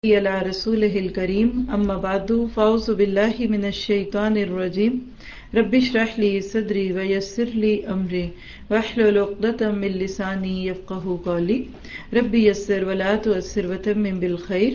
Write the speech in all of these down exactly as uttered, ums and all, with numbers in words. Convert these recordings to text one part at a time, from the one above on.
علی رسولہ الکریم اما بعد فاعوذ باللہ من الشیطان الرجیم رب اشرح لی صدری ویسر لی امری واحلل عقدۃ من لسانی یفقہوا قولی رب یسر ولا تعسر وتمم بالخیر۔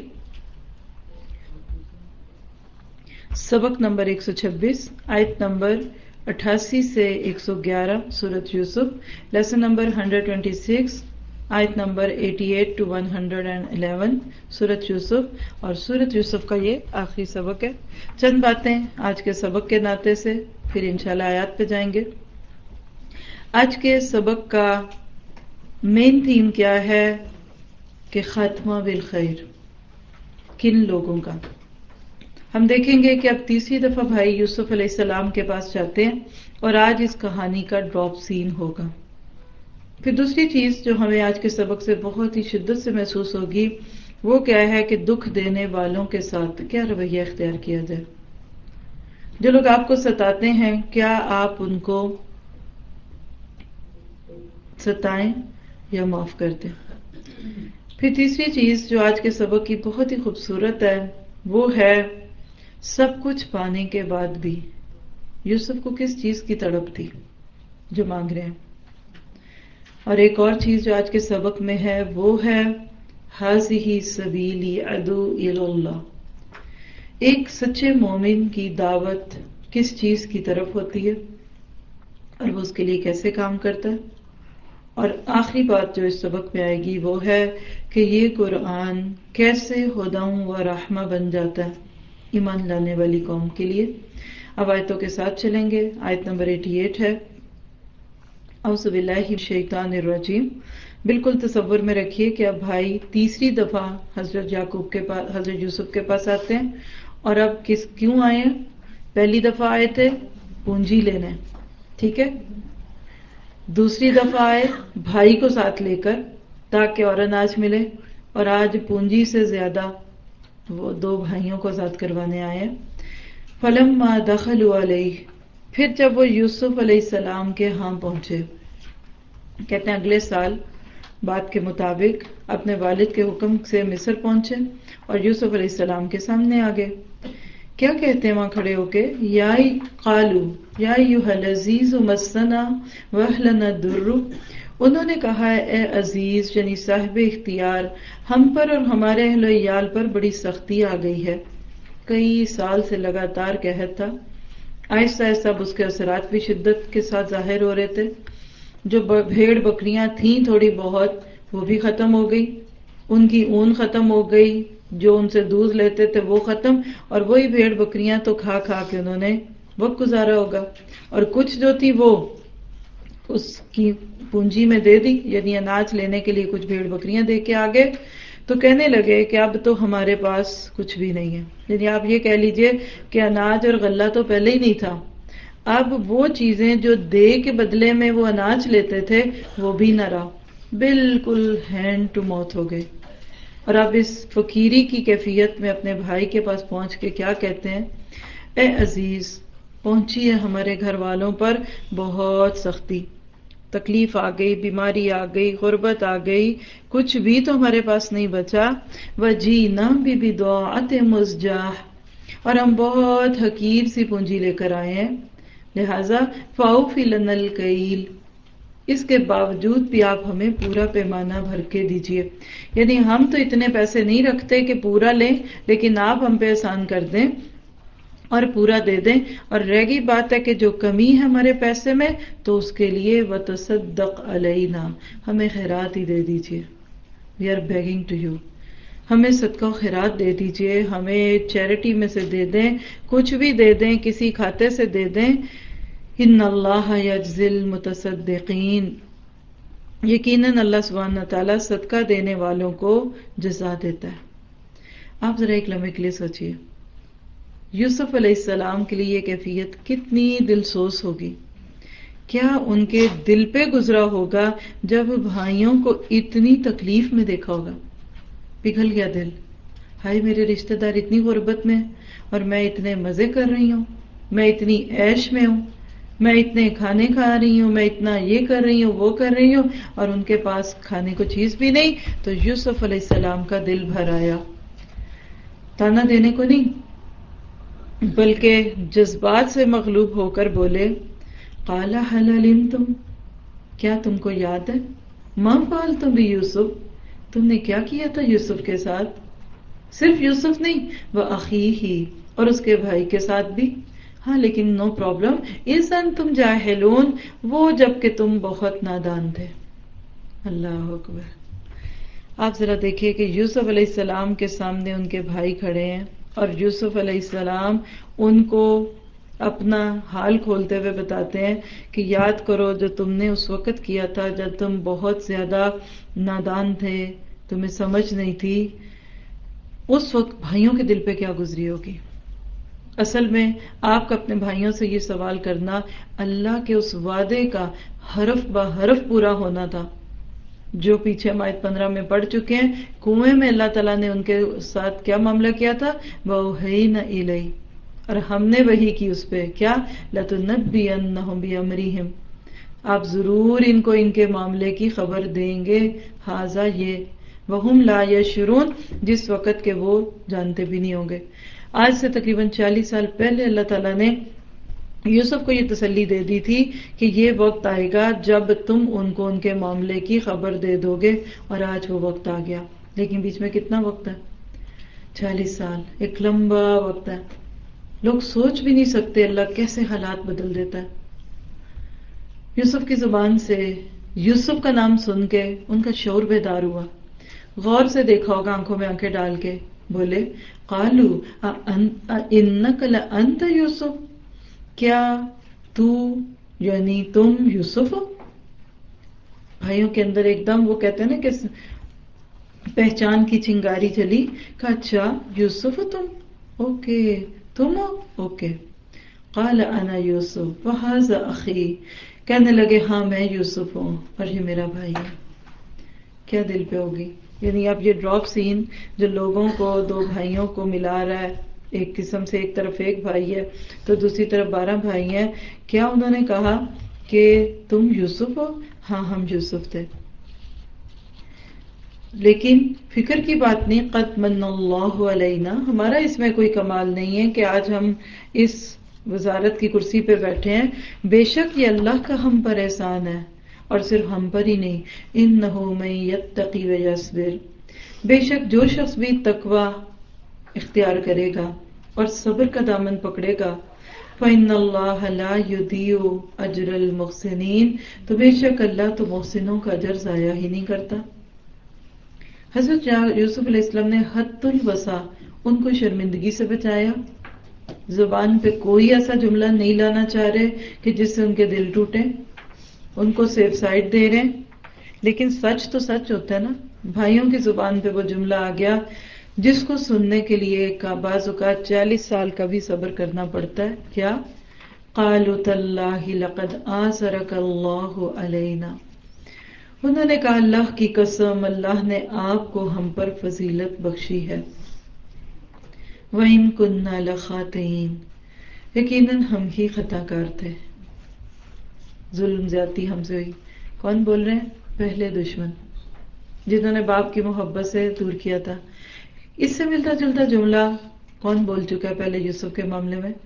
سبق نمبر ایک سو چھبیس، آیت نمبر اٹھاسی سے ایک سو گیارہ، سورۃ یوسف، لیسن نمبر ایک سو چھبیس، آیت نمبر اٹھاسی ٹو ایک سو گیارہ، سورۃ یوسف، اور سورۃ یوسف کا یہ آخری سبق ہے۔ چند باتیں آج کے سبق کے ناطے سے، پھر انشاءاللہ آیات پہ جائیں گے۔ آج کے سبق کا مین تھیم کیا ہے کہ خاتمہ بالخیر، کن لوگوں کا؟ ہم دیکھیں گے کہ اب تیسری دفعہ بھائی یوسف علیہ السلام کے پاس جاتے ہیں اور آج اس کہانی کا ڈراپ سین ہوگا۔ پھر دوسری چیز جو ہمیں آج کے سبق سے بہت ہی شدت سے محسوس ہوگی وہ کیا ہے کہ دکھ دینے والوں کے ساتھ کیا رویہ اختیار کیا جائے۔ جو لوگ آپ کو ستاتے ہیں کیا آپ ان کو ستائیں یا معاف کر دیں۔ پھر تیسری چیز جو آج کے سبق کی بہت ہی خوبصورت ہے وہ ہے سب کچھ پانے کے بعد بھی یوسف کو کس چیز کی تڑپ تھی جو مانگ رہے ہیں۔ اور ایک اور چیز جو آج کے سبق میں ہے وہ ہے ھذہ سبیلی ادعو الی اللہ، ایک سچے مومن کی دعوت کس چیز کی طرف ہوتی ہے اور وہ اس کے لیے کیسے کام کرتا ہے۔ اور آخری بات جو اس سبق میں آئے گی وہ ہے کہ یہ قرآن کیسے ہدی و رحمہ بن جاتا ہے ایمان لانے والی قوم کے لیے۔ اب آیتوں کے ساتھ چلیں گے۔ آیت نمبر اٹھاسی ہے، اعوذ باللہ من الشیطان الرجیم۔ بالکل تصور میں رکھیے کہ اب بھائی تیسری دفعہ حضرت یعقوب کے پاس، حضرت یوسف کے پاس آتے ہیں، اور اب کس کیوں آئے ہیں؟ پہلی دفعہ آئے تھے پونجی لینے، ٹھیک ہے، دوسری دفعہ آئے بھائی کو ساتھ لے کر تاکہ اور اناج ملے، اور آج پونجی سے زیادہ وہ دو بھائیوں کو آزاد کروانے آئے ہیں۔ فلما دخلوا علیہ، پھر جب وہ یوسف علیہ السلام کے ہاں پہنچے، کہتے ہیں اگلے سال بات کے مطابق اپنے والد کے حکم سے مصر پہنچے اور یوسف علیہ السلام کے سامنے آگے۔ کیا کہتے ہیں وہاں کھڑے ہو کے؟ یا قالو یا ایھا العزیز مسنا واہلنا الضر، انہوں نے کہا ہے اے عزیز یعنی صاحب اختیار، ہم پر اور ہمارے اہل و عیال پر بڑی سختی آ گئی ہے۔ کئی سال سے لگاتار قحط تھا، آہستہ آہستہ اس کے اثرات بھی شدت کے ساتھ ظاہر ہو رہے تھے۔ جو بھیڑ بکریاں تھیں تھوڑی بہت وہ بھی ختم ہو گئی، ان کی اون ختم ہو گئی، جو ان سے دودھ لیتے تھے وہ ختم، اور وہی بھیڑ بکریاں تو کھا کھا کے انہوں نے وقت گزارا ہوگا، اور کچھ جو تھی وہ اس کی پونجی میں دے دی، یعنی اناج لینے کے لیے کچھ بھیڑ بکریاں دے کے آگے، تو کہنے لگے کہ اب تو ہمارے پاس کچھ بھی نہیں ہے۔ یعنی آپ یہ کہہ لیجئے کہ اناج اور غلہ تو پہلے ہی نہیں تھا، اب وہ چیزیں جو دے کے بدلے میں وہ اناج لیتے تھے وہ بھی نہ رہا، بالکل ہینڈ ٹو ماؤتھ ہو گئے۔ اور اب اس فقیری کی کیفیت میں اپنے بھائی کے پاس پہنچ کے کیا کہتے ہیں؟ اے عزیز، پہنچی ہے ہمارے گھر والوں پر بہت سختی، تکلیف آ گئی، بیماری آ گئی، غربت آ گئی، کچھ بھی تو ہمارے پاس نہیں بچا۔ وجینا ببضاعۃ مزجاہ، اور ہم بہت حقیر سی پونجی لے کر آئے ہیں، لہذا فاوفی لنا الکیل، اس کے باوجود بھی آپ ہمیں پورا پیمانہ بھر کے دیجئے۔ یعنی ہم تو اتنے پیسے نہیں رکھتے کہ پورا لیں، لیکن آپ ہم پہ احسان کر دیں اور پورا دے دیں، اور رہ گئی بات ہے کہ جو کمی ہے ہمارے پیسے میں تو اس کے لیے وتصدق علینا، ہمیں خیرات ہی دے دیجئے۔ We are begging to you, ہمیں صدقہ و خیرات دے دیجئے، ہمیں چیریٹی میں سے دے دیں، کچھ بھی دے دیں، کسی کھاتے سے دے دیں۔ ان اللہ یجزی المتصدقین، یقیناً اللہ سبحانہ تعالیٰ صدقہ دینے والوں کو جزا دیتا ہے۔ آپ ذرا ایک لمحے کے لیے سوچئے، یوسف علیہ السلام کے لیے یہ کیفیت کتنی دلسوز ہوگی۔ کیا ان کے دل پہ گزرا ہوگا جب بھائیوں کو اتنی تکلیف میں دیکھا ہوگا؟ پگھل گیا دل، ہائے میرے رشتہ دار اتنی غربت میں اور میں اتنے مزے کر رہی ہوں، میں اتنی عیش میں ہوں، میں اتنے کھانے کھا رہی ہوں، میں اتنا یہ کر رہی ہوں وہ کر رہی ہوں، اور ان کے پاس کھانے کو چیز بھی نہیں۔ تو یوسف علیہ السلام کا دل بھر آیا۔ تانا دینے کو نہیں، بلکہ جذبات سے مغلوب ہو کر بولے قال هل علمتم، کیا تم کو یاد ہے ما فعلتم بیوسف، تم نے کیا کیا تھا یوسف کے ساتھ، صرف یوسف نہیں وَأَخِيهِ، اور اس کے بھائی کے ساتھ بھی، ہاں لیکن نو پرابلم اِذْ أَنْتُمْ جاہلون، وہ جب کہ تم بہت نادان تھے۔ اللہ اکبر۔ آپ ذرا دیکھیے کہ یوسف علیہ السلام کے سامنے ان کے بھائی کھڑے ہیں اور یوسف علیہ السلام ان کو اپنا حال کھولتے ہوئے بتاتے ہیں کہ یاد کرو جو تم نے اس وقت کیا تھا جب تم بہت زیادہ نادان تھے، تمہیں سمجھ نہیں تھی، اس وقت بھائیوں کے دل پہ کیا گزری ہوگی۔ اصل میں آپ کا اپنے بھائیوں سے یہ سوال کرنا اللہ کے اس وعدے کا حرف بہ حرف پورا ہونا تھا جو پیچھے ہم آیت پندرہ میں پڑھ چکے ہیں۔ کنویں میں اللہ تعالیٰ نے ان کے ساتھ کیا معاملہ کیا تھا، وَأَوْحَيْنَا إِلَيْهِ، اور ہم نے وحی کی اس پہ کیا، لَتُنَبِّئَنَّهُم بِأَمْرِهِمْ، آپ ضرور ان کو ان کے معاملے کی خبر دیں گے، ہاذا یہ، وَهُمْ لَا يَشْعُرُونَ، جس وقت کے وہ جانتے بھی نہیں ہوں گے۔ آج سے تقریباً چالیس سال پہلے اللہ تعالیٰ نے یوسف کو یہ تسلی دے دی تھی کہ یہ وقت آئے گا جب تم ان کو ان کے معاملے کی خبر دے دو گے، اور آج وہ وقت آ گیا۔ لیکن بیچ میں کتنا وقت ہے، چالیس سال، ایک لمبا وقت ہے۔ لوگ سوچ بھی نہیں سکتے اللہ کیسے حالات بدل دیتا ہے۔ یوسف کی زبان سے یوسف کا نام سن کے ان کا شعور بیدار ہوا، غور سے دیکھا ہوگا، آنکھوں میں آنکھیں ڈال کے بولے قالوا انک لانت یوسف، کیا تو یعنی تم یوسف ہو۔ بھائیوں کے اندر ایک دم وہ کہتے ہیں نا کہ پہچان کی چنگاری چلی کہ اچھا یوسف ہو تم، اوکے تم ہو، اوکے۔ قال انا یوسف وہذا اخی، کہنے لگے ہاں میں یوسف ہوں اور یہ میرا بھائی ہے۔ کیا دل پہ ہوگی، یعنی اب یہ ڈراپ سین جو لوگوں کو، دو بھائیوں کو ملا رہا ہے، ایک قسم سے ایک طرف ایک بھائی ہے تو دوسری طرف بارہ بھائی ہیں، کیا انہوں نے کہا کہ تم یوسف ہو، ہاں ہم یوسف تھے۔ لیکن فکر کی بات نہیں، قد من اللہ علینا، ہمارا اس میں کوئی کمال نہیں ہے کہ آج ہم اس وزارت کی کرسی پہ بیٹھے ہیں، بے شک یہ اللہ کا ہم پر احسان ہے، اور صرف ہم پر ہی نہیں، انہ من یتقی ویصبر، بے شک جو شخص بھی تقوی اختیار کرے گا اور صبر کا دامن پکڑے گا، فإن اللہ لا یضیع اجر المحسنین، تو بے شک اللہ تو محسنوں کا اجر ضائع ہی نہیں کرتا۔ حضرت یوسف علیہ السلام نے حد الوسع ان کو شرمندگی سے بچایا، زبان پہ کوئی ایسا جملہ نہیں لانا چاہ رہے کہ جس سے ان کے دل ٹوٹے، ان کو سیف سائڈ دے رہے ہیں۔ لیکن سچ تو سچ ہوتا ہے نا، بھائیوں کی زبان پہ وہ جملہ آ گیا جس کو سننے کے لیے بعض اوقات چالیس سال کا بھی صبر کرنا پڑتا ہے۔ کیا؟ قالوا تاللہ لقد آثرک اللہ علینا، انہوں نے کہا اللہ کی قسم اللہ نے آپ کو ہم پر فضیلت بخشی ہے۔ وَإِن كُنَّا لَخَاطِئِينَ، یقیناً ہم ہی خطا کار تھے، ظلم زیادتی ہم سے ہوئی۔ کون بول رہے ہیں؟ پہلے دشمن جنہوں نے باپ کی محبت سے دور کیا تھا۔ اس سے ملتا جلتا جملہ کون بول چکا ہے پہلے یوسف کے معاملے میں؟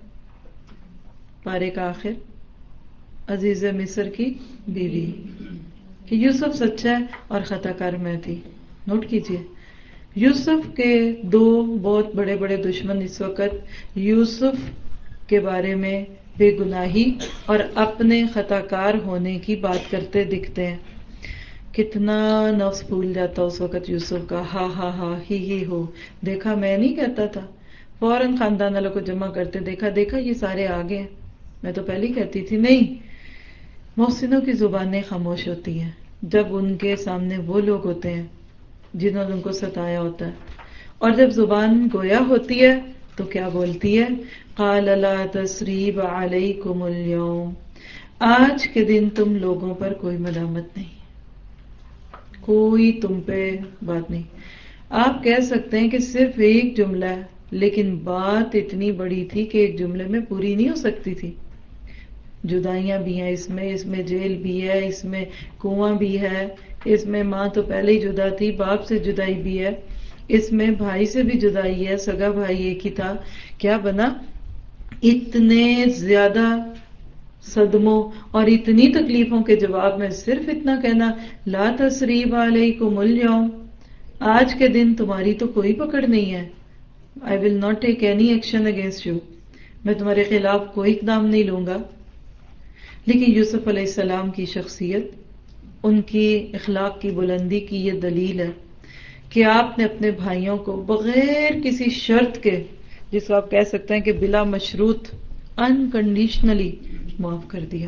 پارے کا آخر، عزیز مصر کی بیوی، کہ یوسف سچا ہے اور خطا کار میں تھی۔ نوٹ کیجئے، یوسف کے دو بہت بڑے بڑے دشمن اس وقت یوسف کے بارے میں بے گناہی اور اپنے خطا کار ہونے کی بات کرتے دکھتے ہیں۔ کتنا نفس پھول جاتا اس وقت یوسف کا، ہا ہا ہا ہی ہی ہو، دیکھا میں نہیں کہتا تھا، فوراً خاندان والوں کو جمع کرتے، دیکھا دیکھا یہ سارے آگے ہیں، میں تو پہلے کہتی تھی۔ نہیں، محسنوں کی زبانیں خاموش ہوتی ہیں جب ان کے سامنے وہ لوگ ہوتے ہیں جنہوں نے ان کو ستایا ہوتا ہے، اور جب زبان گویا ہوتی ہے تو کیا بولتی ہے؟ قال لا تثریب علیکم اليوم، آج کے دن تم لوگوں پر کوئی ملامت نہیں، کوئی تم پہ بات نہیں۔ آپ کہہ سکتے ہیں کہ صرف ایک جملہ ہے، لیکن بات اتنی بڑی تھی کہ ایک جملے میں پوری نہیں ہو سکتی تھی۔ جدائیاں بھی ہیں اس میں، اس میں جیل بھی ہے، اس میں کنواں بھی ہے، اس میں ماں تو پہلے ہی جدا تھی، باپ سے جدائی بھی ہے، اس میں بھائی سے بھی جدائی ہے، سگا بھائی ایک ہی تھا، کیا بنا؟ اتنے زیادہ صدموں اور اتنی تکلیفوں کے جواب میں صرف اتنا کہنا، لا تثریب علیکم اليوم، آج کے دن تمہاری تو کوئی پکڑ نہیں ہے، I will not take any action against you، میں تمہارے خلاف کوئی اقدام نہیں لوں گا۔ لیکن یوسف علیہ السلام کی شخصیت، ان کی اخلاق کی بلندی کی یہ دلیل ہے کہ آپ نے اپنے بھائیوں کو بغیر کسی شرط کے، جس کو آپ کہہ سکتے ہیں کہ بلا مشروط، انکنڈیشنلی معاف کر دیا۔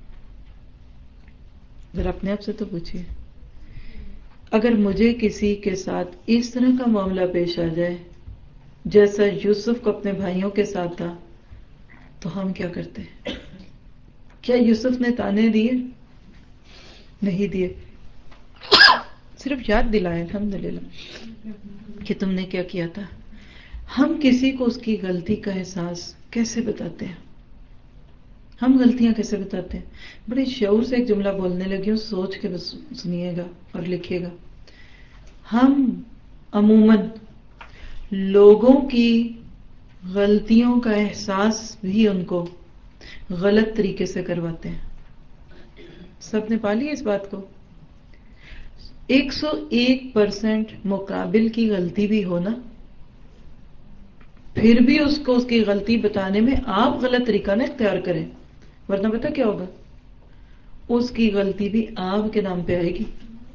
ذرا اپنے آپ سے تو پوچھئے، اگر مجھے کسی کے ساتھ اس طرح کا معاملہ پیش آ جائے جیسا یوسف کو اپنے بھائیوں کے ساتھ تھا، تو ہم کیا کرتے ہیں؟ کیا یوسف نے تانے دیے؟ نہیں دیے، صرف یاد دلائے الحمدللہ کہ تم نے کیا کیا تھا۔ ہم کسی کو اس کی غلطی کا احساس کیسے بتاتے ہیں؟ ہم غلطیاں کیسے بتاتے ہیں؟ بڑے شعور سے ایک جملہ بولنے لگی ہوں، سوچ کے بس سنیے گا اور لکھیے گا۔ ہم عموماً لوگوں کی غلطیوں کا احساس بھی ان کو غلط طریقے سے کرواتے ہیں۔ سب نے پالی اس بات کو؟ ایک سو ایک پرسینٹ مقابل کی غلطی بھی ہونا، پھر بھی اس کو اس کی غلطی بتانے میں آپ غلط طریقہ نہ اختیار کریں، ورنہ پتہ کیا ہوگا؟ اس کی غلطی بھی آپ کے نام پہ آئے گی،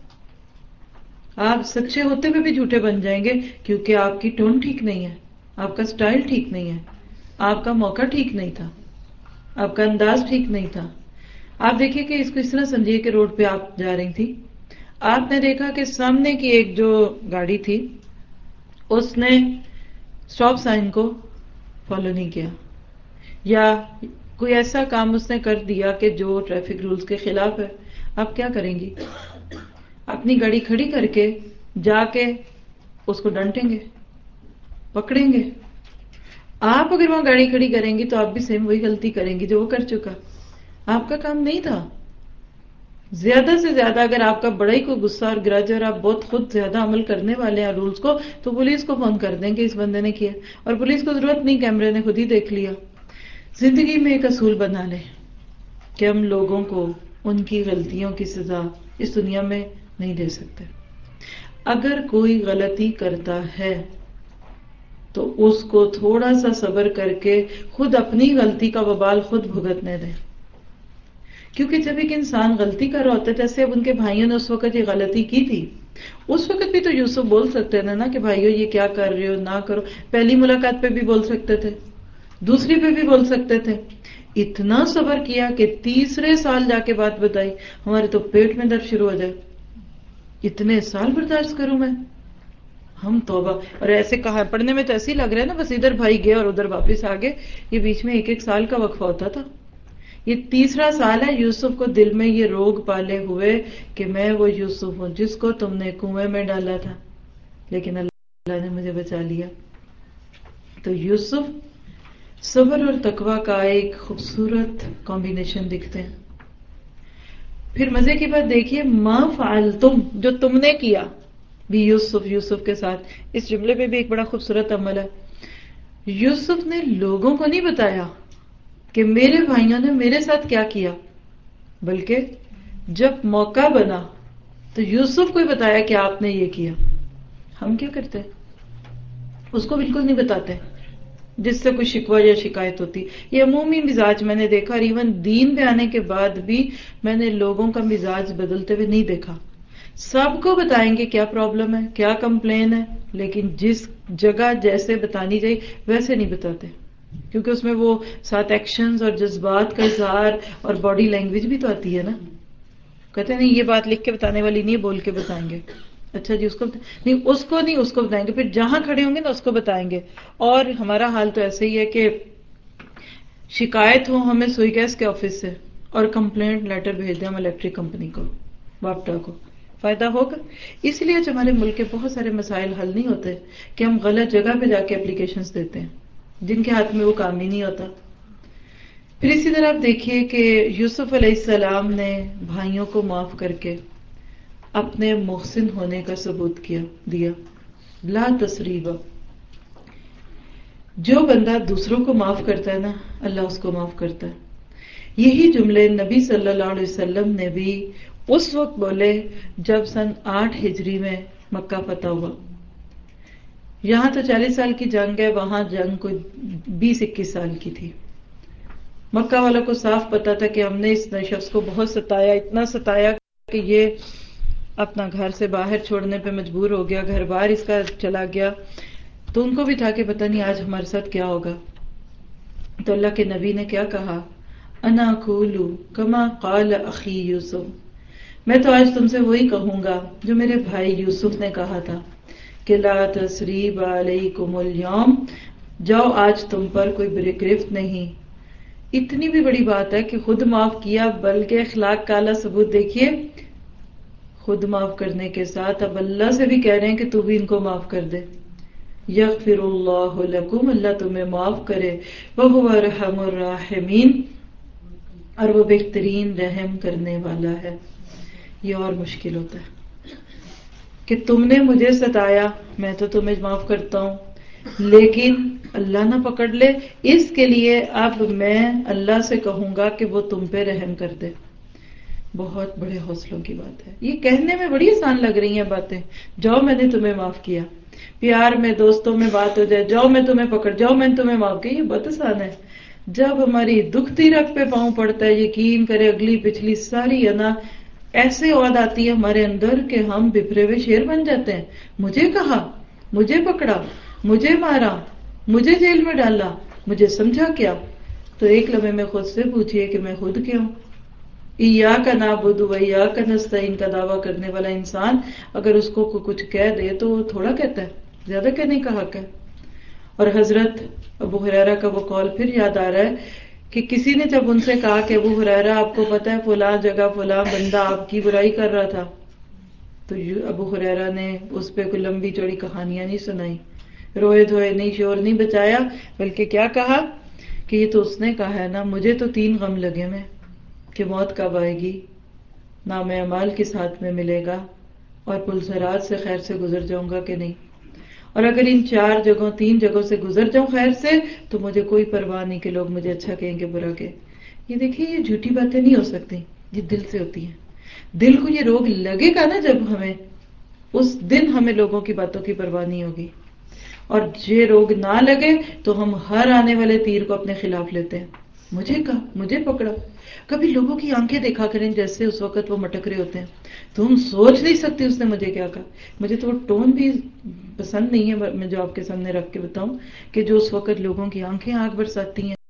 آپ سچے ہوتے ہوئے بھی جھوٹے بن جائیں گے، کیونکہ آپ کی ٹون ٹھیک نہیں ہے، آپ کا سٹائل ٹھیک نہیں ہے، آپ کا موقع ٹھیک نہیں تھا، آپ کا انداز ٹھیک نہیں تھا۔ آپ دیکھیے کہ اس کو اس طرح سمجھیے کہ روڈ پہ آپ جا رہی تھی، آپ نے دیکھا کہ سامنے کی ایک جو گاڑی تھی اس نے اسٹاپ سائن کو فالو نہیں کیا، یا کوئی ایسا کام اس نے کر دیا کہ جو ٹریفک رولز کے خلاف ہے، آپ کیا کریں گی؟ اپنی گاڑی کھڑی کر کے جا کے اس کو ڈانٹیں گے، پکڑیں گے۔ آپ اگر وہاں گاڑی کھڑی کریں گی تو آپ بھی سیم وہی غلطی کریں گی جو وہ کر چکا، آپ کا کام نہیں تھا۔ زیادہ سے زیادہ اگر آپ کا بڑا ہی کوئی غصہ اور گرج اور آپ بہت خود زیادہ عمل کرنے والے ہیں رولز کو، تو پولیس کو فون کر دیں کہ اس بندے نے کیا، اور پولیس کو ضرورت نہیں، کیمرے نے خود ہی دیکھ لیا۔ زندگی میں ایک اصول بنا لیں کہ ہم لوگوں کو ان کی غلطیوں کی سزا اس دنیا میں نہیں دے سکتے۔ اگر کوئی غلطی کرتا ہے تو اس کو تھوڑا سا صبر کر کے خود اپنی غلطی کا وبال خود بھگتنے دیں، کیونکہ جب ایک انسان غلطی کر رہا ہوتا ہے، جیسے اب ان کے بھائیوں نے اس وقت یہ غلطی کی تھی، اس وقت بھی تو یوسف بول سکتے تھے نا کہ بھائیو یہ کیا کر رہے ہو، نہ کرو۔ پہلی ملاقات پہ بھی بول سکتے تھے، دوسری پہ بھی بول سکتے تھے۔ اتنا صبر کیا کہ تیسرے سال جا کے بات بتائی، ہمارے تو پیٹ میں درد شروع ہو جائے، اتنے سال برداشت کروں میں؟ ہم توبہ۔ اور ایسے کہا پڑھنے میں تو ایسے ہی لگ رہا ہے نا، بس ادھر بھائی گئے اور ادھر واپس آ گئے، یہ بیچ میں ایک ایک سال کا وقفہ ہوتا تھا۔ یہ تیسرا سال ہے یوسف کو دل میں یہ روگ پالے ہوئے کہ میں وہ یوسف ہوں جس کو تم نے کنویں میں ڈالا تھا، لیکن اللہ نے مجھے بچا لیا۔ تو یوسف صبر اور تقوی کا ایک خوبصورت کمبینیشن دکھتے ہیں۔ پھر مزے کی بات دیکھیے، ما فعلتم، جو تم نے کیا بھی یوسف یوسف کے ساتھ، اس جملے پہ بھی ایک بڑا خوبصورت عمل ہے۔ یوسف نے لوگوں کو نہیں بتایا کہ میرے بھائیوں نے میرے ساتھ کیا کیا، بلکہ جب موقع بنا تو یوسف کو ہی بتایا کہ آپ نے یہ کیا۔ ہم کیا کرتے ہیں؟ اس کو بالکل نہیں بتاتے جس سے کوئی شکوہ یا شکایت ہوتی۔ یہ عمومی مزاج میں نے دیکھا، اور ایون دین پہ آنے کے بعد بھی میں نے لوگوں کا مزاج بدلتے ہوئے نہیں دیکھا۔ سب کو بتائیں گے کیا پرابلم ہے، کیا کمپلین ہے، لیکن جس جگہ جیسے بتانی چاہیے ویسے نہیں بتاتے، کیونکہ اس میں وہ ساتھ ایکشنز اور جذبات کا اظہار اور باڈی لینگویج بھی تو آتی ہے نا۔ کہتے ہیں نہیں یہ بات لکھ کے بتانے والی نہیں، بول کے بتائیں گے۔ اچھا جی، اس کو نہیں، اس کو نہیں، اس کو بتائیں گے، پھر جہاں کھڑے ہوں گے نا اس کو بتائیں گے۔ اور ہمارا حال تو ایسے ہی ہے کہ شکایت ہو ہمیں سوئی گیس کے آفس سے اور کمپلینٹ لیٹر بھیج دیں ہم الیکٹرک کمپنی کو، واپٹا کو، فائدہ ہوگا؟ اس لیے آج ہمارے ملک کے بہت سارے مسائل حل نہیں ہوتے کہ ہم غلط جگہ پہ جا کے اپلیکیشنز دیتے ہیں جن کے ہاتھ میں وہ کام ہی نہیں ہوتا۔ پھر اسی طرح آپ دیکھیے کہ یوسف علیہ السلام نے بھائیوں کو معاف کر کے اپنے محسن ہونے کا ثبوت کیا دیا۔ لا تسریب. جو بندہ دوسروں کو معاف کرتا ہے نا اللہ اس کو معاف کرتا ہے. یہی جملے نبی صلی اللہ علیہ وسلم نے بھی اس وقت بولے جب سن آٹھ ہجری میں مکہ فتح ہوا. یہاں تو چالیس سال کی جنگ ہے، وہاں جنگ کوئی بیس اکیس سال کی تھی. مکہ والوں کو صاف پتا تھا کہ ہم نے اس شخص کو بہت ستایا، اتنا ستایا کہ یہ اپنا گھر سے باہر چھوڑنے پہ مجبور ہو گیا، گھر باہر اس کا چلا گیا. تو ان کو بھی تھا کہ پتہ نہیں آج ہمارے ساتھ کیا ہوگا. تو اللہ کے نبی نے کیا کہا، انا اقول کما قال اخی یوسف، میں تو آج تم سے وہی کہوں گا جو میرے بھائی یوسف نے کہا تھا کہ لا تثریب علیکم اليوم، جاؤ آج تم پر کوئی گرفت نہیں. اتنی بھی بڑی بات ہے کہ خود معاف کیا، بلکہ اخلاق کا اعلیٰ ثبوت دیکھیے، خود معاف کرنے کے ساتھ اب اللہ سے بھی کہہ رہے ہیں کہ تو بھی ان کو معاف کر دے. یغفر اللہ لکم، اللہ تمہیں معاف کرے، وہو ارحم الراحمین، اور وہ بہترین رحم کرنے والا ہے. یہ اور مشکل ہوتا ہے کہ تم نے مجھے ستایا، میں تو تمہیں معاف کرتا ہوں، لیکن اللہ نہ پکڑ لے، اس کے لیے اب میں اللہ سے کہوں گا کہ وہ تم پہ رحم کر دے. بہت بڑے حوصلوں کی بات ہے. یہ کہنے میں بڑی آسان لگ رہی ہیں باتیں، جاؤ میں نے تمہیں معاف کیا، پیار میں دوستوں میں بات ہو جائے، جاؤ میں تمہیں پکڑ، جاؤ میں نے تمہیں معاف کیا، یہ بہت آسان ہے. جب ہماری دکھتی رگ پہ پاؤں پڑتا ہے، یقین کرے اگلی پچھلی ساری انا ایسے عہد آتی ہے ہمارے اندر کہ ہم بپھرے ہوئے شیر بن جاتے ہیں. مجھے کہا، مجھے پکڑا، مجھے مارا، مجھے جیل میں ڈالا، مجھے سمجھا کیا. تو ایک لمحے میں خود سے پوچھئے کہ میں خود کیا ہوں. ایاک نعبد و ایاک نستعین کا دعویٰ کرنے والا انسان اگر اس کو کچھ کہہ دے تو وہ تھوڑا کہتا ہے، زیادہ کہنے کا حق ہے. اور حضرت ابو ہریرہ کا وہ قول پھر یاد آ رہا ہے کہ کسی نے جب ان سے کہا کہ ابو ہریرہ آپ کو پتا ہے فلاں جگہ فلاں بندہ آپ کی برائی کر رہا تھا، تو ابو ہریرہ نے اس پہ کوئی لمبی چوڑی کہانیاں نہیں سنائی، روئے دھوئے نہیں، شور نہیں بچایا، بلکہ کیا کہا کہ یہ تو اس نے کہا ہے نا، مجھے تو تین غم لگے میں کہ موت کب آئے گی، نام اعمال کس ہاتھ میں ملے گا، اور پلسرات سے خیر سے گزر جاؤں گا کہ نہیں. اور اگر ان چار جگہوں تین جگہوں سے گزر جاؤں خیر سے تو مجھے کوئی پرواہ نہیں کہ لوگ مجھے اچھا کہیں گے برا کہیں. یہ دیکھیے یہ جھوٹی باتیں نہیں ہو سکتی، یہ دل سے ہوتی ہیں. دل کو یہ روگ لگے گا نا جب ہمیں، اس دن ہمیں لوگوں کی باتوں کی پرواہ نہیں ہوگی. اور یہ روگ نہ لگے تو ہم ہر آنے والے تیر کو اپنے خلاف لیتے ہیں. مجھے کہا، مجھے پکڑا. کبھی لوگوں کی آنکھیں دیکھا کریں جیسے اس وقت وہ مٹک رہے ہوتے ہیں، تو ہم سوچ نہیں سکتے اس نے مجھے کیا کہا. مجھے تو وہ ٹون بھی پسند نہیں ہے میں جو آپ کے سامنے رکھ کے بتاؤں کہ جو اس وقت لوگوں کی آنکھیں آگ برساتی ہیں.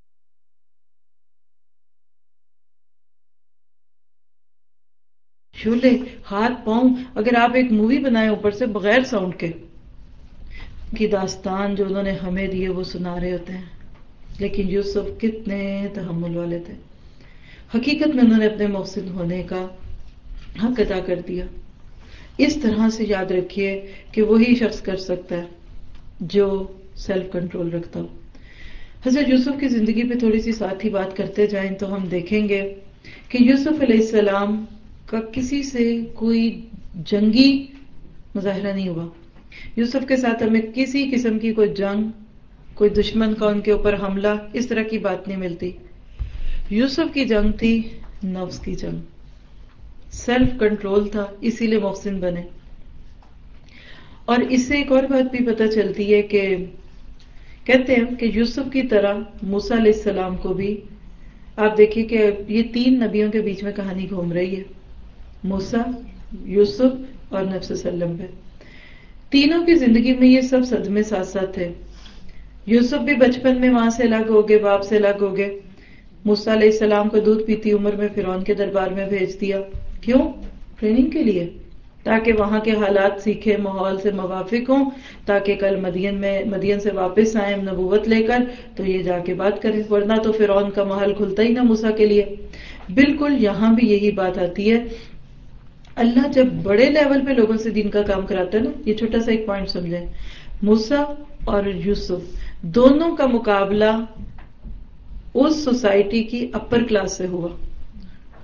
شولے، ہاتھ پاؤں، اگر آپ ایک مووی بنائیں اوپر سے بغیر ساؤنڈ کے، کی داستان جو انہوں نے ہمیں دیے وہ سنا رہے ہوتے ہیں. لیکن یوسف کتنے تحمل والے تھے. حقیقت میں انہوں نے اپنے محسن ہونے کا حق ادا کر دیا. اس طرح سے یاد رکھیے کہ وہی شخص کر سکتا ہے جو سیلف کنٹرول رکھتا ہو. حضرت یوسف کی زندگی پہ تھوڑی سی ساتھ ہی بات کرتے جائیں تو ہم دیکھیں گے کہ یوسف علیہ السلام کا کسی سے کوئی جنگی مظاہرہ نہیں ہوا. یوسف کے ساتھ ہمیں کسی قسم کی کوئی جنگ، کوئی دشمن کا ان کے اوپر حملہ، اس طرح کی بات نہیں ملتی. یوسف کی جنگ تھی نفس کی جنگ، سیلف کنٹرول تھا، اسی لیے محسن بنے. اور اس سے ایک اور بات بھی پتہ چلتی ہے کہ کہتے ہیں کہ یوسف کی طرح موسیٰ علیہ السلام کو بھی، آپ دیکھیے کہ یہ تین نبیوں کے بیچ میں کہانی گھوم رہی ہے، موسیٰ، یوسف اور نبی صلی اللہ علیہ وسلم پہ. تینوں کی زندگی میں یہ سب صدمے ساتھ ساتھ تھے. یوسف بھی بچپن میں ماں سے الگ ہو گئے، باپ سے الگ ہو گئے. موسیٰ علیہ السلام کو دودھ پیتی عمر میں فرعون کے دربار میں بھیج دیا. کیوں؟ ٹریننگ کے لیے، تاکہ وہاں کے حالات سیکھے، ماحول سے موافق ہوں، تاکہ کل مدین میں مدین سے واپس آئیں نبوت لے کر تو یہ جا کے بات کریں، ورنہ تو فرعون کا محل کھلتا ہی نہ موسیٰ کے لیے. بالکل یہاں بھی یہی بات آتی ہے. اللہ جب بڑے لیول پہ لوگوں سے دین کا کام کراتا ہے نا، یہ چھوٹا سا ایک پوائنٹ سمجھیں، موسیٰ اور یوسف دونوں کا مقابلہ اس سوسائٹی کی اپر کلاس سے ہوا،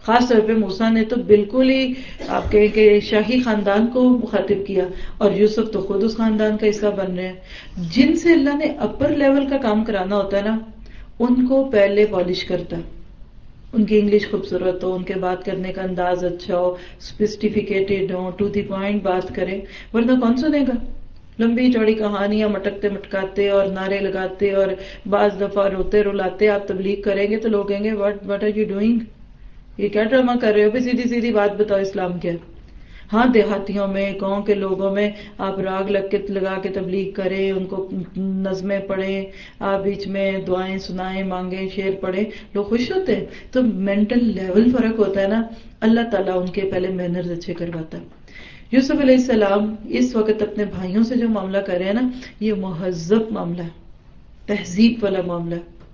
خاص طور پہ موسیٰ نے تو بالکل ہی آپ کہیں کہ شاہی خاندان کو مخاطب کیا، اور یوسف تو خود اس خاندان کا حصہ بن رہے ہیں۔ جن سے اللہ نے اپر لیول کا کام کرانا ہوتا ہے نا، ان کو پہلے پالش کرتا ہے، ان کی انگلش خوبصورت ہو، ان کے بات کرنے کا انداز اچھا ہو، سپسٹیفیکیٹڈ ہو، ٹو دی پوائنٹ بات کرے، ورنہ کون سنے گا؟ لمبی چوڑی کہانیاں مٹکتے مٹکاتے اور نعرے لگاتے اور بعض دفعہ روتے رلاتے آپ تبلیغ کریں گے تو لوگ کہیں گے what what are you doing, یہ کیا ڈرامہ کر رہے ہو؟ بھی سیدھی سیدھی بات بتاؤ، اسلام کیا ہے؟ ہاں دیہاتیوں میں، گاؤں کے لوگوں میں آپ راگ لگ کے لگا کے تبلیغ کریں، ان کو نظمیں پڑھیں، آپ بیچ میں دعائیں سنائیں، مانگیں، شعر پڑھیں، لوگ خوش ہوتے ہیں۔ تو مینٹل لیول فرق ہوتا ہے نا، اللہ تعالیٰ ان کے پہلے مینرز اچھے کرواتا ہے۔ یوسف علیہ السلام اس وقت اپنے بھائیوں سے جو معاملہ کر رہے ہیں نا، یہ مہذب معاملہ ہے، تہذیب والا معاملہ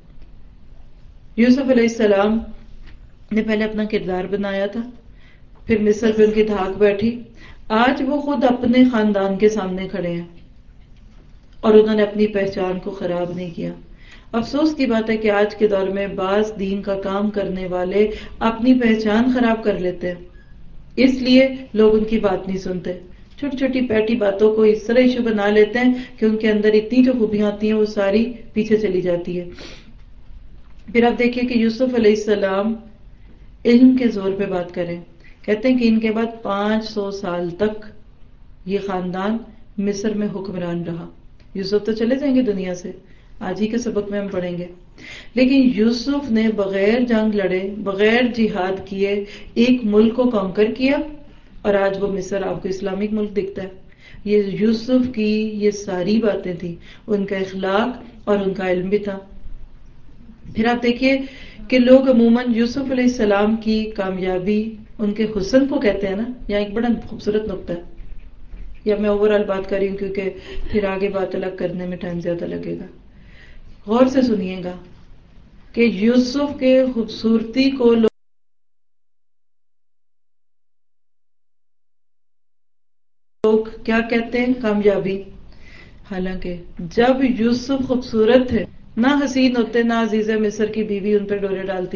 ہے۔ یوسف علیہ السلام نے پہلے اپنا کردار بنایا تھا، پھر مصر پہ ان کی دھاک بیٹھی، آج وہ خود اپنے خاندان کے سامنے کھڑے ہیں اور انہوں نے اپنی پہچان کو خراب نہیں کیا۔ افسوس کی بات ہے کہ آج کے دور میں بعض دین کا کام کرنے والے اپنی پہچان خراب کر لیتے ہیں، اس لیے لوگ ان کی بات نہیں سنتے، چھوٹی چھوٹی پیٹی باتوں کو اس طرح ایشو بنا لیتے ہیں کہ ان کے اندر اتنی جو خوبیاں ہوتی ہیں وہ ساری پیچھے چلی جاتی ہے۔ پھر آپ دیکھیے کہ یوسف علیہ السلام علم کے زور پہ بات کریں، کہتے ہیں کہ ان کے بعد پانچ سو سال تک یہ خاندان مصر میں حکمران رہا۔ یوسف تو چلے جائیں گے دنیا سے، آج ہی کے سبق میں ہم پڑھیں گے، لیکن یوسف نے بغیر جنگ لڑے، بغیر جہاد کیے ایک ملک کو کانکر کیا، اور آج وہ مصر آپ کو اسلامک ملک دکھتا ہے۔ یہ یوسف کی یہ ساری باتیں تھیں، ان کا اخلاق اور ان کا علم بھی تھا۔ پھر آپ دیکھیے کہ لوگ عموماً یوسف علیہ السلام کی کامیابی ان کے حسن کو کہتے ہیں نا، یہاں ایک بڑا خوبصورت نقطہ ہے، یا میں اوور آل بات کر رہی ہوں کیونکہ پھر آگے بات الگ کرنے میں ٹائم زیادہ لگے گا۔ غور سے سنیے گا کہ یوسف کے خوبصورتی کو لوگ کیا کہتے ہیں؟ کامیابی۔ حالانکہ جب یوسف خوبصورت تھے، نہ حسین ہوتے، نہ عزیز مصر کی بیوی ان پہ ڈورے ڈالتی،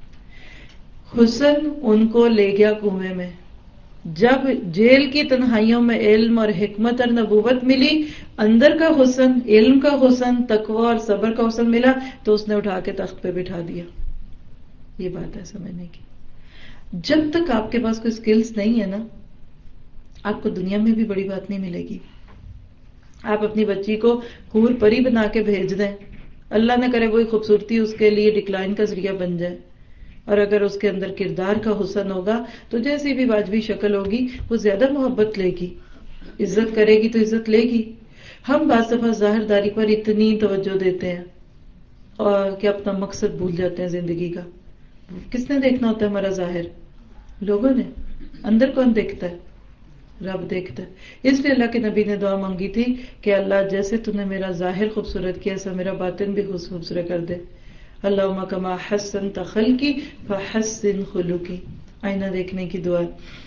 حسن ان کو لے گیا کنویں میں۔ جب جیل کی تنہائیوں میں علم اور حکمت اور نبوت ملی، اندر کا حسن، علم کا حسن، تقوی اور صبر کا حسن ملا، تو اس نے اٹھا کے تخت پہ بٹھا دیا۔ یہ بات ہے سمجھنے کی۔ جب تک آپ کے پاس کوئی سکلز نہیں ہے نا، آپ کو دنیا میں بھی بڑی بات نہیں ملے گی۔ آپ اپنی بچی کو حور پری بنا کے بھیج دیں، اللہ نہ کرے وہی خوبصورتی اس کے لیے ڈکلائن کا ذریعہ بن جائے، اور اگر اس کے اندر کردار کا حسن ہوگا تو جیسی بھی واجبی شکل ہوگی وہ زیادہ محبت لے گی، عزت کرے گی تو عزت لے گی۔ ہم بعض دفعہ ظاہر داری پر اتنی توجہ دیتے ہیں اور کہ اپنا مقصد بھول جاتے ہیں زندگی کا۔ کس نے دیکھنا ہوتا ہے ہمارا ظاہر؟ لوگوں نے۔ اندر کون دیکھتا ہے؟ رب دیکھتا ہے۔ اس لیے اللہ کے نبی نے دعا مانگی تھی کہ اللہ جیسے تو نے میرا ظاہر خوبصورت کیا، ایسا میرا باطن بھی خوبصورت کر دے۔ اللہم کما حسنت خلقی فحسن خلقی، آئینہ دیکھنے کی دعا۔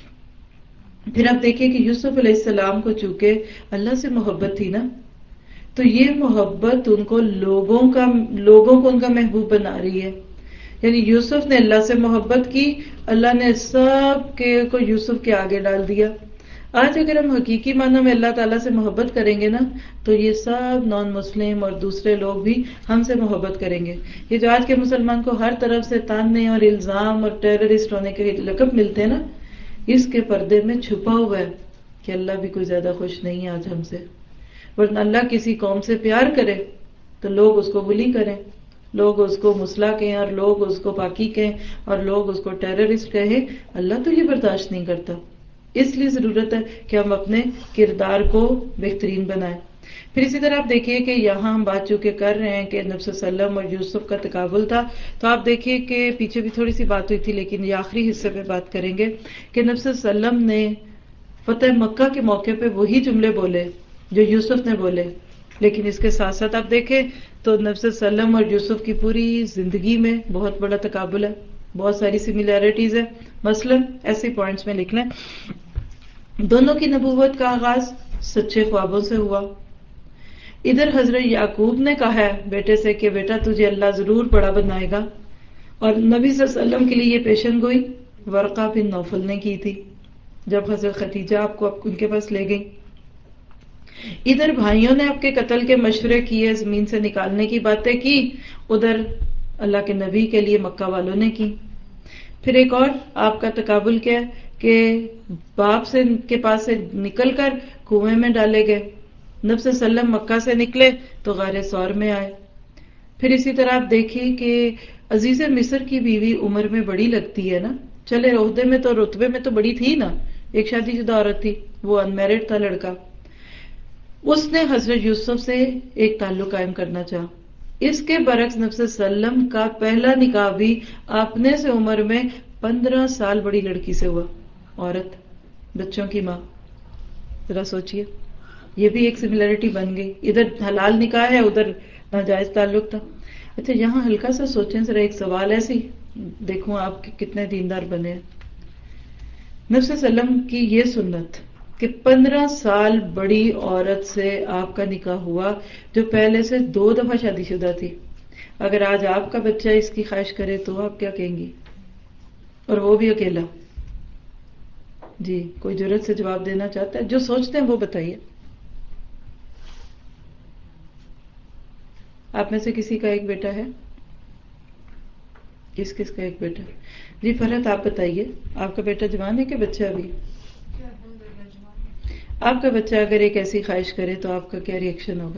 پھر آپ دیکھیں کہ یوسف علیہ السلام کو چونکہ اللہ سے محبت تھی نا، تو یہ محبت ان کو لوگوں کا لوگوں کو ان کا محبوب بنا رہی ہے۔ یعنی یوسف نے اللہ سے محبت کی، اللہ نے سب کے کو یوسف کے آگے ڈال دیا۔ آج اگر ہم حقیقی معنوں میں اللہ تعالیٰ سے محبت کریں گے نا، تو یہ سب نان مسلم اور دوسرے لوگ بھی ہم سے محبت کریں گے۔ یہ جو آج کے مسلمان کو ہر طرف سے تانے اور الزام اور ٹیررسٹ ہونے کے لقب ملتے ہیں نا، اس کے پردے میں چھپا ہوا ہے کہ اللہ بھی کوئی زیادہ خوش نہیں ہے آج ہم سے۔ ورنہ اللہ کسی قوم سے پیار کرے تو لوگ اس کو بلی کریں، لوگ اس کو مسلح کہیں، اور لوگ اس کو پاکی کہیں، اور لوگ اس کو ٹیررسٹ کہیں۔ اللہ تو یہ برداشت نہیں کرتا۔ اس لیے ضرورت ہے کہ ہم اپنے کردار کو بہترین بنائیں۔ پھر اسی طرح آپ دیکھیے کہ یہاں ہم بات چونکہ کر رہے ہیں کہ نبی صلی اللہ علیہ وسلم اور یوسف کا تقابل تھا، تو آپ دیکھیے کہ پیچھے بھی تھوڑی سی بات ہوئی تھی، لیکن یہ آخری حصے پہ بات کریں گے کہ نبی صلی اللہ علیہ وسلم نے فتح مکہ کے موقع پہ وہی جملے بولے جو یوسف نے بولے، لیکن اس کے ساتھ ساتھ آپ دیکھیں تو نبی صلی اللہ علیہ وسلم اور یوسف کی پوری زندگی میں بہت بڑا تقابل ہے، بہت ساری سملیرٹیز ہیں۔ مثلا ایسے پوائنٹس میں لکھ لیں، دونوں کی نبوت کا آغاز سچے خوابوں سے ہوا۔ ادھر حضرت یعقوب نے کہا ہے بیٹے سے کہ بیٹا تجھے اللہ ضرور بڑا بنائے گا، اور نبی صلی اللہ علیہ وسلم کے لیے یہ پیشن گوئی ورقہ بن نوفل نے کی تھی جب حضرت خدیجہ آپ کو ان کے پاس لے گئی. ادھر بھائیوں نے آپ کے قتل کے مشورے کیے، زمین سے نکالنے کی باتیں کی، ادھر اللہ کے نبی کے لیے مکہ والوں نے کی. پھر ایک اور آپ کا تقابل کیا کہ باپ سے کے پاس سے نکل کر کنویں میں ڈالے گئے. نبی صلی اللہ علیہ وسلم مکہ سے نکلے تو غار ثور میں آئے. پھر اسی طرح آپ دیکھیں کہ عزیز مصر کی بیوی عمر میں بڑی لگتی ہے نا، چلے عہدے میں تو رتبے میں تو بڑی تھی نا، ایک شادی شدہ عورت تھی، وہ ان میرڈ تھا لڑکا. اس نے حضرت یوسف سے ایک تعلق قائم کرنا چاہا. اس کے برعکس نبی صلی اللہ علیہ وسلم کا پہلا نکاح بھی اپنے سے عمر میں پندرہ سال بڑی لڑکی سے ہوا، عورت، بچوں کی ماں. ذرا سوچئے، یہ بھی ایک سملیرٹی بن گئی. ادھر حلال نکاح ہے، ادھر ناجائز تعلق تھا. اچھا یہاں ہلکا سا سوچیں ذرا، ایک سوال ایسی دیکھوں آپ کتنے دیندار بنے ہیں. نبی صلی اللہ علیہ وسلم کی یہ سنت کہ پندرہ سال بڑی عورت سے آپ کا نکاح ہوا جو پہلے سے دو دفعہ شادی شدہ تھی. اگر آج آپ کا بچہ اس کی خواہش کرے تو آپ کیا کہیں گی؟ اور وہ بھی اکیلا. جی کوئی جرت سے جواب دینا چاہتا ہے؟ جو سوچتے ہیں وہ بتائیے. آپ میں سے کسی کا ایک بیٹا ہے؟ کس کس کا ایک بیٹا؟ جی فرحت آپ بتائیے، آپ کا بیٹا جوان ہے کہ بچہ ابھی؟ آپ کا بچہ اگر ایک ایسی خواہش کرے تو آپ کا کیا ری ایکشن ہوگا؟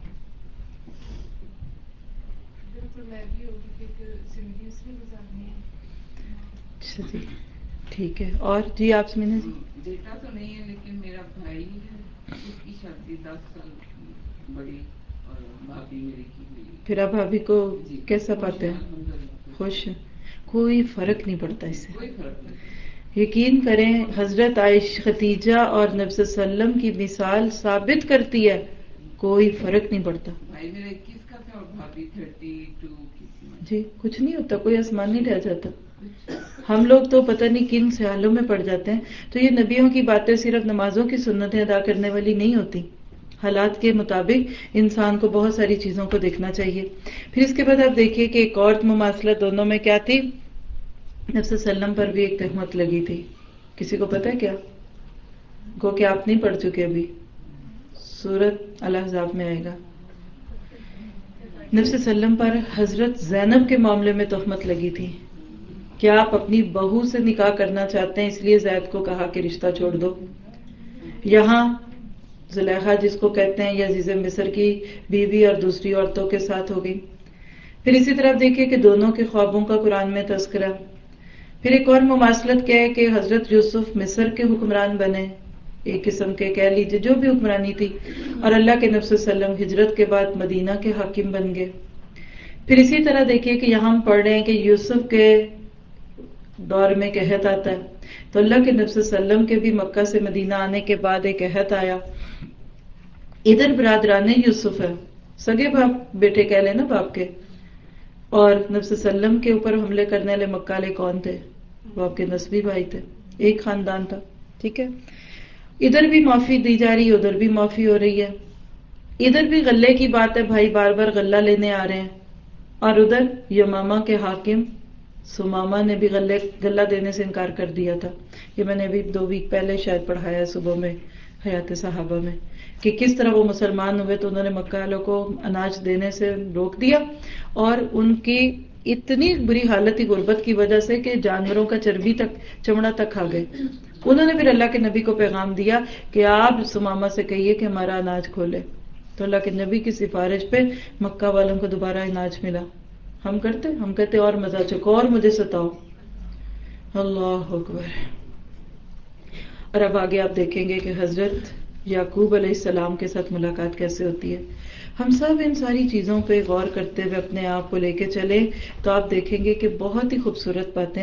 اچھا جی ٹھیک ہے. اور جی آپ سمجھنا جی؟ بیٹا تو نہیں ہے لیکن میرا بھائی ہے، اس کی شادی دس سال بڑی اور بھابھی میری کی ہوئی. پھر آپ بھابھی کو کیسا پاتے ہیں؟ خوش. کوئی فرق نہیں پڑتا اس سے، کوئی فرق نہیں. یقین کریں حضرت عائشہ خدیجہ اور نبی صلی اللہ علیہ وسلم کی مثال ثابت کرتی ہے کوئی فرق نہیں پڑتا. بھائی میرا اکیس کا تھا اور بھابھی تھرٹی ٹو کی تھی. جی کچھ نہیں ہوتا، کوئی آسمان نہیں ڈہ جاتا. ہم لوگ تو پتہ نہیں کن سیالوں میں پڑ جاتے ہیں. تو یہ نبیوں کی باتیں صرف نمازوں کی سنتیں ادا کرنے والی نہیں ہوتی، حالات کے مطابق انسان کو بہت ساری چیزوں کو دیکھنا چاہیے. پھر اس کے بعد آپ دیکھیے کہ ایک اور مماثلت دونوں میں کیا تھی. نبی صلی اللہ علیہ وسلم پر بھی ایک تہمت لگی تھی. کسی کو پتہ ہے کیا؟ گو کہ آپ نہیں پڑھ چکے ابھی، سورۃ الاحزاب میں آئے گا. نبی صلی اللہ علیہ وسلم پر حضرت زینب کے معاملے میں تہمت لگی تھی کہ آپ اپنی بہو سے نکاح کرنا چاہتے ہیں، اس لیے زید کو کہا کہ رشتہ چھوڑ دو. یہاں زلیخا جس کو کہتے ہیں یہ عزیز مصر کی بیوی اور دوسری عورتوں کے ساتھ ہو گئی. پھر اسی طرح دیکھیے کہ دونوں کے خوابوں کا قرآن میں تذکرہ. پھر ایک اور مماثلت کیا ہے کہ حضرت یوسف مصر کے حکمران بنے، ایک قسم کے کہہ لیجیے جو بھی حکمرانی تھی، اور اللہ کے نبی صلی اللہ علیہ وسلم ہجرت کے بعد مدینہ کے حاکم بن گئے. پھر اسی طرح دیکھیے کہ یہاں ہم پڑھ رہے ہیں کہ یوسف کے دور میں قحط آتا ہے، تو اللہ کے نبی صلی اللہ علیہ وسلم کے بھی مکہ سے مدینہ آنے کے بعد ایک قحط آیا. ادھر برادران یوسف ہے، سگے باپ بیٹے کہہ لیں نا باپ کے، اور نبی صلی اللہ علیہ وسلم کے اوپر حملے کرنے والے مکہ والے کون تھے؟ وہ آپ کے نسبی بھائی تھے، ایک خاندان تھا. ٹھیک ہے، ادھر بھی معافی دی جا رہی ہے، ادھر بھی معافی ہو رہی ہے. ادھر بھی غلے کی بات ہے، بھائی بار بار غلہ لینے آ رہے ہیں، اور ادھر یمامہ کے حاکم سمامہ نے بھی غلے غلہ دینے سے انکار کر دیا تھا. یہ میں نے ابھی دو ویک پہلے شاید پڑھایا ہے صبح میں حیات صحابہ میں، کہ کس طرح وہ مسلمان ہوئے تو انہوں نے مکہ والوں کو اناج دینے سے روک دیا، اور ان کی اتنی بری حالت تھی غربت کی وجہ سے کہ جانوروں کا چربی تک چمڑا تک کھا گئے. انہوں نے پھر اللہ کے نبی کو پیغام دیا کہ آپ سمامہ سے کہیے کہ ہمارا اناج کھولے، تو اللہ کے نبی کی سفارش پہ مکہ والوں کو دوبارہ اناج ملا. ہم کرتے ہم کہتے اور مزہ چکو اور مجھے ستاؤ. اللہ اکبر. اور اب آگے آپ دیکھیں گے کہ حضرت یعقوب علیہ السلام کے ساتھ ملاقات کیسے ہوتی ہے. ہم سب ان ساری چیزوں پہ غور کرتے ہوئے اپنے آپ کو لے کے چلے تو آپ دیکھیں گے کہ بہت ہی خوبصورت باتیں.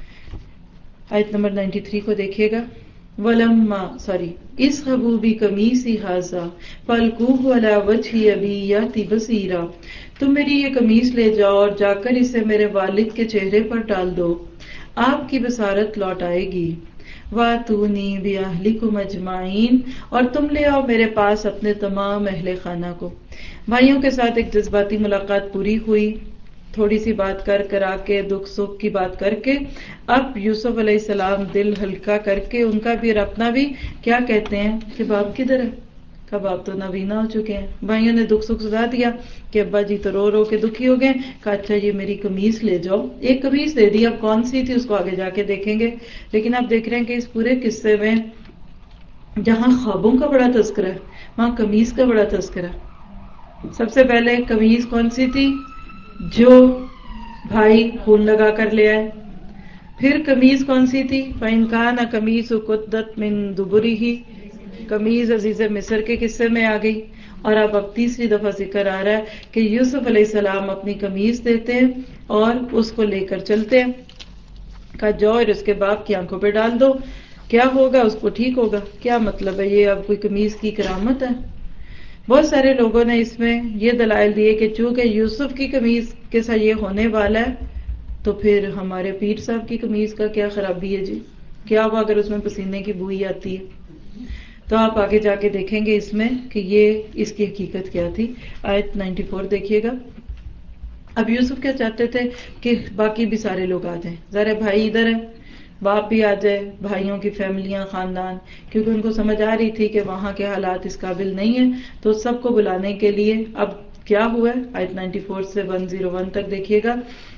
آیت نمبر نائنٹی تھری کو دیکھیے گا. ولما سوری اصحبوا بقمیصی ھذا فالقوہ علی وجہ ابی یأتی بصیرا، تم میری یہ قمیص لے جاؤ اور جا کر اسے میرے والد کے چہرے پر ڈال دو، آپ کی بصارت لوٹ آئے گی. وَاتُونِي بِأَهْلِكُمْ أَجْمَعِينَ، اور تم لے آؤ میرے پاس اپنے تمام اہل خانہ کو. بھائیوں کے ساتھ ایک جذباتی ملاقات پوری ہوئی. تھوڑی سی بات کر کرا کے دکھ سکھ کی بات کر کے اب یوسف علیہ السلام دل ہلکا کر کے ان کا بھی اور اپنا بھی کیا کہتے ہیں کہ باپ کدھر ہے؟ کہ باپ تو نابینا ہو چکے ہیں. بھائیوں نے دکھ سکھ سنا دیا کہ ابا جی تو رو رو کے دکھی ہو گئے. کہا اچھا یہ میری قمیص لے جاؤ. ایک قمیص دے دی. اب کون سی تھی اس کو آگے جا کے دیکھیں گے. لیکن آپ دیکھ رہے ہیں کہ اس پورے قصے میں جہاں خوابوں کا بڑا تذکرہ ہے وہاں قمیص کا بڑا تذکرہ ہے. سب سے پہلے قمیص کون سی تھی؟ جو بھائی خون لگا کر لے آئے. پھر قمیص کون سی تھی؟ فَإِنْ كَانَ قَمِيصُ قُدَّتْ مِنْ دُبُرِهِ. قمیص عزیز مصر کے قصے میں آ گئی. اور اب اب تیسری دفعہ ذکر آ رہا ہے کہ یوسف علیہ السلام اپنی قمیص دیتے ہیں اور اس کو لے کر چلتے ہیں. کہا جاؤ اور اس کے باپ کی آنکھوں پہ ڈال دو. کیا ہوگا؟ اس کو ٹھیک ہوگا. کیا مطلب ہے؟ یہ اب کوئی قمیص کی کرامت ہے؟ بہت سارے لوگوں نے اس میں یہ دلائل دیے کہ چونکہ یوسف کی قمیص کے ساتھ یہ ہونے والا ہے تو پھر ہمارے پیر صاحب کی قمیص کا کیا خرابی ہے جی؟ کیا ہوا اگر اس میں پسینے کی بوئی آتی ہے؟ تو آپ آگے جا کے دیکھیں گے اس میں کہ یہ اس کی حقیقت کیا تھی. آیت نائنٹی فور دیکھیے گا. اب یوسف کیا چاہتے تھے کہ باقی بھی سارے لوگ آ جائیں. ذرا بھائی ادھر ہے، باپ بھی آ جائے، بھائیوں کی فیملیاں، خاندان، کیونکہ ان کو سمجھ آ رہی تھی کہ وہاں کے حالات اس قابل نہیں ہیں. تو سب کو بلانے کے لیے اب کیا ہوا ہے؟ آیت نائنٹی فور سے ون زیرو ون تک دیکھیے گا.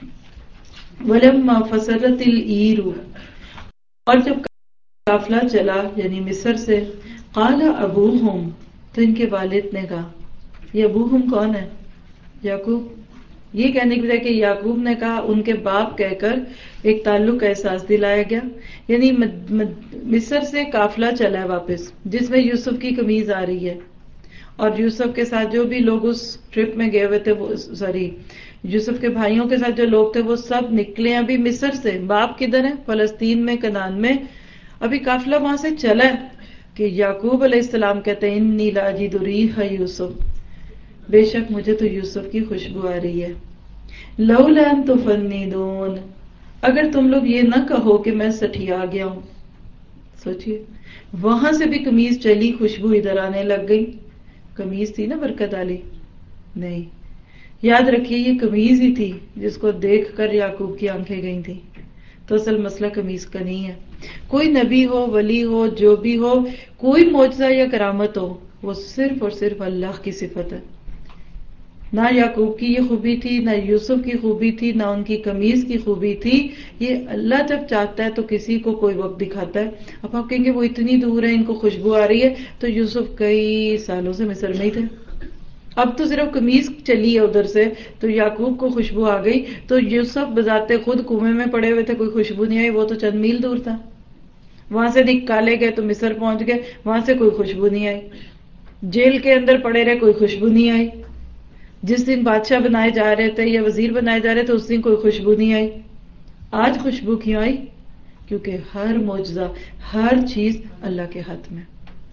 وَلَمَّا فَصَلَتِ الْعِيرُ. اور جب قافلہ چلا یعنی مصر سے، قال ابوہم، تو ان کے والد نے کہا. یہ ابوہم کون ہے؟ یعقوب. یہ کہنے کی بجائے کہ یعقوب نے کہا، ان کے باپ کہہ کر ایک تعلق کا احساس دلایا گیا. یعنی مصر سے قافلہ چلا ہے واپس جس میں یوسف کی قمیض آ رہی ہے اور یوسف کے ساتھ جو بھی لوگ اس ٹرپ میں گئے ہوئے تھے وہ سوری یوسف کے بھائیوں کے ساتھ جو لوگ تھے وہ سب نکلے ہیں ابھی مصر سے. باپ کدھر ہے؟ فلسطین میں، کنعان میں. ابھی قافلہ وہاں سے چلا ہے کہ یعقوب علیہ السلام کہتے ہیں انی لاجد ریح یوسف، بے شک مجھے تو یوسف کی خوشبو آ رہی ہے. لولا ان تفندون، اگر تم لوگ یہ نہ کہو کہ میں سٹھیا گیا ہوں. سوچئے وہاں سے بھی قمیض چلی، خوشبو ادھر آنے لگ گئی. قمیض تھی نا برکت والی؟ نہیں، یاد رکھیے یہ قمیض ہی تھی جس کو دیکھ کر یعقوب کی آنکھیں گئی تھی. تو اصل مسئلہ قمیض کا نہیں ہے. کوئی نبی ہو، ولی ہو، جو بھی ہو، کوئی معجزہ یا کرامت ہو، وہ صرف اور صرف اللہ کی صفت ہے. نہ یعقوب کی یہ خوبی تھی، نہ یوسف کی خوبی تھی، نہ ان کی قمیض کی خوبی تھی. یہ اللہ جب چاہتا ہے تو کسی کو کوئی وقت دکھاتا ہے. اب آپ کہیں گے وہ اتنی دور ہے، ان کو خوشبو آ رہی ہے، تو یوسف کئی سالوں سے مصر میں ہی تھے. اب تو صرف قمیض چلی ہے ادھر سے تو یعقوب کو خوشبو آ گئی. تو یوسف بذات خود کنویں میں پڑے ہوئے تھے، کوئی خوشبو نہیں آئی. وہ تو چند میل دور تھا. وہاں سے نکالے گئے تو مصر پہنچ گئے، وہاں سے کوئی خوشبو نہیں آئی. جیل کے اندر پڑے رہے، کوئی خوشبو نہیں آئی. جس دن بادشاہ بنائے جا رہے تھے یا وزیر بنائے جا رہے تھے اس دن کوئی خوشبو نہیں آئی. آج خوشبو کیوں آئی؟ کیونکہ ہر معجزہ، ہر چیز اللہ کے ہاتھ میں.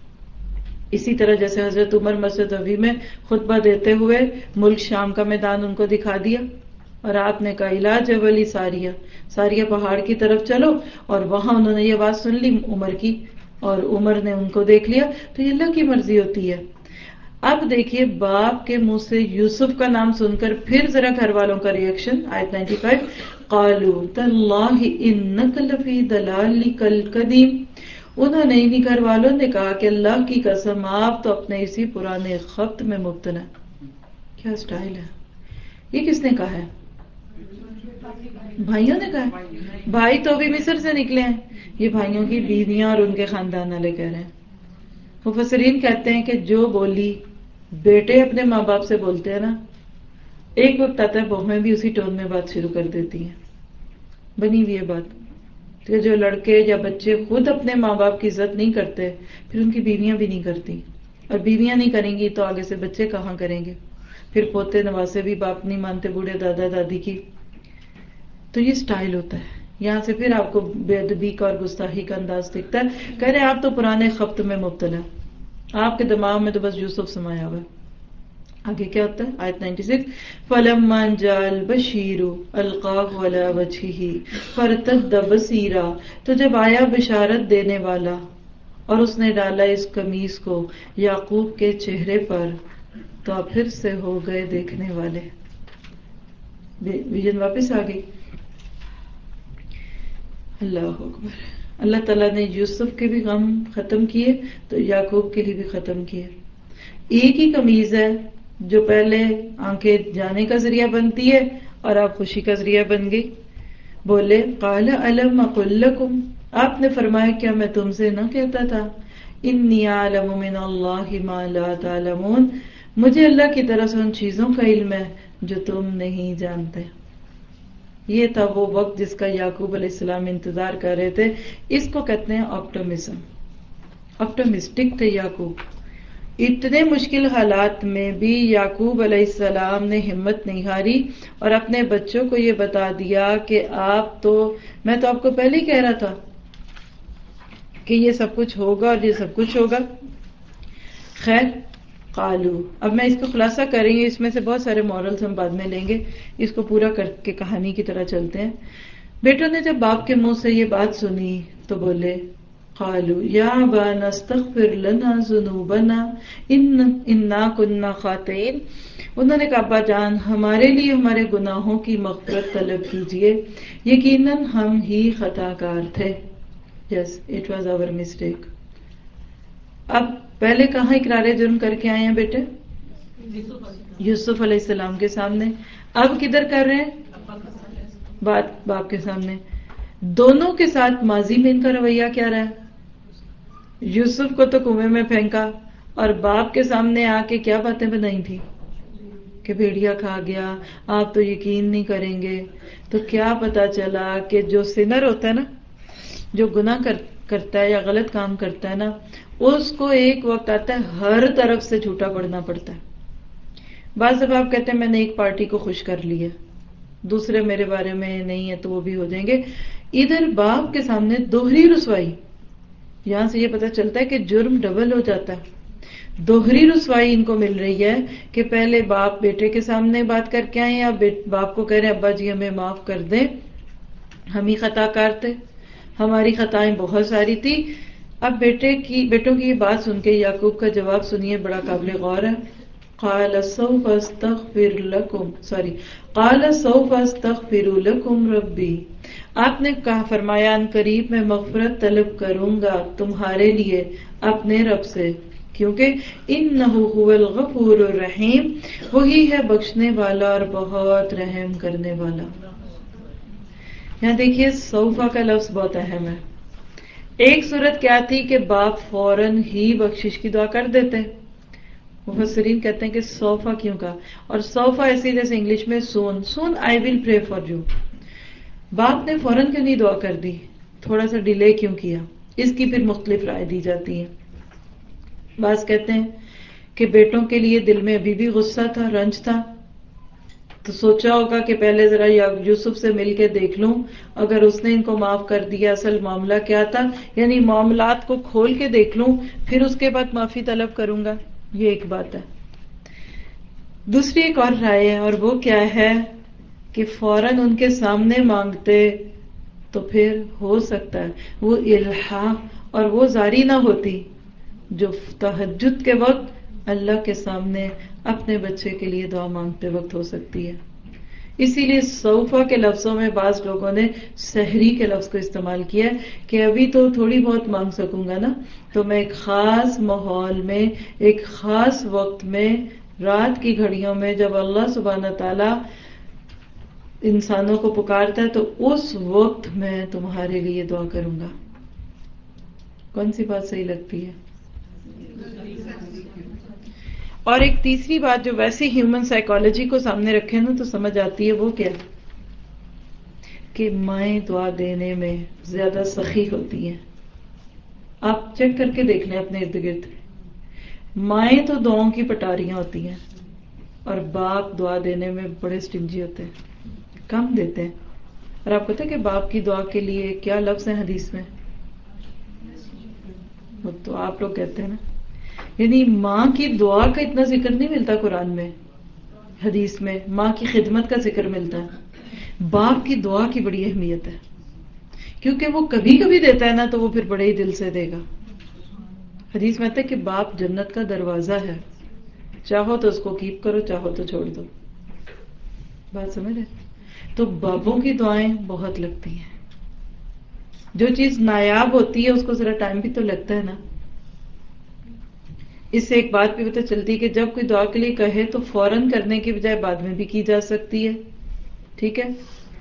اسی طرح جیسے حضرت عمر مسجد نبوی میں خطبہ دیتے ہوئے ملک شام کا میدان ان کو دکھا دیا اور آپ نے کہا الا جبل ساریہ، ساریہ پہاڑ کی طرف چلو، اور وہاں انہوں نے یہ بات سن لی عمر کی اور عمر نے ان کو دیکھ لیا. تو یہ اللہ کی مرضی ہوتی ہے. اب دیکھیے باپ کے منہ سے یوسف کا نام سن کر پھر ذرا گھر والوں کا ریئیکشن. آیت نائنٹی فائیو. قالوا تاللہ انک لفی ضلالک القدیم. انہوں نے انہی گھر والوں نے کہا کہ اللہ کی قسم آپ تو اپنے اسی پرانے خبط میں مبتلا. کیا سٹائل ہے! یہ کس نے کہا ہے؟ بھائیوں نے کہا ہے. بھائی تو بھی مصر سے نکلے ہیں. یہ بھائیوں کی بیویاں اور ان کے خاندان والے کہہ رہے ہیں. مفسرین کہتے ہیں کہ جو بولی بیٹے اپنے ماں باپ سے بولتے ہیں نا، ایک وقت آتا ہے بہویں بھی اسی ٹون میں بات شروع کر دیتی ہیں. بنی ہوئی ہے بات کہ جو لڑکے یا بچے خود اپنے ماں باپ کی عزت نہیں کرتے پھر ان کی بیویاں بھی نہیں کرتی، اور بیویاں نہیں کریں گی تو آگے سے بچے کہاں کریں گے. پھر پوتے نواسے بھی باپ نہیں مانتے، بوڑھے دادا دادی کی. تو یہ سٹائل ہوتا ہے. یہاں سے پھر آپ کو بے ادبی کا اور گستاخی کا انداز دکھتا ہے. کہہ رہے ہیں آپ تو پرانے خبط میں مبتلا، آپ کے دماغ میں تو بس یوسف سمایا ہوا ہے. آگے کیا ہوتا ہے؟ آیت نائنٹی سکس. فَلَمَّا جَاءَ الْبَشِيرُ أَلْقَاهُ عَلَى وَجْهِهِ فَارْتَدَّ بَصِيرًا. تو جب آیا بشارت دینے والا اور اس نے ڈالا اس قمیص کو یعقوب کے چہرے پر تو آپ پھر سے ہو گئے دیکھنے والے. विजन वापस आ गई। अल्लाह अकबर। अल्लाह ताला ने यूसुफ के भी गम खत्म किए तो याकूब के लिए भी खत्म किए। एक ही कमीज है जो पहले आंखें जाने का जरिया बनती है और आप खुशी का जरिया बन गई। बोले काल अलम अकुल लकुम, आपने फरमाया क्या मैं तुमसे न कहता था, इन्नी आलमु मिनल्लाहि मा ला तालमून, मुझे अल्लाह की तरफ से उन चीजों का इल्म है जो तुम नहीं जानते। ये था वो वक्त जिसका याकूब अलैहिस्सलाम इंतजार कर रहे थे। इसको कहते हैं ऑप्टिमिज्म। ऑप्टिमिस्टिक थे याकूब। इतने मुश्किल हालात में भी याकूब अलैहिस्सलाम ने हिम्मत नहीं हारी और अपने बच्चों को ये बता दिया कि आप तो, मैं तो आपको पहले ही कह रहा था कि ये सब कुछ होगा और ये सब कुछ होगा। खैर कालू, अब मैं इसको खुलासा कर रही हूँ, इसमें से बहुत सारे मॉरल्स हम बाद में लेंगे, इसको पूरा करके कहानी की तरह चलते हैं। बेटों ने जब बाप के मुंह से ये बात सुनी तो बोले कालू या अबाना अस्तगफिर लना ज़ुनूबना इन इन्ना कुन्ना खातिन। उन्होंने कहा अब्बा जान हमारे लिए हमारे गुनाहों की मग़फ़िरत तलब कीजिए, यकीनन हम ही खताकार थे। Yes it was our mistake. अब पहले कहाँ इकरारे जुर्म करके आए हैं बेटे? यूसुफ अलैहिस्सलाम के सामने। अब किधर कर रहे हैं? बात बाप के सामने। दोनों के साथ माजी में इनका रवैया क्या रहा है? यूसुफ को तो कुएं में फेंका और बाप के सामने आके क्या बातें बनाई थी कि भेड़िया खा गया, आप तो यकीन नहीं करेंगे। तो क्या पता चला कि जो सिनर होता है ना, जो गुनाह कर, करता है या गलत काम करता है ना, उसको एक वक्त आता है हर तरफ से झूठा पड़ना पड़ता है। बात जब आप कहते हैं मैंने एक पार्टी को खुश कर लिया, दूसरे मेरे बारे में नहीं है तो वो भी हो जाएंगे। इधर बाप के सामने दोहरी रुसवाई। यहां से ये पता चलता है कि जुर्म डबल हो जाता है। दोहरी रुसवाई इनको मिल रही है कि पहले बाप बेटे के सामने बात करके आए, या बाप को कह रहे हैं अब्बा जी हमें माफ कर दें, हम ही खताकार थे, हमारी खताएं बहुत सारी थी। अब बेटे की बेटों की ये बात सुन के याकूब का जवाब सुनिए, बड़ा काबिल गौर है। क़ाल सौफ़ अस्तग़फ़िर लकुम सॉरी क़ाल सौफ़ अस्तग़फ़िरु लकुम रब्बी, आपने कहा फरमाया अन करीब मैं मग़फ़िरत तलब करूंगा तुम्हारे लिए अपने रब से, क्योंकि इन्नहु हुवल गफ़ूरुर रहीम, वही है बख्शने वाला और बहुत रहम करने वाला। यहाँ देखिए सौफा का लफ्ज बहुत अहम है। एक सूरत क्या थी कि बाप फौरन ही बख्शिश की दुआ कर देते। मुफस्सिरीन कहते हैं कि सौफा क्यों कहा, और सौफा ऐसी जैसे इंग्लिश में son son I will pray for you. बाप ने फौरन क्यों नहीं दुआ कर दी, थोड़ा सा डिले क्यों किया? इसकी फिर मुख्तलिफ राय दी जाती है। बास कहते हैं कि बेटों के लिए दिल में अभी भी गुस्सा था, रंज था, तो सोचा होगा कि पहले जरा यूसुफ से मिलके देख लूं, अगर उसने इनको माफ कर दिया असल मामला क्या था, यानी मामलात को खोल के देख लूं, फिर उसके बाद माफी तलब करूंगा। ये एक बात है। दूसरी एक और राय है, और वो क्या है कि फौरन उनके सामने मांगते तो फिर हो सकता है वो इल्हा और वो जारी ना होती जो तहज्जुद के वक्त अल्लाह के सामने अपने बच्चे के लिए दुआ मांगते वक्त हो सकती है। इसीलिए सौफा के लफ्जों में बाज लोगों ने सहरी के लफ्ज को इस्तेमाल किया है कि अभी तो थोड़ी बहुत मांग सकूंगा ना, तो मैं एक खास माहौल में, एक खास वक्त में, रात की घड़ियों में जब अल्लाह सुब्हाना ताला इंसानों को पुकारता है तो उस वक्त मैं तुम्हारे लिए दुआ करूंगा। कौन सी बात सही लगती है? और एक तीसरी बात जो वैसे ह्यूमन साइकोलॉजी को सामने रखे ना तो समझ आती है, वो क्या कि माएं दुआ देने में ज्यादा सखी होती हैं। आप चेक करके देख लें अपने इर्द गिर्द, माएं तो दुआओं की पटारियां होती हैं और बाप दुआ देने में बड़े स्टिंजी होते हैं, कम देते हैं। और आपको पता है कि बाप की दुआ के लिए क्या लफ्ज है हदीस में? वो तो आप लोग कहते हैं ना, यानी माँ की दुआ का इतना जिक्र नहीं मिलता कुरान में, हदीस में माँ की खिदमत का जिक्र मिलता है। बाप की दुआ की बड़ी अहमियत है, क्योंकि वो कभी कभी देता है ना तो वो फिर बड़े ही दिल से देगा। हदीस में आता है कि बाप जन्नत का दरवाजा है, चाहो तो उसको कीप करो, चाहो तो छोड़ दो। बात समझ रहे? تو بابوں کی دعائیں بہت لگتی ہیں. جو چیز نایاب ہوتی ہے اس کو ذرا ٹائم بھی تو لگتا ہے نا. اس سے ایک بات بھی پتہ چلتی ہے کہ جب کوئی دعا کے لیے کہے تو فوراً کرنے کی بجائے بعد میں بھی کی جا سکتی ہے. ٹھیک ہے.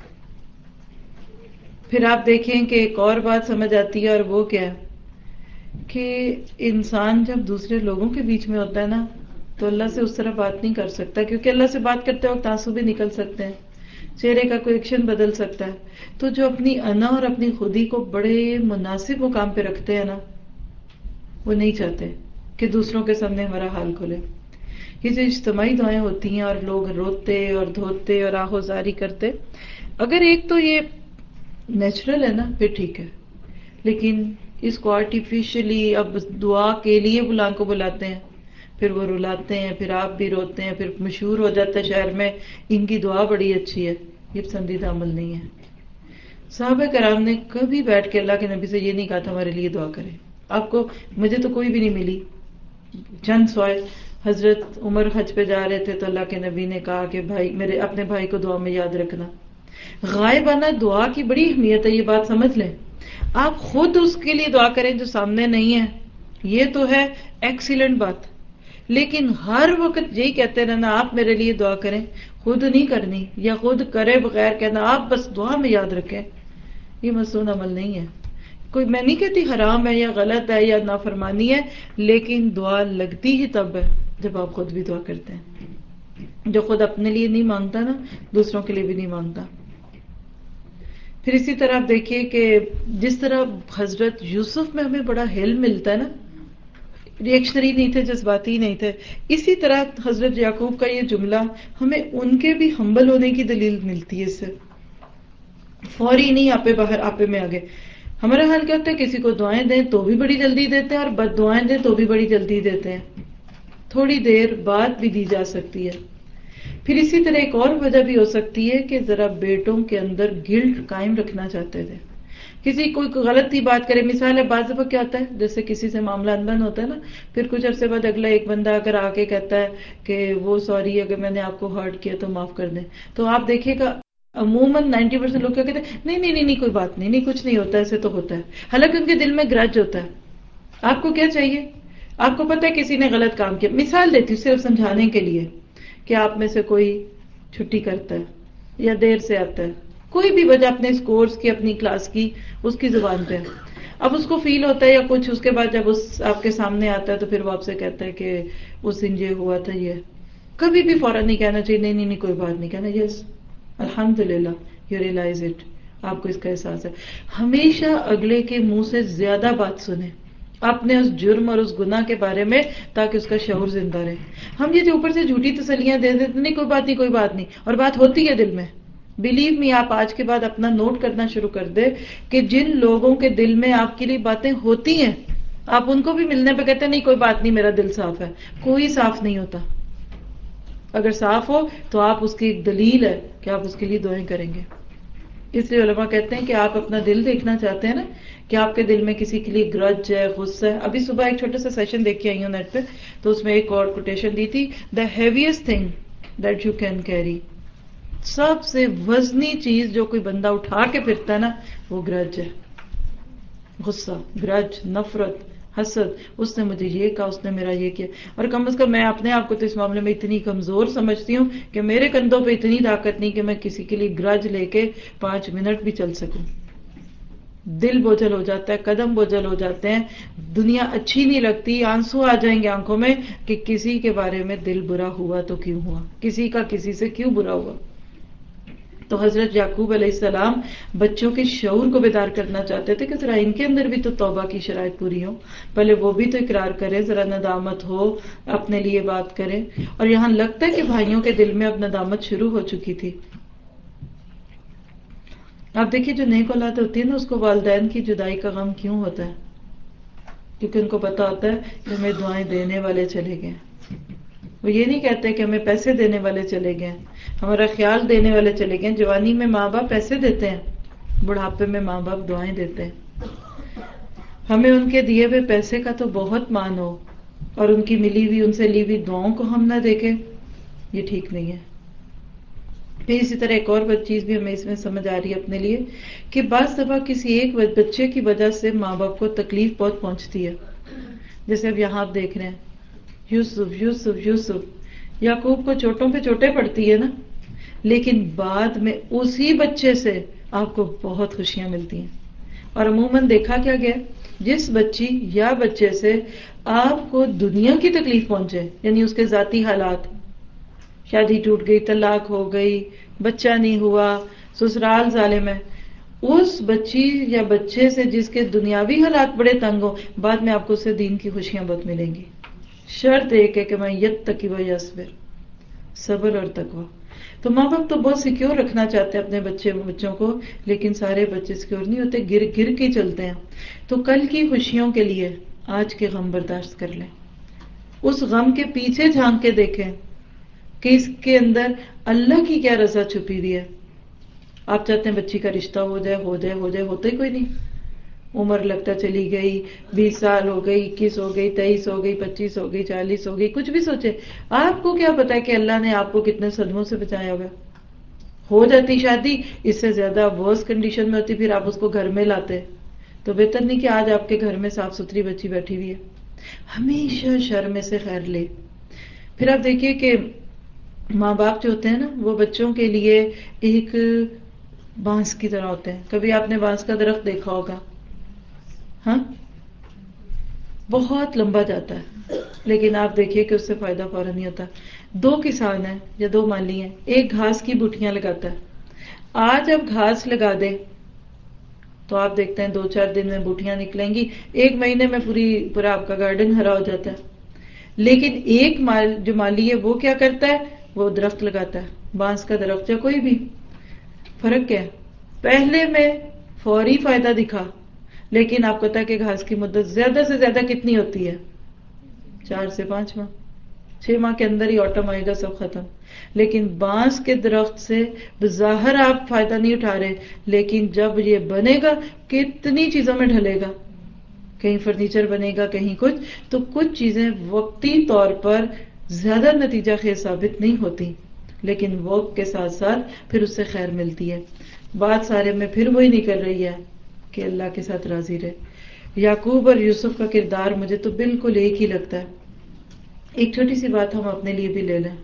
پھر آپ دیکھیں کہ ایک اور بات سمجھ آتی ہے، اور وہ کیا ہے کہ انسان جب دوسرے لوگوں کے بیچ میں ہوتا ہے نا تو اللہ سے اس طرح بات نہیں کر سکتا، کیونکہ اللہ سے بات کرتے وقت آنسو بھی نکل سکتے ہیں، چہرے کا کوئی ایکشن بدل سکتا ہے. تو جو اپنی انا اور اپنی خودی کو بڑے مناسب مقام پہ رکھتے ہیں نا، وہ نہیں چاہتے کہ دوسروں کے سامنے ہمارا حال کھلے. یہ جو اجتماعی دعائیں ہوتی ہیں اور لوگ روتے اور دھوتے اور آہوزاری کرتے، اگر ایک تو یہ نیچرل ہے نا پھر ٹھیک ہے، لیکن اس کو آرٹیفیشلی اب دعا کے لیے بلا کو بلاتے ہیں، پھر وہ رلاتے ہیں، پھر آپ بھی روتے ہیں، پھر مشہور ہو جاتا ہے شہر میں ان کی دعا بڑی اچھی ہے. یہ پسندیدہ عمل نہیں ہے. صحابہ کرام نے کبھی بیٹھ کے اللہ کے نبی سے یہ نہیں کہا تھا ہمارے لیے دعا کریں. آپ کو مجھے تو کوئی بھی نہیں ملی، چند سوائے حضرت عمر حج پہ جا رہے تھے تو اللہ کے نبی نے کہا کہ بھائی میرے اپنے بھائی کو دعا میں یاد رکھنا. غائبانہ دعا کی بڑی اہمیت ہے، یہ بات سمجھ لیں. آپ خود اس کے لیے دعا کریں جو سامنے نہیں ہے، یہ تو ہے ایکسیلنٹ بات، لیکن ہر وقت یہی کہتے رہنا آپ میرے لیے دعا کریں، خود نہیں کرنی، یا خود کرے بغیر کہنا آپ بس دعا میں یاد رکھیں، یہ مسنون عمل نہیں ہے. کوئی میں نہیں کہتی حرام ہے یا غلط ہے یا نافرمانی ہے، لیکن دعا لگتی ہی تب ہے جب آپ خود بھی دعا کرتے ہیں. جو خود اپنے لیے نہیں مانگتا نا، دوسروں کے لیے بھی نہیں مانگتا. پھر اسی طرح آپ دیکھیے کہ جس طرح حضرت یوسف میں ہمیں بڑا حلم ملتا ہے نا، ریئیکشنری نہیں تھے، جذباتی نہیں تھے، اسی طرح حضرت یعقوب کا یہ جملہ ہمیں ان کے بھی ہمبل ہونے کی دلیل ملتی ہے. اس سے فوری نہیں آپے باہر آپے میں آگے. ہمارا حال کیا ہوتا ہے، کسی کو دعائیں دیں تو بھی بڑی جلدی دیتے ہیں، اور بد دعائیں دیں تو بھی بڑی جلدی دیتے ہیں. تھوڑی دیر بعد بھی دی جا سکتی ہے. پھر اسی طرح ایک اور وجہ بھی ہو سکتی ہے کہ ذرا بیٹوں کے اندر گلٹ قائم رکھنا چاہتے تھے. کسی کوئی غلطی بات کرے، مثال ہے بعض دفعہ کیا ہوتا ہے جیسے کسی سے معاملہ انبن ہوتا ہے نا، پھر کچھ عرصے بعد اگلا ایک بندہ اگر آ کے کہتا ہے کہ وہ سوری اگر میں نے آپ کو ہرٹ کیا تو معاف کر دیں، تو آپ دیکھیے گا عموماً نائنٹی پرسینٹ لوگ کیا کہتے ہیں نہیں نہیں نہیں کوئی بات نہیں، نہیں کچھ نہیں ہوتا، ایسے تو ہوتا ہے. حالانکہ ان کے دل میں گرج ہوتا ہے. آپ کو کیا چاہیے؟ آپ کو پتہ ہے کسی نے غلط کام کیا، مثال دیتی ہوں صرف سمجھانے کے لیے، کہ آپ میں سے کوئی چھٹی کرتا ہے یا دیر سے آتا ہے، کوئی بھی وجہ اپنے اس کورس کی اپنی کلاس کی اس کی زبان پہ، اب اس کو فیل ہوتا ہے یا کچھ، اس کے بعد جب اس آپ کے سامنے آتا ہے تو پھر وہ آپ سے کہتا ہے کہ اس دن یہ ہوا تھا. یہ کبھی بھی فوراً نہیں کہنا چاہیے نہیں نہیں نہیں کوئی بات نہیں، کہنا یس الحمدللہ یو ریئلائز اٹ، آپ کو اس کا احساس ہے. ہمیشہ اگلے کے منہ سے زیادہ بات سنیں اپنے اس جرم اور اس گناہ کے بارے میں، تاکہ اس کا شعور زندہ رہے. ہم یہ جو اوپر سے جھوٹی تسلیاں دے دیتے نہیں کوئی بات نہیں کوئی بات نہیں، اور بات ہوتی ہے دل میں. بلیو می، آپ آج کے بعد اپنا نوٹ کرنا شروع کر دے کہ جن لوگوں کے دل میں آپ کے لیے باتیں ہوتی ہیں، آپ ان کو بھی ملنے پہ کہتے ہیں نہیں کوئی بات نہیں میرا دل صاف ہے. کوئی صاف نہیں ہوتا. اگر صاف ہو تو آپ اس کی ایک دلیل ہے کہ آپ اس کے لیے دعائیں کریں گے. اس لیے علماء کہتے ہیں کہ آپ اپنا دل دیکھنا چاہتے ہیں نا، کہ آپ کے دل میں کسی کے لیے گرج ہے، غصہ ہے. ابھی صبح ایک چھوٹا سا سیشن دیکھ کے آئی ہوں نیٹ پہ، تو اس میں ایک اور کوٹیشن دی تھی، the heaviest thing that you can carry, سب سے وزنی چیز جو کوئی بندہ اٹھا کے پھرتا ہے نا، وہ گرج ہے. غصہ، گرج، نفرت، حسد، اس نے مجھے یہ کہا، اس نے میرا یہ کیا. اور کم از کم میں اپنے آپ کو تو اس معاملے میں اتنی کمزور سمجھتی ہوں کہ میرے کندھوں پہ اتنی طاقت نہیں کہ میں کسی کے لیے گرج لے کے پانچ منٹ بھی چل سکوں. دل بوجھل ہو جاتا ہے، قدم بوجھل ہو جاتے ہیں، دنیا اچھی نہیں لگتی، آنسو آ جائیں گے آنکھوں میں کہ کسی کے بارے میں دل برا ہوا تو کیوں ہوا، کسی کا کسی سے کیوں برا ہوا. تو حضرت یعقوب علیہ السلام بچوں کے شعور کو بیدار کرنا چاہتے تھے کہ ذرا ان کے اندر بھی تو توبہ کی شرائط پوری ہو، پہلے وہ بھی تو اقرار کرے، ذرا ندامت ہو، اپنے لیے بات کرے. اور یہاں لگتا ہے کہ بھائیوں کے دل میں اب ندامت شروع ہو چکی تھی. آپ دیکھیے جو نیک اولاد ہوتی ہے نا، اس کو والدین کی جدائی کا غم کیوں ہوتا ہے؟ کیونکہ ان کو پتا ہوتا ہے کہ ہمیں دعائیں دینے والے چلے گئے. وہ یہ نہیں کہتے کہ ہمیں پیسے دینے والے چلے گئے، ہمارا خیال دینے والے چلے گئے. جوانی میں ماں باپ پیسے دیتے ہیں، بڑھاپے میں ماں باپ دعائیں دیتے ہیں. ہمیں ان کے دیے ہوئے پیسے کا تو بہت مان ہو، اور ان کی ملی ہوئی ان سے لی ہوئی دعاؤں کو ہم نہ دیکھیں، یہ ٹھیک نہیں ہے. پھر اسی طرح ایک اور چیز بھی ہمیں اس میں سمجھ آ رہی ہے اپنے لیے کہ بعض دفعہ کسی ایک بچے کی وجہ سے ماں باپ کو تکلیف بہت پہنچتی ہے. جیسے اب یہاں آپ دیکھ رہے ہیں یوسف یوسف یوسف یعقوب کو چوٹوں پہ چوٹیں پڑتی ہے نا، لیکن بعد میں اسی بچے سے آپ کو بہت خوشیاں ملتی ہیں. اور عموماً دیکھا کیا گیا، جس بچی یا بچے سے آپ کو دنیا کی تکلیف پہنچے، یعنی اس کے ذاتی حالات، شادی ٹوٹ گئی، طلاق ہو گئی، بچہ نہیں ہوا، سسرال ظالم ہے، اس بچی یا بچے سے جس کے دنیاوی حالات بڑے تنگ ہو، بعد میں آپ کو اس سے دین کی خوشیاں بہت ملیں گی. شرط ایک ہے کہ میں یتقی و یصبر، صبر اور تقوی. تو ماں باپ تو بہت سیکیور رکھنا چاہتے ہیں اپنے بچے بچوں کو، لیکن سارے بچے سیکیور نہیں ہوتے، گر گر کے چلتے ہیں. تو کل کی خوشیوں کے لیے آج کے غم برداشت کر لیں، اس غم کے پیچھے جھانک کے دیکھیں کہ اس کے اندر اللہ کی کیا رضا چھپی ہوئی ہے. آپ چاہتے ہیں بچی کا رشتہ ہو جائے ہو جائے ہو جائے، ہوتا ہی کوئی نہیں. عمر لگتا چلی گئی، بیس سال ہو گئی، اکیس ہو گئی، تیئیس ہو گئی، پچیس ہو گئی، چالیس ہو گئی، کچھ بھی سوچے. آپ کو کیا پتا ہے کہ اللہ نے آپ کو کتنے صدموں سے بچایا ہوگا. ہو جاتی شادی، اس سے زیادہ ورس کنڈیشن میں ہوتی، پھر آپ اس کو گھر میں لاتے. تو بہتر نہیں کہ آج آپ کے گھر میں صاف ستھری بچی بیٹھی ہوئی ہے. ہمیشہ شر میں سے خیر لے. پھر آپ دیکھیے کہ ماں باپ جو ہوتے ہیں نا، وہ بچوں کے لیے ایک بانس کی طرح ہوتے ہیں. کبھی آپ نے بانس کا درخت دیکھا ہوگا، ہاں، بہت لمبا جاتا ہے، لیکن آپ دیکھیے کہ اس سے فائدہ فوراً نہیں ہوتا. دو کسان ہیں یا دو مالی ہیں، ایک گھاس کی بوٹیاں لگاتا ہے. آج اب گھاس لگا دے تو آپ دیکھتے ہیں دو چار دن میں بوٹیاں نکلیں گی، ایک مہینے میں پوری پورا آپ کا گارڈن ہرا ہو جاتا ہے. لیکن ایک مال جو مالی ہے وہ کیا کرتا ہے، وہ درخت لگاتا ہے، بانس کا درخت یا کوئی بھی. فرق کیا ہے، پہلے میں فوری فائدہ دکھا، لیکن آپ کو پتا ہے کہ گھاس کی مدت زیادہ سے زیادہ کتنی ہوتی ہے، چار سے پانچ ماہ. چھ ماہ کے اندر ہی آٹم آئے گا، سب ختم. لیکن بانس کے درخت سے بظاہر آپ فائدہ نہیں اٹھا رہے، لیکن جب یہ بنے گا کتنی چیزوں میں ڈھلے گا، کہیں فرنیچر بنے گا، کہیں کچھ. تو کچھ چیزیں وقتی طور پر زیادہ نتیجہ خیز ثابت نہیں ہوتی، لیکن وقت کے ساتھ ساتھ پھر اس سے خیر ملتی ہے. بات سارے میں پھر وہی نکل رہی ہے کہ اللہ کے ساتھ راضی رہے. یعقوب اور یوسف کا کردار مجھے تو بالکل ایک ہی لگتا ہے. ایک چھوٹی سی بات ہم اپنے لیے بھی لے لیں.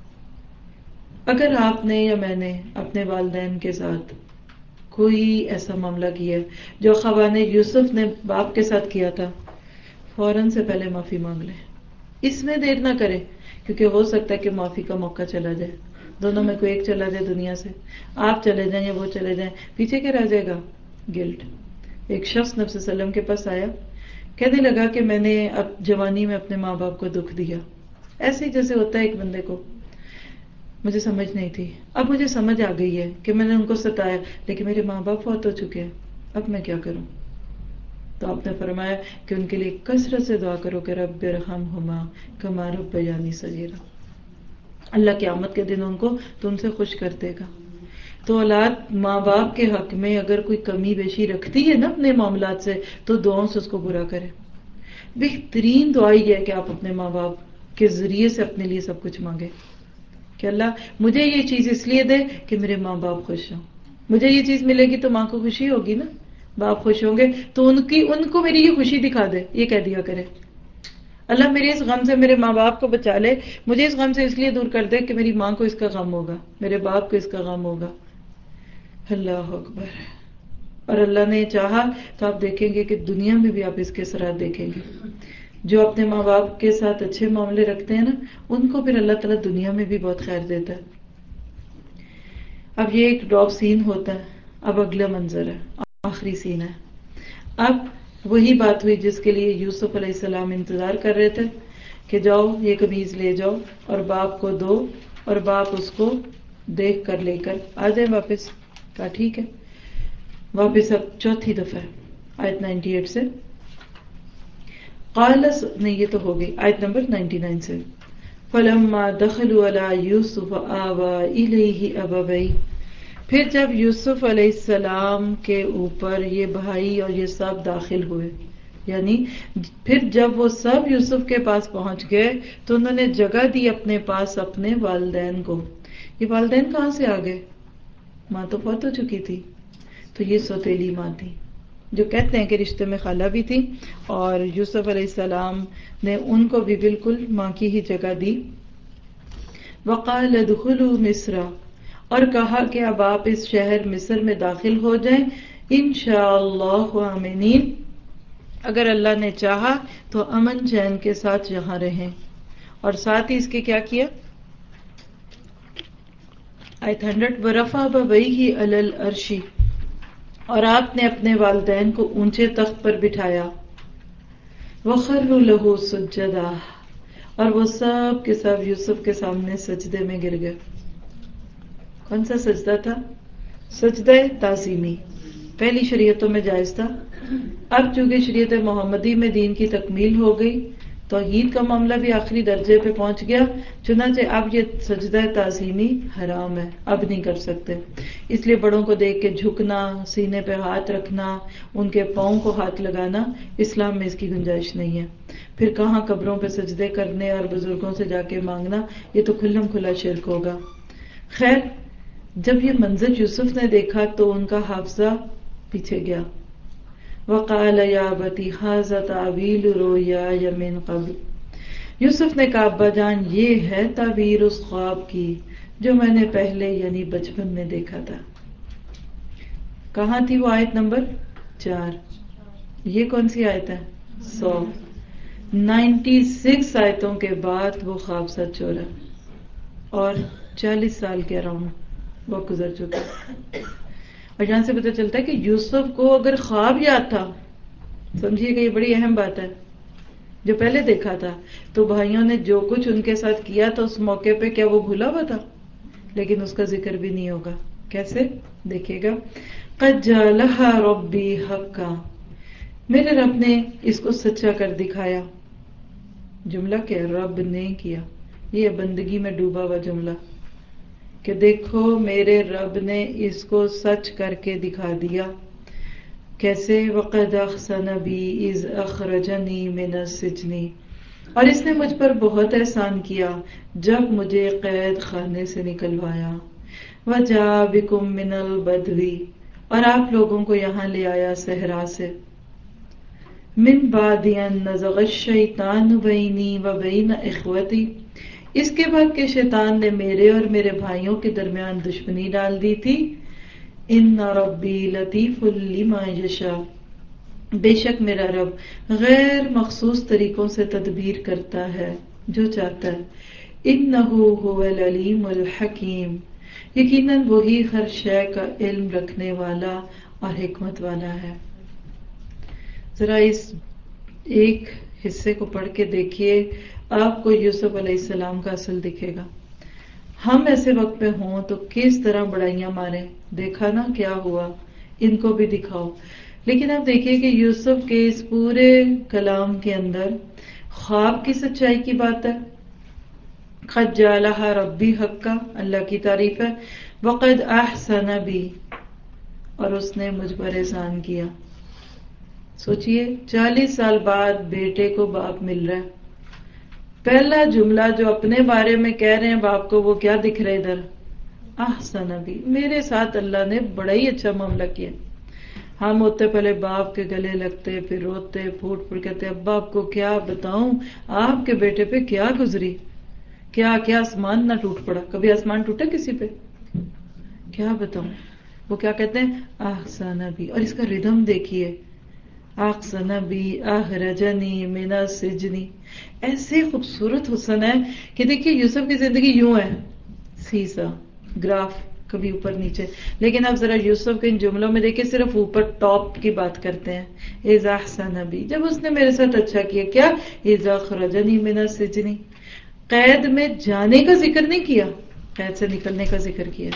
اگر آپ نے یا میں نے اپنے والدین کے ساتھ کوئی ایسا معاملہ کیا ہے جو خوان یوسف نے باپ کے ساتھ کیا تھا، فوراً سے پہلے معافی مانگ لیں. اس میں دیر نہ کریں، کیونکہ ہو سکتا ہے کہ معافی کا موقع چلا جائے، دونوں میں کوئی ایک چلا جائے دنیا سے، آپ چلے جائیں یا وہ چلے جائیں، پیچھے کیا رہ جائے گا، گلٹ. ایک شخص نبی صلی اللہ علیہ وسلم کے پاس آیا، کہنے لگا کہ میں نے اب جوانی میں اپنے ماں باپ کو دکھ دیا، ایسے ہی جیسے ہوتا ہے ایک بندے کو. مجھے سمجھ نہیں تھی، اب مجھے سمجھ آ گئی ہے کہ میں نے ان کو ستایا، لیکن میرے ماں باپ فوت ہو چکے ہیں، اب میں کیا کروں. تو آپ نے فرمایا کہ ان کے لیے کثرت سے دعا کرو کہ رب ارحمہما کما ربیانی صغیرا. اللہ قیامت کے دن ان کو تم سے خوش کر دے گا. تو اولاد ماں باپ کے حق میں اگر کوئی کمی بیشی رکھتی ہے نا اپنے معاملات سے، تو دعاؤں سے اس کو برا کرے. بہترین دعا یہ ہے کہ آپ اپنے ماں باپ کے ذریعے سے اپنے لیے سب کچھ مانگے کہ اللہ مجھے یہ چیز اس لیے دے کہ میرے ماں باپ خوش ہوں. مجھے یہ چیز ملے گی تو ماں کو خوشی ہوگی نا، باپ خوش ہوں گے تو ان کی ان کو میری یہ خوشی دکھا دے، یہ کہہ دیا کرے اللہ میرے اس غم سے میرے ماں باپ کو بچا لے، مجھے اس غم سے اس لیے دور کر دے کہ میری ماں کو اس کا غم ہوگا، میرے باپ کو اس کا غم ہوگا. اللہ اکبر. اور اللہ نے چاہا تو آپ دیکھیں گے کہ دنیا میں بھی آپ اس کے اثرات دیکھیں گے. جو اپنے ماں باپ کے ساتھ اچھے معاملے رکھتے ہیں نا، ان کو پھر اللہ تعالیٰ دنیا میں بھی بہت خیر دیتا ہے. اب یہ ایک ڈراپ سین ہوتا ہے، اب اگلا منظر ہے، آخری سین ہے. اب وہی بات ہوئی جس کے لیے یوسف علیہ السلام انتظار کر رہے تھے کہ جاؤ یہ قمیض لے جاؤ اور باپ کو دو، اور باپ اس کو دیکھ کر لے کر آ جائے واپس. کہا ٹھیک ہے. واپس اب چوتھی دفعہ آیت نائنٹی ایٹ سے قال نہیں یہ تو ہو گئی آیت نمبر نائنٹی نائن سے فَلَمَّا دَخَلُوا عَلَى يُوسُفَ آوَى إِلَيْهِ أَبَوَيْهِ. پھر جب یوسف علیہ السلام کے اوپر یہ بھائی اور یہ سب داخل ہوئے، یعنی پھر جب وہ سب یوسف کے پاس پہنچ گئے تو انہوں نے جگہ دی اپنے پاس اپنے والدین کو. یہ والدین کہاں سے آ گئے؟ ماں تو فوت ہو چکی تھی، تو یہ سوتیلی ماں تھی، جو کہتے ہیں کہ رشتے میں خالہ بھی تھی، اور یوسف علیہ السلام نے ان کو بھی بالکل ماں کی ہی جگہ دی. وقال ادخلوا مصر، اور کہا کہ اب آپ اس شہر مصر میں داخل ہو جائیں، انشاءاللہ آمنین، اگر اللہ نے چاہا تو امن چین کے ساتھ یہاں رہیں. اور ساتھ ہی اس کے کیا کیا؟ آیت ہنڈریڈ، ورفع ابویہ علی العرش، اور آپ نے اپنے والدین کو اونچے تخت پر بٹھایا. وخروا لہ سجدا، اور وہ سب کے سب یوسف کے سامنے سجدے میں گر گئے. کون سا سجدہ تھا؟ سجدہ تعظیمی. پہلی شریعتوں میں جائز تھا، اب چونکہ شریعت محمدی میں دین کی تکمیل ہو گئی، توحید کا معاملہ بھی آخری درجے پہ پہنچ گیا، چنانچہ اب یہ سجدہ تعظیمی حرام ہے، اب نہیں کر سکتے. اس لیے بڑوں کو دیکھ کے جھکنا، سینے پہ ہاتھ رکھنا، ان کے پاؤں کو ہاتھ لگانا، اسلام میں اس کی گنجائش نہیں ہے. پھر کہاں قبروں پہ سجدے کرنے اور بزرگوں سے جا کے مانگنا، یہ تو کھلم کھلا شرک ہوگا. خیر، جب یہ منظر یوسف نے دیکھا تو ان کا حافظہ پیچھے گیا. وقال یا ابتی ھذا تعویل رؤیای من قبل، یوسف نے کہا ابا جان یہ ہے تعبیر اس خواب کی جو میں نے پہلے یعنی بچپن میں دیکھا تھا. کہاں تھی وہ آیت نمبر چار؟ یہ کون سی آیت ہے؟ سو نائنٹی سکس آیتوں کے بعد وہ خواب سچ ہو رہا، اور چالیس سال کے اراؤنڈ وہ گزر چکا. اور یہاں سے پتہ چلتا ہے کہ یوسف کو اگر خواب یاد تھا، سمجھیے کہ یہ بڑی اہم بات ہے، جو پہلے دیکھا تھا، تو بھائیوں نے جو کچھ ان کے ساتھ کیا تھا اس موقع پہ کیا وہ بھولا ہوا تھا؟ لیکن اس کا ذکر بھی نہیں ہوگا. کیسے؟ دیکھیے گا. قد جعلھا ربی حقا، میرے رب نے اس کو سچا کر دکھایا. جملہ کہ رب نے کیا، یہ بندگی میں ڈوبا ہوا جملہ، کہ دیکھو میرے رب نے اس کو سچ کر کے دکھا دیا. کیسے؟ وقد احسن بی اذ اخرجنی من السجن، اور اس نے مجھ پر بہت احسان کیا جب مجھے قید خانے سے نکلوایا. وجاء بکم من البدو، اور آپ لوگوں کو یہاں لے آیا صحرا سے. من بعد ان نزغ الشیطان بینی و بین اخوتی، اس کے بعد کہ شیطان نے میرے اور میرے بھائیوں کے درمیان دشمنی ڈال دی تھی. ان ربی لطیف لما یشاء، بے شک میرا رب غیر مخصوص طریقوں سے تدبیر کرتا ہے جو چاہتا ہے. انہ هو العلیم الحکیم، یقیناً وہی ہر شے کا علم رکھنے والا اور حکمت والا ہے. ذرا اس ایک حصے کو پڑھ کے دیکھیے، آپ کو یوسف علیہ السلام کا اصل دکھے گا. ہم ایسے وقت پہ ہوں تو کس طرح بڑائیاں ماریں، دیکھا نا کیا ہوا، ان کو بھی دکھاؤ. لیکن آپ دیکھیے کہ یوسف کے اس پورے کلام کے اندر خواب کی سچائی کی بات ہے. قد جعلھا ربی حقا، اللہ کی تعریف ہے. وقد احسن بی، اور اس نے مجھ پر احسان کیا. سوچئے چالیس سال بعد بیٹے کو باپ مل رہا ہے، پہلا جملہ جو اپنے بارے میں کہہ رہے ہیں باپ کو، وہ کیا دکھ رہا ہے ادھر؟ احسن بی، میرے ساتھ اللہ نے بڑا ہی اچھا معاملہ کیا. ہم ہوتے پہلے باپ کے گلے لگتے، پھر روتے پھوٹ پھوٹ کہتے ابا آپ کو کیا بتاؤں آپ کے بیٹے پہ کیا گزری، کیا کیا آسمان نہ ٹوٹ پڑا. کبھی آسمان ٹوٹا کسی پہ؟ کیا بتاؤں. وہ کیا کہتے ہیں؟ احسن بی. اور اس کا ردم دیکھیے، احسن بی اخرجنی من السجن، ایسے خوبصورت حسن ہے کہ دیکھیے یوسف کی زندگی یوں ہے، سیسا گراف، کبھی اوپر نیچے. لیکن اب ذرا یوسف کے ان جملوں میں دیکھیے صرف اوپر ٹاپ کی بات کرتے ہیں. اذ احسن بی، جب اس نے میرے ساتھ اچھا کیا. کیا؟ اذ اخرجنی من السجن، قید میں جانے کا ذکر نہیں کیا، قید سے نکلنے کا ذکر کیا.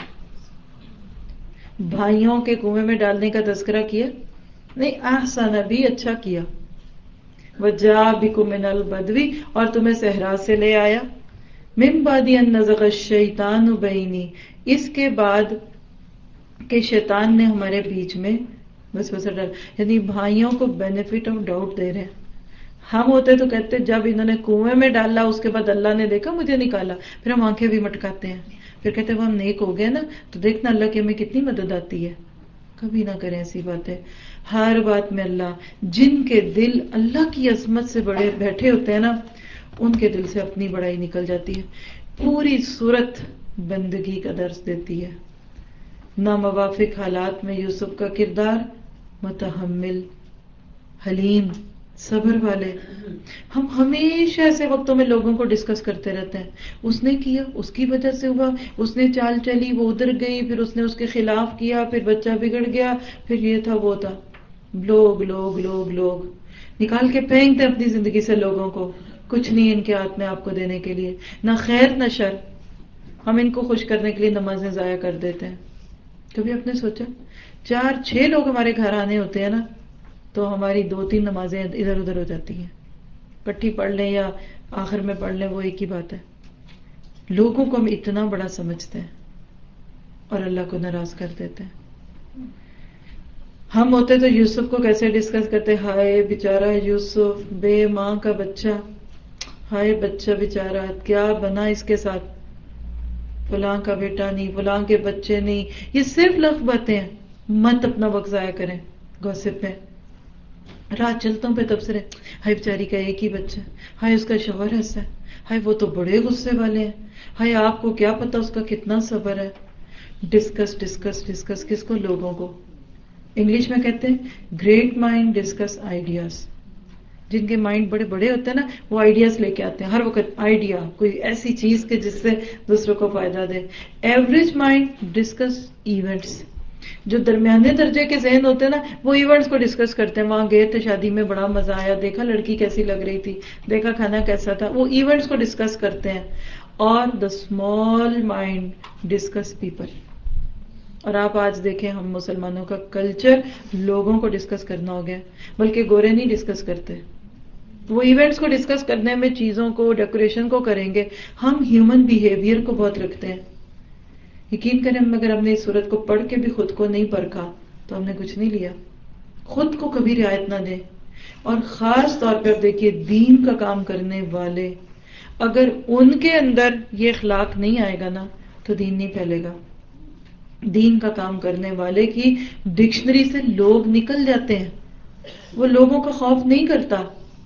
بھائیوں کے کنویں میں ڈالنے کا تذکرہ کیا نہیں، احسن بی، اچھا کیا. وجاء بکم من البدو، اور تمہیں صحرا سے لے آیا. من بعد ان نزغ الشیطان بینی، اس کے بعد کہ شیطان نے ہمارے بیچ میں وسوسہ ڈالا. یعنی بھائیوں کو بینیفٹ آف ڈاؤٹ دے رہے ہیں. ہم ہوتے تو کہتے جب انہوں نے کنویں میں ڈالا اس کے بعد اللہ نے دیکھا مجھے نکالا، پھر ہم آنکھیں بھی مٹکاتے ہیں، پھر کہتے ہیں وہ ہم نیک ہو گئے نا تو دیکھنا اللہ کی ہمیں کتنی مدد آتی ہے. کبھی نہ کریں ایسی باتیں. ہر بات میں اللہ, جن کے دل اللہ کی عظمت سے بڑے بیٹھے ہوتے ہیں نا, ان کے دل سے اپنی بڑائی نکل جاتی ہے. پوری صورت بندگی کا درس دیتی ہے. ناموافق حالات میں یوسف کا کردار متحمل, حلیم, صبر والے. ہم ہمیشہ ایسے وقتوں میں لوگوں کو ڈسکس کرتے رہتے ہیں, اس نے کیا, اس کی وجہ سے ہوا, اس نے چال چلی, وہ ادھر گئی, پھر اس نے اس کے خلاف کیا, پھر بچہ بگڑ گیا, پھر یہ تھا وہ تھا. لوگ لوگ لوگ لوگ نکال کے پھینکتے اپنی زندگی سے لوگوں کو. کچھ نہیں ان کے ہاتھ میں آپ کو دینے کے لیے, نہ خیر نہ شر. ہم ان کو خوش کرنے کے لیے نمازیں ضائع کر دیتے ہیں. کبھی آپ نے سوچا چار چھ لوگ ہمارے گھر آنے ہوتے ہیں نا تو ہماری دو تین نمازیں ادھر ادھر ہو جاتی ہیں. کٹھی پڑھ لیں یا آخر میں پڑھ لیں, وہ ایک ہی بات ہے. لوگوں کو ہم اتنا بڑا سمجھتے ہیں اور اللہ کو ناراض کر دیتے ہیں. ہم ہوتے تو یوسف کو کیسے ڈسکس کرتے, ہائے بیچارہ یوسف, بے ماں کا بچہ, ہائے بچہ بیچارہ, کیا بنا اس کے ساتھ, فلاں کا بیٹا نہیں, فلاں کے بچے نہیں. یہ صرف لفظ باتیں ہیں. مت اپنا وقت ضائع کریں گوسپ میں, رات چلتوں پہ تبصرے, ہائے بیچاری کا ایک ہی بچہ, ہائے اس کا شوہر ایسا ہے, ہائے وہ تو بڑے غصے والے ہیں, ہائے آپ کو کیا پتا اس کا کتنا صبر ہے. ڈسکس ڈسکس ڈسکس کس کو, لوگوں کو. انگلش میں کہتے ہیں گریٹ مائنڈ ڈسکس آئیڈیاز. جن کے مائنڈ بڑے بڑے ہوتے ہیں نا وہ آئیڈیاز لے کے آتے ہیں ہر وقت. آئیڈیا کوئی ایسی چیز کے جس سے دوسروں کو فائدہ دے. Average mind discuss events. جو درمیانے درجے کے ذہن ہوتے ہیں نا وہ ایونٹس کو ڈسکس کرتے ہیں. وہاں گئے تھے شادی میں, بڑا مزہ آیا, دیکھا لڑکی کیسی لگ رہی تھی, دیکھا کھانا کیسا تھا. وہ ایونٹس کو ڈسکس کرتے ہیں. اور the small mind discuss people. اور آپ آج دیکھیں ہم مسلمانوں کا کلچر لوگوں کو ڈسکس کرنا ہو گیا, بلکہ گورے نہیں ڈسکس کرتے. وہ ایونٹس کو ڈسکس کرنے میں چیزوں کو, ڈیکوریشن کو کریں گے. ہم ہیومن بیہیویئر کو بہت رکھتے ہیں. یقین کریں اگر ہم نے اس صورت کو پڑھ کے بھی خود کو نہیں پرکھا تو ہم نے کچھ نہیں لیا. خود کو کبھی رعایت نہ دیں. اور خاص طور پہ آپ دیکھیے دین کا کام کرنے والے, اگر ان کے اندر یہ اخلاق نہیں آئے گا نا تو دین نہیں پھیلے گا. دین کا کام کرنے والے کی ڈکشنری سے لوگ نکل جاتے ہیں. وہ لوگوں کا خوف نہیں کرتا.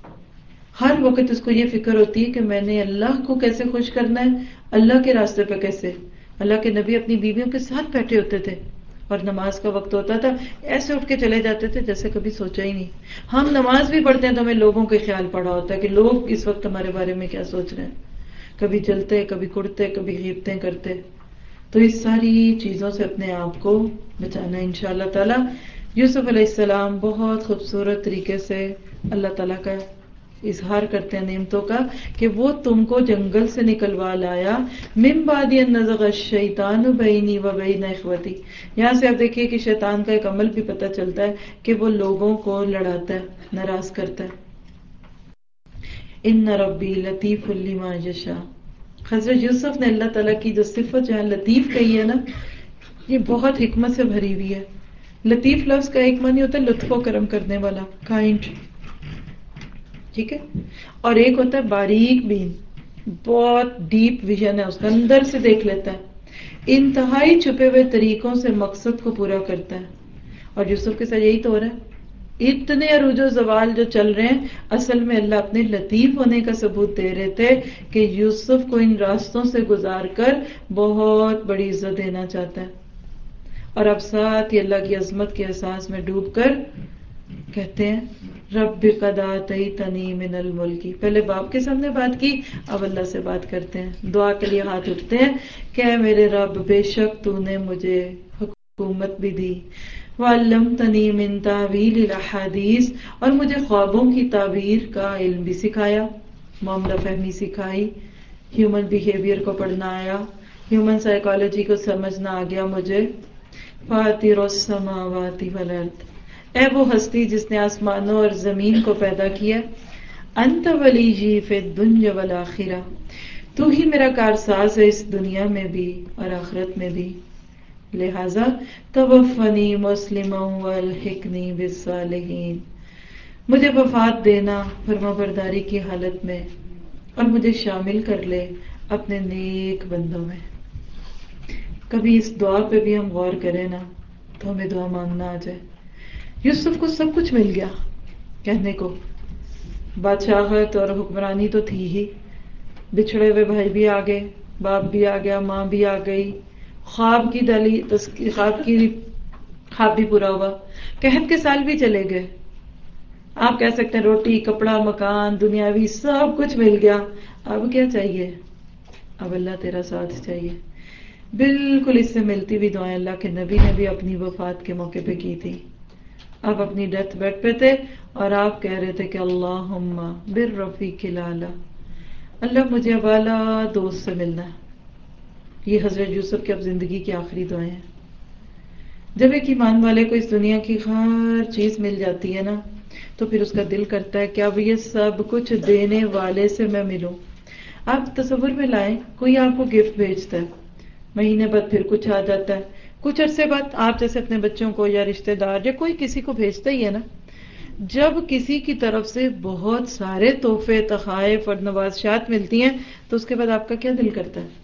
ہر وقت اس کو یہ فکر ہوتی ہے کہ میں نے اللہ کو کیسے خوش کرنا ہے, اللہ کے راستے پہ کیسے. اللہ کے نبی اپنی بیویوں کے ساتھ بیٹھے ہوتے تھے اور نماز کا وقت ہوتا تھا ایسے اٹھ کے چلے جاتے تھے جیسے کبھی سوچا ہی نہیں. ہم نماز بھی پڑھتے ہیں تو ہمیں لوگوں کے خیال پڑا ہوتا ہے کہ لوگ اس وقت ہمارے بارے میں کیا سوچ رہے ہیں. کبھی جلتے, کبھی کڑتے, کبھی غیبتیں کرتے. تو اس ساری چیزوں سے اپنے آپ کو بچانا ہے انشاءاللہ تعالی. یوسف علیہ السلام بہت خوبصورت طریقے سے اللہ تعالیٰ کا اظہار کرتے ہیں نعمتوں کا کہ وہ تم کو جنگل سے نکلوا لایا. من بعد ان نزغ الشیطان بینی و بین اخوتی. یہاں سے آپ دیکھیے کہ شیطان کا ایک عمل بھی پتہ چلتا ہے کہ وہ لوگوں کو لڑاتا ہے, ناراض کرتا ہے. ان ربی لطیف لما یشاء. حضرت یوسف نے اللہ تعالیٰ کی جو صفت جہاں لطیف کہی ہے نا یہ بہت حکمت سے بھری ہوئی ہے. لطیف لفظ کا ایک معنی ہوتا ہے لطف و کرم کرنے والا, کائنڈ, ٹھیک ہے, اور ایک ہوتا ہے باریک بین, بہت ڈیپ ویژن ہے اس کا, اندر سے دیکھ لیتا ہے, انتہائی چھپے ہوئے طریقوں سے مقصد کو پورا کرتا ہے. اور یوسف کے ساتھ یہی تو ہو رہا ہے. اتنے عروج و زوال جو چل رہے ہیں اصل میں اللہ اپنے لطیف ہونے کا ثبوت دے رہے تھے کہ یوسف کو ان راستوں سے گزار کر بہت بڑی عزت دینا چاہتا ہے. اور اب ساتھ ہی اللہ کی عظمت کے احساس میں ڈوب کر کہتے ہیں رب قد آتیتنی من الملک. پہلے باپ کے سامنے بات کی, اب اللہ سے بات کرتے ہیں, دعا کے لیے ہاتھ اٹھتے ہیں کہ اے میرے رب بے شک تو نے مجھے حکومت بھی دی, وعلمتنی من تعویل الاحادیث, اور مجھے خوابوں کی تعبیر کا علم بھی سکھایا, معاملہ فہمی سکھائی, ہیومن بیہیویئر کو پڑھنا آیا, ہیومن سائیکالوجی کو سمجھنا آ گیا مجھے. فاطر السماوات والارض, اے وہ ہستی جس نے آسمانوں اور زمین کو پیدا کیا. انت ولی فی الدنیا والآخرہ, تو ہی میرا کارساز ہے اس دنیا میں بھی اور آخرت میں بھی. لہذا توفنی مسلما والحقنی بالصالحین, مجھے وفات دینا فرما برداری کی حالت میں اور مجھے شامل کر لے اپنے نیک بندوں میں. کبھی اس دعا پہ بھی ہم غور کریں نا تو ہمیں دعا مانگنا آ جائے. یوسف کو سب کچھ مل گیا کہنے کو، بادشاہت اور حکمرانی تو تھی ہی، بچھڑے ہوئے بھائی بھی آ گئے، باپ بھی آ گیا، ماں بھی آ گئی، خواب کی دلی خواب کی خواب بھی پورا ہوا، قحط کے سال بھی چلے گئے. آپ کہہ سکتے ہیں روٹی کپڑا مکان دنیاوی سب کچھ مل گیا، اب کیا چاہیے؟ اب اللہ تیرا ساتھ چاہیے. بالکل اس سے ملتی بھی دعائیں اللہ کے نبی نے بھی اپنی وفات کے موقع پہ کی تھی. آپ اپنی ڈیتھ بیڈ پہ تھے اور آپ کہہ رہے تھے کہ اللہم بالرفیق الاعلی، اللہ مجھے اب اعلیٰ دوست سے ملنا ہے. یہ حضرت یوسف کی اب زندگی کی آخری دعائیں ہیں. جب ایک ایمان والے کو اس دنیا کی ہر چیز مل جاتی ہے نا تو پھر اس کا دل کرتا ہے کہ اب یہ سب کچھ دینے والے سے میں ملوں. آپ تصور میں لائیں، کوئی آپ کو گفٹ بھیجتا ہے، مہینے بعد پھر کچھ آ جاتا ہے، کچھ عرصے بعد آپ جیسے اپنے بچوں کو یا رشتہ دار یا کوئی کسی کو بھیجتا ہی ہے نا. جب کسی کی طرف سے بہت سارے تحفے تحائف اور نوازشات ملتی ہیں تو اس کے بعد آپ کا کیا دل کرتا ہے؟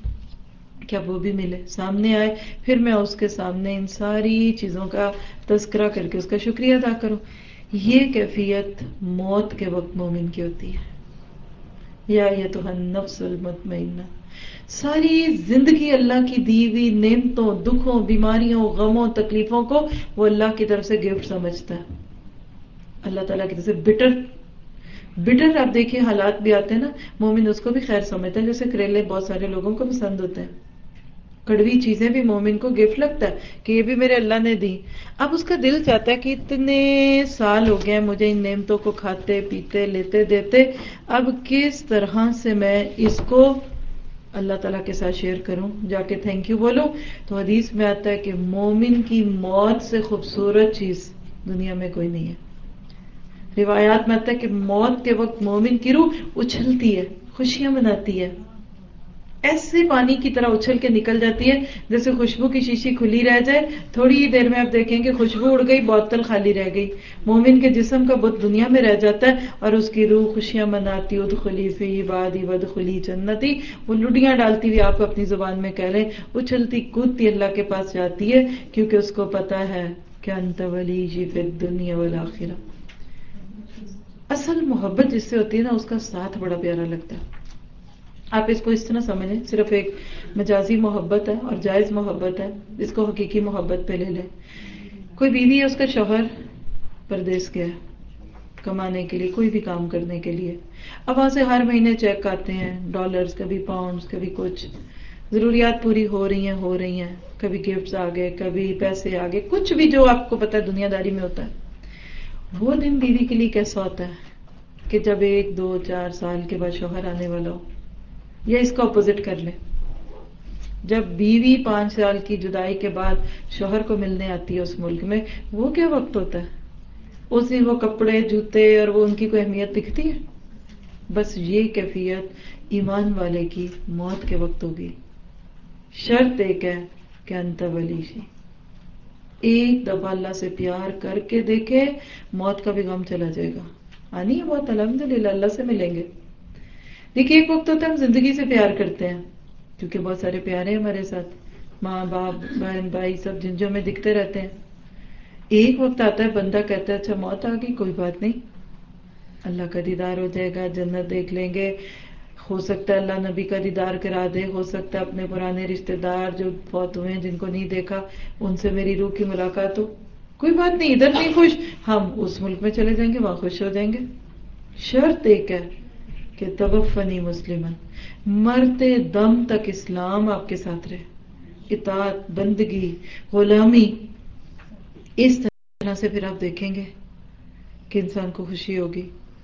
کیا وہ بھی ملے، سامنے آئے، پھر میں اس کے سامنے ان ساری چیزوں کا تذکرہ کر کے اس کا شکریہ ادا کروں. یہ کیفیت موت کے وقت مومن کی ہوتی ہے. یا ایتھا النفس المطمئنہ، ساری زندگی اللہ کی دی ہوئی نعمتوں دکھوں بیماریوں غموں تکلیفوں کو وہ اللہ کی طرف سے گفٹ سمجھتا ہے. اللہ تعالیٰ کی طرف سے بٹر بٹر آپ دیکھیے حالات بھی آتے ہیں نا، مومن اس کو بھی خیر سمجھتا ہے. جیسے کریلے بہت سارے لوگوں کو پسند ہوتے ہیں، کڑوی چیزیں بھی مومن کو گفٹ لگتا ہے کہ یہ بھی میرے اللہ نے دی. اب اس کا دل چاہتا ہے کہ اتنے سال ہو گئے مجھے ان نعمتوں کو کھاتے پیتے لیتے دیتے، اب کس طرح سے میں اس کو اللہ تعالیٰ کے ساتھ شیئر کروں، جا کے تھینک یو بولوں. تو حدیث میں آتا ہے کہ مومن کی موت سے خوبصورت چیز دنیا میں کوئی نہیں ہے. روایات میں آتا ہے کہ موت کے وقت مومن کی روح اچھلتی ہے، خوشیاں مناتی ہے، ایسے پانی کی طرح اچھل کے نکل جاتی ہے جیسے خوشبو کی شیشی کھلی رہ جائے، تھوڑی ہی دیر میں آپ دیکھیں گے خوشبو اڑ گئی، بوتل خالی رہ گئی. مومن کے جسم کا بت دنیا میں رہ جاتا ہے اور اس کی روح خوشیاں مناتی، ادخلی فی عبادی وادخلی جنتی، وہ لڈیاں ڈالتی ہوئی آپ اپنی زبان میں کہہ لیں، اچھلتی کودتی اللہ کے پاس جاتی ہے، کیونکہ اس کو پتا ہے کہ انت ولی فی الدنیا والآخرہ. اصل محبت جس سے ہوتی ہے نا اس کا ساتھ بڑا پیارا لگتا ہے. آپ اس کو اس طرح سمجھیں، صرف ایک مجازی محبت ہے اور جائز محبت ہے، اس کو حقیقی محبت پہ لے لیں. کوئی بیوی ہے، اس کا شوہر پردیس گیا کمانے کے لیے، کوئی بھی کام کرنے کے لیے. اب وہاں سے ہر مہینے چیک آتے ہیں، ڈالرز کبھی پاؤنڈز کبھی کچھ، ضروریات پوری ہو رہی ہیں ہو رہی ہیں کبھی گفٹس آ گئے کبھی پیسے آ گئے، کچھ بھی جو آپ کو پتا ہے دنیا داری میں ہوتا ہے. وہ دن بیوی کے لیے کیسا ہوتا ہے کہ جب ایک دو چار سال کے بعد شوہر آنے والا ہو، یا اس کا اپوزٹ کر لیں، جب بیوی پانچ سال کی جدائی کے بعد شوہر کو ملنے آتی ہے اس ملک میں، وہ کیا وقت ہوتا ہے؟ اس دن وہ کپڑے جوتے اور وہ ان کی کوئی اہمیت دکھتی ہے؟ بس یہ کیفیت ایمان والے کی موت کے وقت ہوگی. شرط ایک ہے کہ انت ولی شی، ایک دفعہ اللہ سے پیار کر کے دیکھے، موت کا بھی غم چلا جائے گا. آنی ہے بہت، الحمدللہ اللہ سے ملیں گے. دیکھیے ایک وقت ہوتا ہے ہم زندگی سے پیار کرتے ہیں کیونکہ بہت سارے پیارے ہیں ہمارے ساتھ، ماں باپ بہن بھائی سب جن جو ہمیں دکھتے رہتے ہیں. ایک وقت آتا ہے بندہ کہتا ہے اچھا موت آ گئی، کوئی بات نہیں، اللہ کا دیدار ہو جائے گا، جنت دیکھ لیں گے، ہو سکتا ہے اللہ نبی کا دیدار کرا دے، ہو سکتا ہے اپنے پرانے رشتہ دار جو فوت ہوئے ہیں جن کو نہیں دیکھا ان سے میری روح کی ملاقات ہو. کوئی بات نہیں، ادھر نہیں خوش، ہم اس ملک میں چلے جائیں گے، وہاں خوش ہو جائیں گے. شرط ایک ہے کہ توفنی مسلمن، مرتے دم تک اسلام آپ کے ساتھ رہے، اطاعت بندگی غلامی. اس طرح سے پھر آپ دیکھیں گے کہ انسان کو خوشی ہوگی.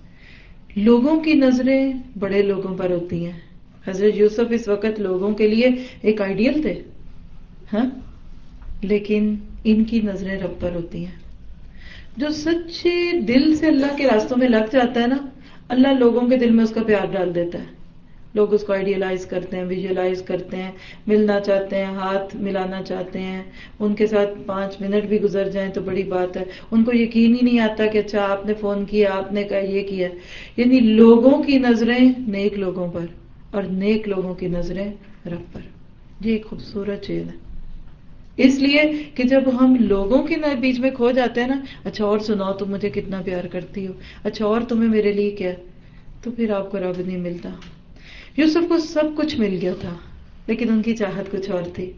لوگوں کی نظریں بڑے لوگوں پر ہوتی ہیں. حضرت یوسف اس وقت لوگوں کے لیے ایک آئیڈیل تھے، ہاں، لیکن ان کی نظریں رب پر ہوتی ہیں. جو سچے دل سے اللہ کے راستوں میں لگ جاتا ہے نا، اللہ لوگوں کے دل میں اس کا پیار ڈال دیتا ہے. لوگ اس کو آئیڈیلائز کرتے ہیں، ویژولائز کرتے ہیں، ملنا چاہتے ہیں، ہاتھ ملانا چاہتے ہیں، ان کے ساتھ پانچ منٹ بھی گزر جائیں تو بڑی بات ہے. ان کو یقین ہی نہیں آتا کہ اچھا آپ نے فون کیا، آپ نے کہا یہ کیا. یعنی لوگوں کی نظریں نیک لوگوں پر اور نیک لوگوں کی نظریں رب پر. یہ ایک خوبصورت چیز ہے. اس لیے کہ جب ہم لوگوں کے بیچ میں کھو جاتے ہیں نا، اچھا اور سناؤ تم مجھے کتنا پیار کرتی ہو، اچھا اور تمہیں میرے لیے کیا، تو پھر آپ کو رب نہیں ملتا. یوسف کو سب کچھ مل گیا تھا لیکن ان کی چاہت کچھ اور تھی،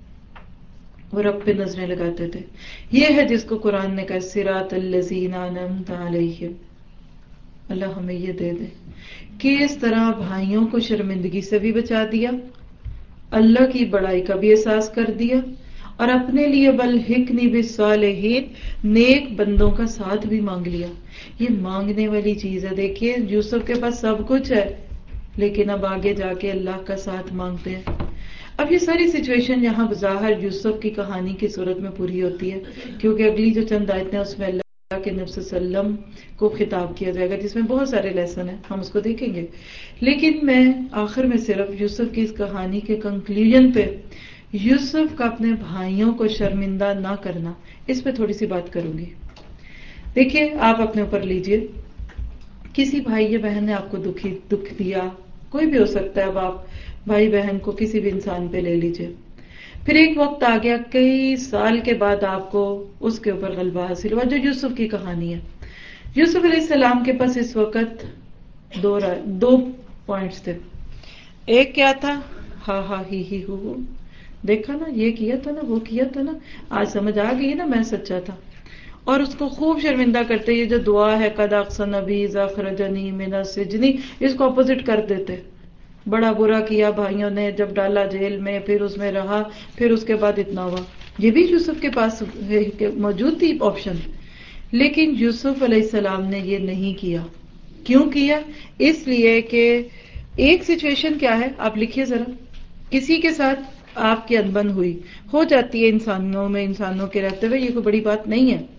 وہ رب پہ نظریں لگاتے تھے. یہ ہے جس کو قرآن نے کہا صراط الذین انعمت علیہم. اللہ ہمیں یہ دے دے کہ اس طرح بھائیوں کو شرمندگی سے بھی بچا دیا، اللہ کی بڑائی کا بھی احساس کر دیا، اور اپنے لیے بالحقنی بالصالحین نیک بندوں کا ساتھ بھی مانگ لیا. یہ مانگنے والی چیز ہے. دیکھیے یوسف کے پاس سب کچھ ہے لیکن اب آگے جا کے اللہ کا ساتھ مانگتے ہیں. اب یہ ساری سچویشن یہاں بظاہر یوسف کی کہانی کی صورت میں پوری ہوتی ہے، کیونکہ اگلی جو چند آیتیں اس میں اللہ کے نبی صلی اللہ علیہ وسلم کو خطاب کیا جائے گا، جس میں بہت سارے لیسن ہیں، ہم اس کو دیکھیں گے. لیکن میں آخر میں صرف یوسف کی اس کہانی کے کنکلوژن پہ یوسف کا اپنے بھائیوں کو شرمندہ نہ کرنا، اس پہ تھوڑی سی بات کروں گی. دیکھیے آپ اپنے اوپر لیجئے، کسی بھائی یا بہن نے آپ کو دکھی دکھ دیا، کوئی بھی ہو سکتا ہے، اب آپ بھائی بہن کو کسی بھی انسان پہ لے لیجئے، پھر ایک وقت آ گیا کئی سال کے بعد آپ کو اس کے اوپر غلبہ حاصل ہوا، جو یوسف کی کہانی ہے. یوسف علیہ السلام کے پاس اس وقت دو دو پوائنٹس تھے. ایک کیا تھا؟ ہاں ہاں ہی ہی ہو، دیکھا نا یہ کیا تھا نا وہ کیا تھا نا، آج سمجھ آ گئی نا میں سچا تھا. اور اس کو خوب شرمندہ کرتے، یہ جو دعا ہے قد احسن بی اذ اخرجنی من السجن، اس کو اپوزٹ کر دیتے. بڑا برا کیا بھائیوں نے، جب ڈالا جیل میں، پھر اس میں رہا، پھر اس کے بعد اتنا ہوا. یہ بھی یوسف کے پاس موجود تھی آپشن، لیکن یوسف علیہ السلام نے یہ نہیں کیا. کیوں کیا؟ اس لیے کہ ایک سچویشن کیا ہے، آپ لکھیے ذرا. کسی کے ساتھ آپ کی انبن ہوئی، ہو جاتی ہے انسانوں میں، انسانوں کے رہتے ہوئے، یہ کوئی بڑی بات نہیں ہے.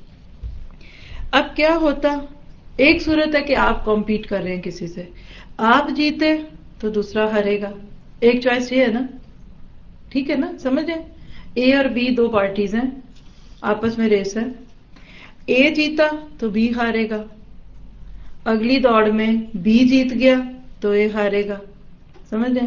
اب کیا ہوتا، ایک صورت ہے کہ آپ کمپیٹ کر رہے ہیں کسی سے، آپ جیتے تو دوسرا ہارے گا. ایک چوائس یہ ہے نا، ٹھیک ہے نا، سمجھیں. اے اور بی دو پارٹیز ہیں، آپس میں ریس ہے. اے جیتا تو بی ہارے گا، اگلی دوڑ میں بی جیت گیا تو اے ہارے گا. سمجھیں،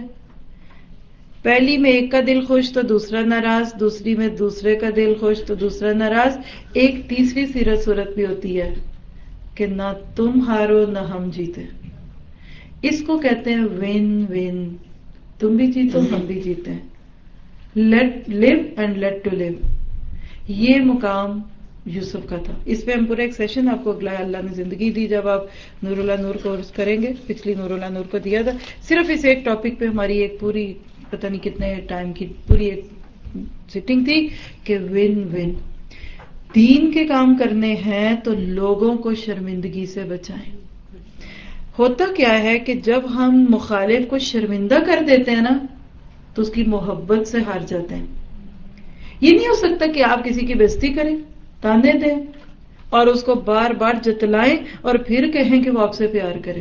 پہلی میں ایک کا دل خوش تو دوسرا ناراض، دوسری میں دوسرے کا دل خوش تو دوسرا ناراض. ایک تیسری سیرت صورت بھی ہوتی ہے کہ نہ تم ہارو نہ ہم جیتے. اس کو کہتے ہیں ون ون، تم بھی جیتو ہم بھی جیتے ہیں. Let live and let to live, یہ مقام یوسف کا تھا. اس پہ ہم پورا ایک سیشن آپ کو اگلا اللہ نے زندگی دی جب آپ نور اللہ نور کورس کریں گے، پچھلی نور اللہ نور کو دیا تھا. صرف اس ایک ٹاپک پہ ہماری ایک پوری پتہ نہیں کتنے ٹائم کی پوری ایک سیٹنگ تھی کہ ون ون. دین کے کام کرنے ہیں تو لوگوں کو شرمندگی سے بچائیں. ہوتا کیا ہے کہ جب ہم مخالف کو شرمندہ کر دیتے ہیں نا تو اس کی محبت سے ہار جاتے ہیں. یہ نہیں ہو سکتا کہ آپ کسی کی بےزتی کریں، تانے دیں اور اس کو بار بار جتلائیں اور پھر کہیں کہ وہ آپ سے پیار کرے.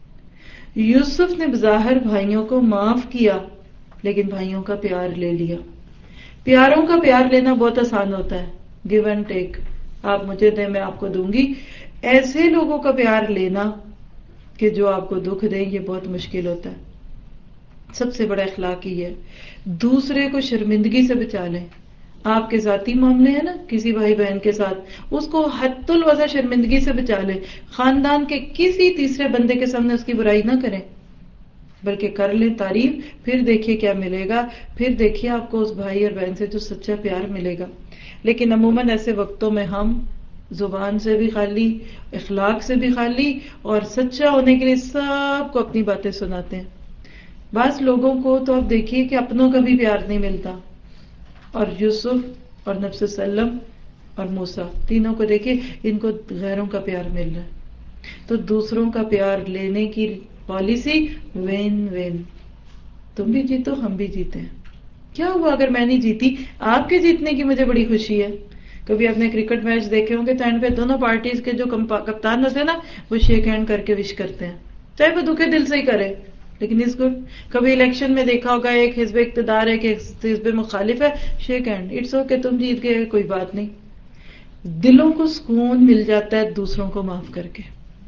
یوسف نے بظاہر بھائیوں کو معاف کیا لیکن بھائیوں کا پیار لے لیا. پیاروں کا پیار لینا بہت آسان ہوتا ہے، گیو اینڈ ٹیک، آپ مجھے دیں میں آپ کو دوں گی. ایسے لوگوں کا پیار لینا کہ جو آپ کو دکھ دیں، یہ بہت مشکل ہوتا ہے. سب سے بڑا اخلاق یہ ہے، دوسرے کو شرمندگی سے بچا لیں. آپ کے ذاتی معاملے ہیں نا کسی بھائی بہن کے ساتھ، اس کو حد الوضع شرمندگی سے بچا لیں. خاندان کے کسی تیسرے بندے کے سامنے اس کی برائی نہ کریں، بلکہ کر لیں تعریف، پھر دیکھیے کیا ملے گا. پھر دیکھیے آپ کو اس بھائی اور بہن سے جو سچا پیار ملے گا. لیکن عموماً ایسے وقتوں میں ہم زبان سے بھی خالی، اخلاق سے بھی خالی، اور سچا ہونے کے لیے سب کو اپنی باتیں سناتے ہیں. بعض لوگوں کو تو آپ دیکھیے کہ اپنوں کا بھی پیار نہیں ملتا، اور یوسف اور نبی صلی اللہ علیہ وسلم اور موسیٰ تینوں کو دیکھیے، ان کو غیروں کا پیار مل رہا ہے. تو دوسروں کا پیار لینے کی پالیسی وین وین، تم بھی جیتو ہم بھی جیتے ہیں. کیا ہوا اگر میں نہیں جیتی؟ آپ کے جیتنے کی مجھے بڑی خوشی ہے. کبھی آپ نے کرکٹ میچ دیکھے ہوں گے تو اینڈ پہ دونوں پارٹیز کے جو کپتان ہوتے ہیں نا، وہ شیک ہینڈ کر کے وش کرتے ہیں، چاہے وہ دکھے دل سے ہی کرے، لیکن اس گڈ. کبھی الیکشن میں دیکھا ہوگا ایک حزب اقتدار ہے کہ حزب مخالف ہے، شیک ہینڈ، اٹس اوکے تم جیت گئے، کوئی بات نہیں. دلوں کو سکون مل جاتا ہے دوسروں کو معاف کر کے.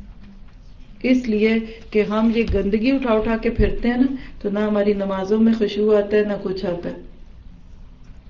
اس لیے کہ ہم یہ گندگی اٹھا اٹھا کے پھرتے ہیں نا، تو نہ ہماری نمازوں میں خشوع آتا ہے نہ کچھ آتا ہے.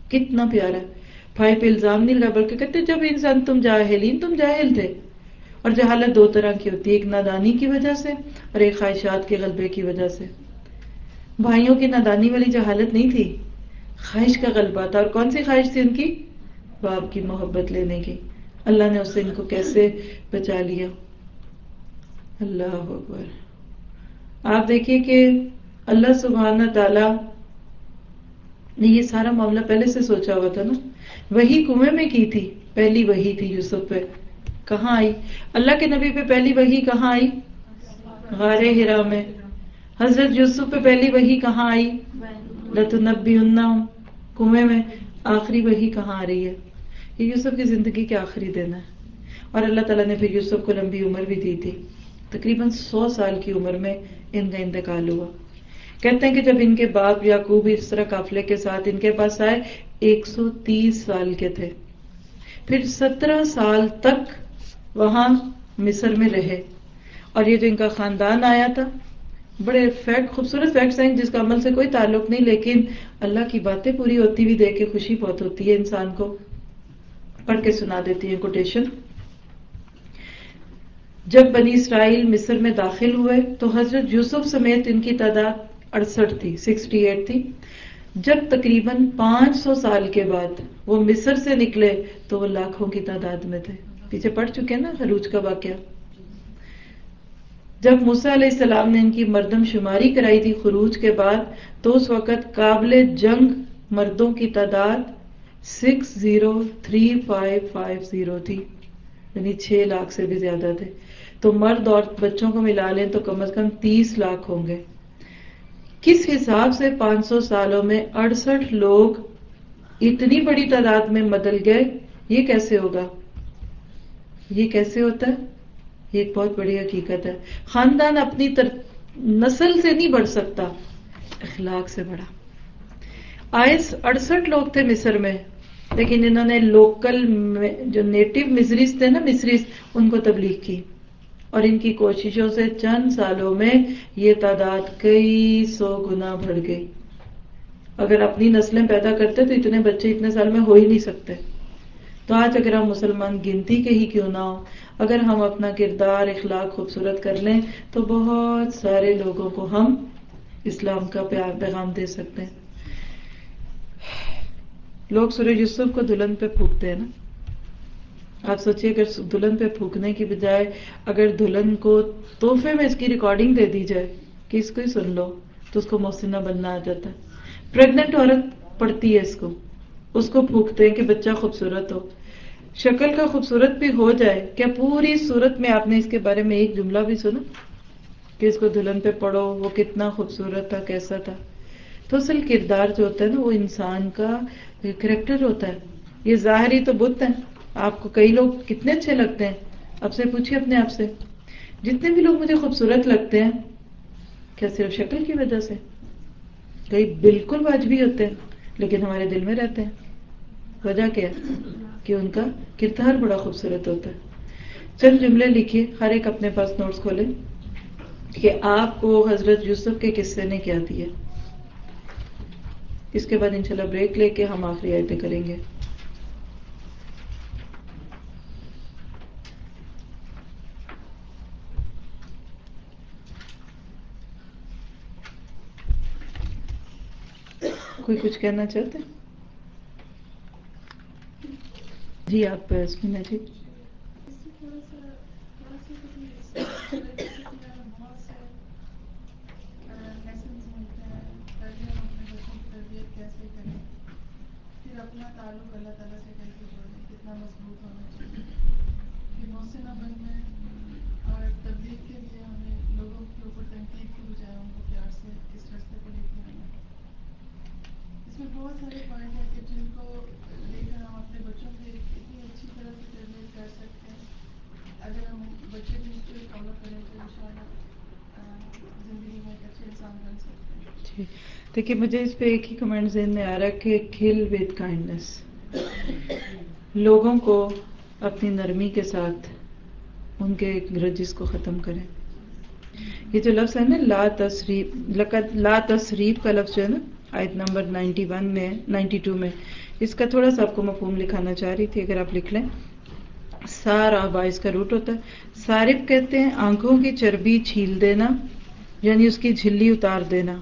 کتنا پیارا ہے. بھائی پہ الزام نہیں لگا بلکہ کہتے جب انسان تم جاہلین تم جاہل تھے. اور جہالت دو طرح کی ہوتی ہے، ایک نادانی کی وجہ سے اور ایک خواہشات کے غلبے کی وجہ سے. بھائیوں کی نادانی والی جہالت نہیں تھی، خواہش کا غلبہ تھا. اور کون سی خواہش تھی ان کی؟ باپ کی محبت لینے کی. اللہ نے اس سے ان کو کیسے بچا لیا. اللہ اکبر. آپ دیکھیے کہ اللہ سبحانہ تعالی نے یہ سارا معاملہ پہلے سے سوچا ہوا تھا نا. وہی کنویں میں کی تھی، پہلی وہی تھی یوسف پہ. کہاں آئی؟ اللہ کے نبی پہ پہلی وحی کہاں آئی؟ غار حرا میں. حضرت یوسف پہ پہلی وحی کہاں آئی؟ لتنبئنہم، کنویں میں. آخری وحی کہاں آ رہی ہے؟ یہ یوسف کی زندگی کے آخری دن ہے. اور اللہ تعالیٰ نے پھر یوسف کو لمبی عمر بھی دی تھی. تقریباً سو سال کی عمر میں ان کا انتقال ہوا. کہتے ہیں کہ جب ان کے باپ یعقوب اس طرح قافلے کے ساتھ ان کے پاس آئے، ایک سو تیس سال کے تھے. پھر سترہ سال تک وہاں مصر میں رہے. اور یہ جو ان کا خاندان آیا تھا، بڑے فیکٹ خوبصورت فیکٹس ہیں جس کا عمل سے کوئی تعلق نہیں، لیکن اللہ کی باتیں پوری ہوتی ہوئی دیکھ کے خوشی بہت ہوتی ہے انسان کو. پڑھ کے سنا دیتی ہے کوٹیشن. جب بنی اسرائیل مصر میں داخل ہوئے تو حضرت یوسف سمیت ان کی تعداد اڑسٹھ تھی، سکسٹی ایٹ تھی. جب تقریباً پانچ سو سال کے بعد وہ مصر سے نکلے تو وہ لاکھوں کی تعداد میں تھے. پیچھے پڑھ چکے نا خروج کا واقعہ. جب موسیٰ علیہ السلام نے ان کی مردم شماری کرائی تھی خروج کے بعد، تو اس وقت قابل جنگ مردوں کی تعداد six zero three five five zero تھی، یعنی چھ لاکھ سے بھی زیادہ تھے. تو مرد اور بچوں کو ملا لیں تو کم از کم تیس لاکھ ہوں گے. کس حساب سے پانچ سو سالوں میں اڑسٹھ لوگ اتنی بڑی تعداد میں بدل گئے؟ یہ کیسے ہوگا؟ یہ کیسے ہوتا ہے؟ یہ ایک بہت بڑی حقیقت ہے. خاندان اپنی تر... نسل سے نہیں بڑھ سکتا، اخلاق سے بڑھا. آئے اڑسٹھ لوگ تھے مصر میں، لیکن انہوں نے لوکل جو نیٹو مصریز تھے نا مصریز ان کو تبلیغ کی. اور ان کی کوششوں سے چند سالوں میں یہ تعداد کئی سو گنا بڑھ گئی. اگر اپنی نسلیں پیدا کرتے تو اتنے بچے اتنے سال میں ہو ہی نہیں سکتے. تو آج اگر ہم مسلمان گنتی کے ہی کیوں نہ ہو، اگر ہم اپنا کردار اخلاق خوبصورت کر لیں تو بہت سارے لوگوں کو ہم اسلام کا پیغام دے سکتے ہیں. لوگ سورہ یوسف کو دلہن پہ پھونکتے ہیں نا. آپ سوچئے اگر دلہن پہ پھونکنے کی بجائے اگر دلہن کو تحفے میں اس کی ریکارڈنگ دے دی جائے کہ اس کو ہی سن لو تو اس کو محسنہ بننا آ جاتا ہے. پریگننٹ عورت پڑتی ہے اس کو اس کو پھونکتے ہیں کہ بچہ خوبصورت ہو. شکل کا خوبصورت بھی ہو جائے، کیا پوری صورت میں آپ نے اس کے بارے میں ایک جملہ بھی سنا کہ اس کو دلہن پہ پڑھو وہ کتنا خوبصورت تھا، کیسا تھا؟ تو اصل کردار جو ہوتا ہے نا وہ انسان کا کریکٹر ہوتا ہے. یہ ظاہری تو بت ہیں. آپ کو کئی لوگ کتنے اچھے لگتے ہیں، اب سے پوچھیے اپنے آپ سے، جتنے بھی لوگ مجھے خوبصورت لگتے ہیں کیا صرف شکل کی وجہ سے؟ کئی بالکل واجبی ہوتے ہیں لیکن ہمارے دل میں رہتے ہیں. وجہ کیا ہے؟ کہ ان کا کردار بڑا خوبصورت ہوتا ہے. چند جملے لکھیے، ہر ایک اپنے پاس نوٹس کھولیں کہ آپ کو حضرت یوسف کے قصے نے کیا دیا. اس کے بعد انشاءاللہ بریک لے کے ہم آخری آیتیں کریں گے. کوئی کچھ کہنا چاہتے ہیں؟ جی آپ یاسمینہ جی. اپنا تعلق اللہ تعالیٰ سے کیسے جوڑیں، کتنا مضبوط ہونا چاہیے کہ محسنہ بننا ہے. اور تبلیغ کے لیے ہمیں لوگوں کے اوپر تنقید کے بجائے ان کو پیار سے اس راستے پہ لے کے آنا ہے. اس میں بہت سارے پوائنٹ ہیں کہ جن کو لے کر ہم اپنے بچوں کی اتنی اچھی طرح سے تربیت کر سکتے ہیں. اگر ہم بچے بھی اس کو فالو کریں تو انشاءاللہ زندگی میں ایک اچھے انسان بن سکتے ہیں. جی دیکھیے، مجھے اس پہ ایک ہی کمنٹ ذہن میں آ رہا ہے کہ کھل ود کائنڈنس. لوگوں کو اپنی نرمی کے ساتھ ان کے گرجز کو ختم کریں. یہ جو لفظ ہے نا لا تصریب، لا تصریب کا لفظ جو ہے نا آیت نمبر نائنٹی ون میں نائنٹی ٹو میں. اس کا تھوڑا سا آپ کو مفہوم لکھانا چاہ رہی تھی، اگر آپ لکھ لیں. سارا با اس کا روٹ ہوتا ہے. صارف کہتے ہیں آنکھوں کی چربی چھیل دینا، یعنی اس کی جھلی اتار دینا.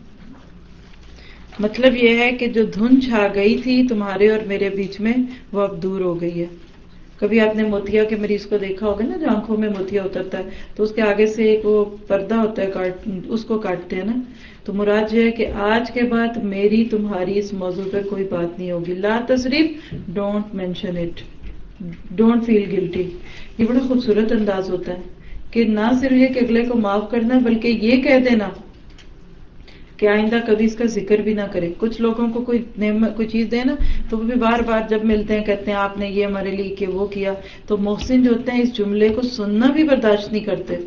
مطلب یہ ہے کہ جو دھن چھا گئی تھی تمہارے اور میرے بیچ میں وہ اب دور ہو گئی ہے. کبھی آپ نے موتیا کے مریض کو دیکھا ہوگا نا، جو آنکھوں میں موتیا اترتا ہے تو اس کے آگے سے ایک وہ پردہ ہوتا ہے، کاٹ اس کو کاٹتے ہیں نا. تو مراد یہ ہے کہ آج کے بعد میری تمہاری اس موضوع پہ کوئی بات نہیں ہوگی. لا تصریف، don't mention it, don't feel guilty. یہ بڑا خوبصورت انداز ہوتا ہے کہ نہ صرف یہ کہ اگلے کو معاف کرنا، بلکہ یہ کہہ دینا کہ آئندہ کبھی اس کا ذکر بھی نہ کرے. کچھ لوگوں کو کوئی نعمت کوئی چیز دے نا تو وہ بھی بار بار جب ملتے ہیں کہتے ہیں آپ نے یہ ہمارے لیے کہ وہ کیا. تو محسن جو ہوتے ہیں اس جملے کو سننا بھی برداشت نہیں کرتے.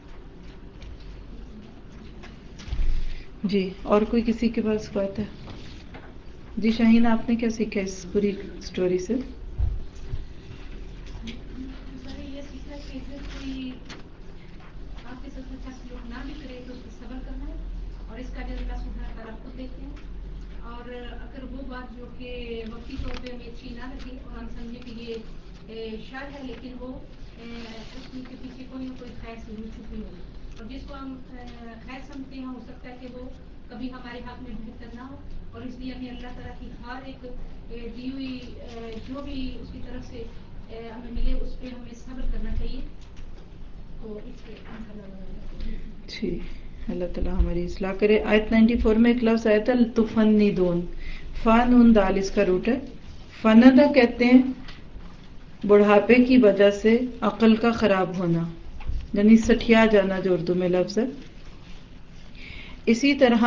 جی اور کوئی کسی کے پاس بات ہے؟ جی شاہین، آپ نے کیا سیکھا اس پوری سٹوری سے؟ اور اس کا جو اللہ سبحانہ تعالیٰ خود دیکھتے ہیں، اور اگر وہ بات جو کہ وقتی طور پہ ہمیں اچھی نہ لگے اور ہم سمجھے کہ یہ شر ہے، لیکن وہ اس کے پیچھے کوئی نہ کوئی خیر ضرور چھپی ہوگی، اور جس کو ہم خیر سمجھتے ہیں ہو سکتا ہے کہ وہ کبھی ہمارے حق میں بہتر نہ ہو. اور اس لیے ہمیں اللہ تعالیٰ کی ہر ایک دی ہوئی جو بھی اس کی طرف سے ہمیں ملے اس پہ ہمیں صبر کرنا چاہیے. تو اس سے جی اللہ تعالیٰ ہماری اصلاح کرے. آیت نائنٹی فور میں ایک لفظ آیا تھا تفندون، فانون دال اس کا روٹ ہے. فندا کہتے ہیں بڑھاپے کی وجہ سے عقل کا خراب ہونا، یعنی سٹھیا جانا جو اردو میں لفظ ہے. اسی طرح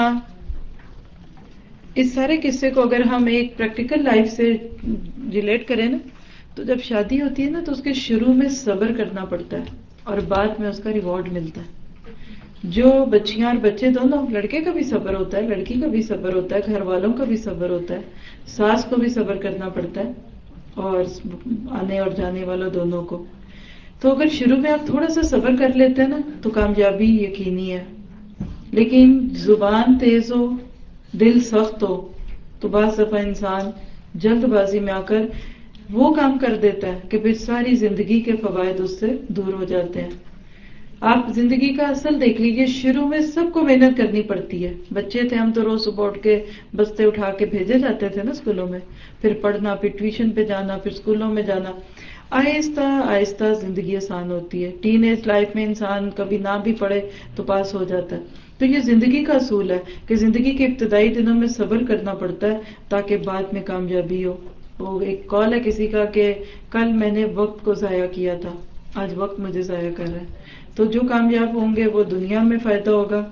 اس سارے قصے کو اگر ہم ایک پریکٹیکل لائف سے ریلیٹ کریں نا، تو جب شادی ہوتی ہے نا تو اس کے شروع میں صبر کرنا پڑتا ہے اور بعد میں اس کا ریوارڈ ملتا ہے. جو بچیاں اور بچے دونوں، لڑکے کا بھی صبر ہوتا ہے، لڑکی کا بھی صبر ہوتا ہے، گھر والوں کا بھی صبر ہوتا ہے، ساس کو بھی صبر کرنا پڑتا ہے اور آنے اور جانے والوں دونوں کو. تو اگر شروع میں آپ تھوڑا سا صبر کر لیتے ہیں نا تو کامیابی یقینی ہے. لیکن زبان تیز ہو، دل سخت ہو تو بعض دفعہ انسان جلد بازی میں آ کر وہ کام کر دیتا ہے کہ پھر ساری زندگی کے فوائد اس سے دور ہو جاتے ہیں. آپ زندگی کا اصل دیکھ لیجئے، شروع میں سب کو محنت کرنی پڑتی ہے. بچے تھے ہم تو روز صبح اٹھ کے بستے اٹھا کے بھیجے جاتے تھے نا اسکولوں میں، پھر پڑھنا، پھر ٹیوشن پہ جانا، پھر اسکولوں میں جانا. آہستہ آہستہ زندگی آسان ہوتی ہے. ٹین ایج لائف میں انسان کبھی نہ بھی پڑھے تو پاس ہو جاتا ہے. تو یہ زندگی کا اصول ہے کہ زندگی کے ابتدائی دنوں میں صبر کرنا پڑتا ہے تاکہ بعد میں کامیابی ہو. وہ ایک کال ہے کسی کا کہ کل میں نے وقت کو ضائع کیا تھا، آج وقت مجھے ضائع کر رہا ہے. تو جو کامیاب ہوں گے وہ دنیا میں فائدہ ہوگا.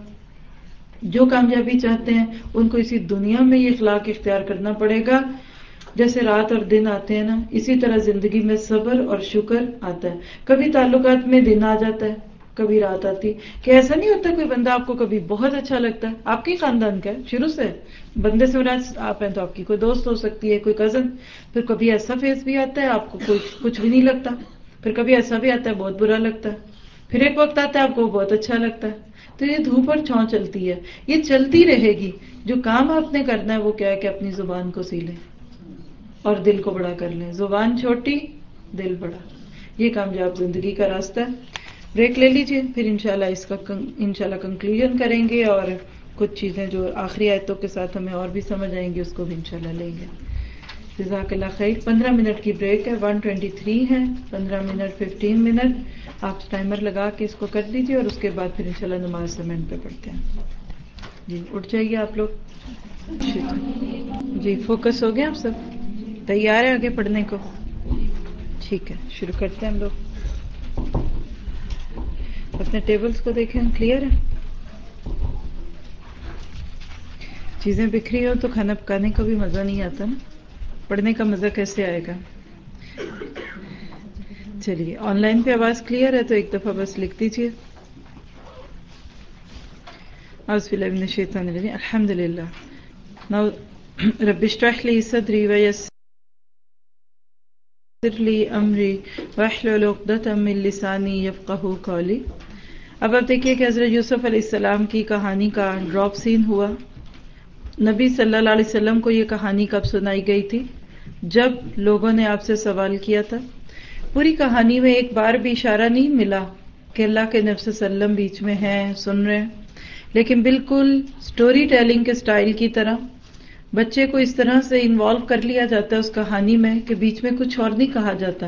جو کامیابی چاہتے ہیں ان کو اسی دنیا میں یہ اخلاق اختیار کرنا پڑے گا. جیسے رات اور دن آتے ہیں نا، اسی طرح زندگی میں صبر اور شکر آتا ہے. کبھی تعلقات میں دن آ جاتا ہے، کبھی رات آتی. کہ ایسا نہیں ہوتا کوئی بندہ آپ کو کبھی بہت اچھا لگتا ہے، آپ کے خاندان کا ہے شروع سے بندے سے مراد آپ ہیں تو آپ کی کوئی دوست ہو سکتی ہے، کوئی کزن. پھر کبھی ایسا فیس بھی آتا ہے آپ کو کوئی کچھ بھی نہیں لگتا. پھر کبھی ایسا بھی آتا ہے بہت برا لگتا ہے. پھر ایک وقت آتا ہے آپ کو بہت اچھا لگتا ہے. تو یہ دھوپ اور چھاؤں چلتی ہے، یہ چلتی رہے گی. جو کام آپ نے کرنا ہے وہ کیا ہے کہ اپنی زبان کو سی لیں اور دل کو بڑا کر لیں. زبان چھوٹی، دل بڑا، یہ کامیاب زندگی کا راستہ ہے. بریک لے لیجئے، پھر انشاءاللہ اس کا انشاءاللہ کنکلوژن کریں گے اور کچھ چیزیں جو آخری آیتوں کے ساتھ ہمیں اور بھی سمجھ آئیں گی اس کو بھی انشاءاللہ لیں گے. جزاک اللہ خیر. پندرہ منٹ کی بریک ہے، ون ٹوینٹی تھری ہے، پندرہ منٹ ففٹین منٹ. آپ ٹائمر لگا کے اس کو کر دیجیے اور اس کے بعد پھر انشاءاللہ نماز زمین پہ پڑھتے ہیں. جی اٹھ جائیے آپ لوگ. جی فوکس ہو گئے آپ سب؟ تیار ہے آگے پڑھنے کو؟ ٹھیک ہے شروع کرتے ہیں ہم لوگ. اپنے ٹیبلز کو دیکھیں، کلیئر ہے؟ چیزیں بکھری ہو تو کھانا پکانے کا بھی مزہ نہیں آتا نا، پڑھنے کا مزہ کیسے آئے گا؟ چلیے آن لائن پہ آواز کلیئر ہے تو ایک دفعہ بس لکھ دیجیے. اعوذ باللہ من الشیطان الرجیم. الحمدللہ. نو رب اشرح لی صدری ویسر لی امری واحلل عقدۃ من لسانی یفقہوا قولی. اب آپ دیکھیے کہ حضرت یوسف علیہ السلام کی کہانی کا ڈراپ سین ہوا نبی صلی اللہ علیہ وسلم کو یہ کہانی کب سنائی گئی تھی؟ جب لوگوں نے آپ سے سوال کیا تھا. پوری کہانی میں ایک بار بھی اشارہ نہیں ملا کہ اللہ کے نبی صلی اللہ علیہ وسلم بیچ میں ہیں، سن رہے ہیں، لیکن بالکل سٹوری ٹیلنگ کے سٹائل کی طرح بچے کو اس طرح سے انوالو کر لیا جاتا ہے اس کہانی میں کہ بیچ میں کچھ اور نہیں کہا جاتا.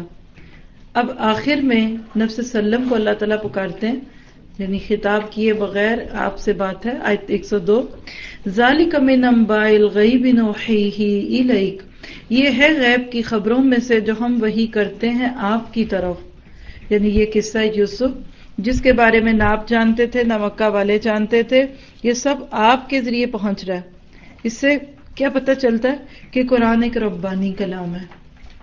اب آخر میں نبی صلی اللہ علیہ وسلم کو اللہ تعالیٰ پکارتے ہیں، یعنی خطاب کیے بغیر آپ سے بات ہے. آیت ایک سو دو، ذالک من انباء الغیب نوحیہ الیک، یہ ہے غیب کی خبروں میں سے جو ہم وحی کرتے ہیں آپ کی طرف. یعنی یہ قصہ یوسف جس کے بارے میں نہ آپ جانتے تھے نہ مکہ والے جانتے تھے، یہ سب آپ کے ذریعے پہنچ رہا ہے. اس سے کیا پتہ چلتا ہے کہ قرآن ایک ربانی کلام ہے.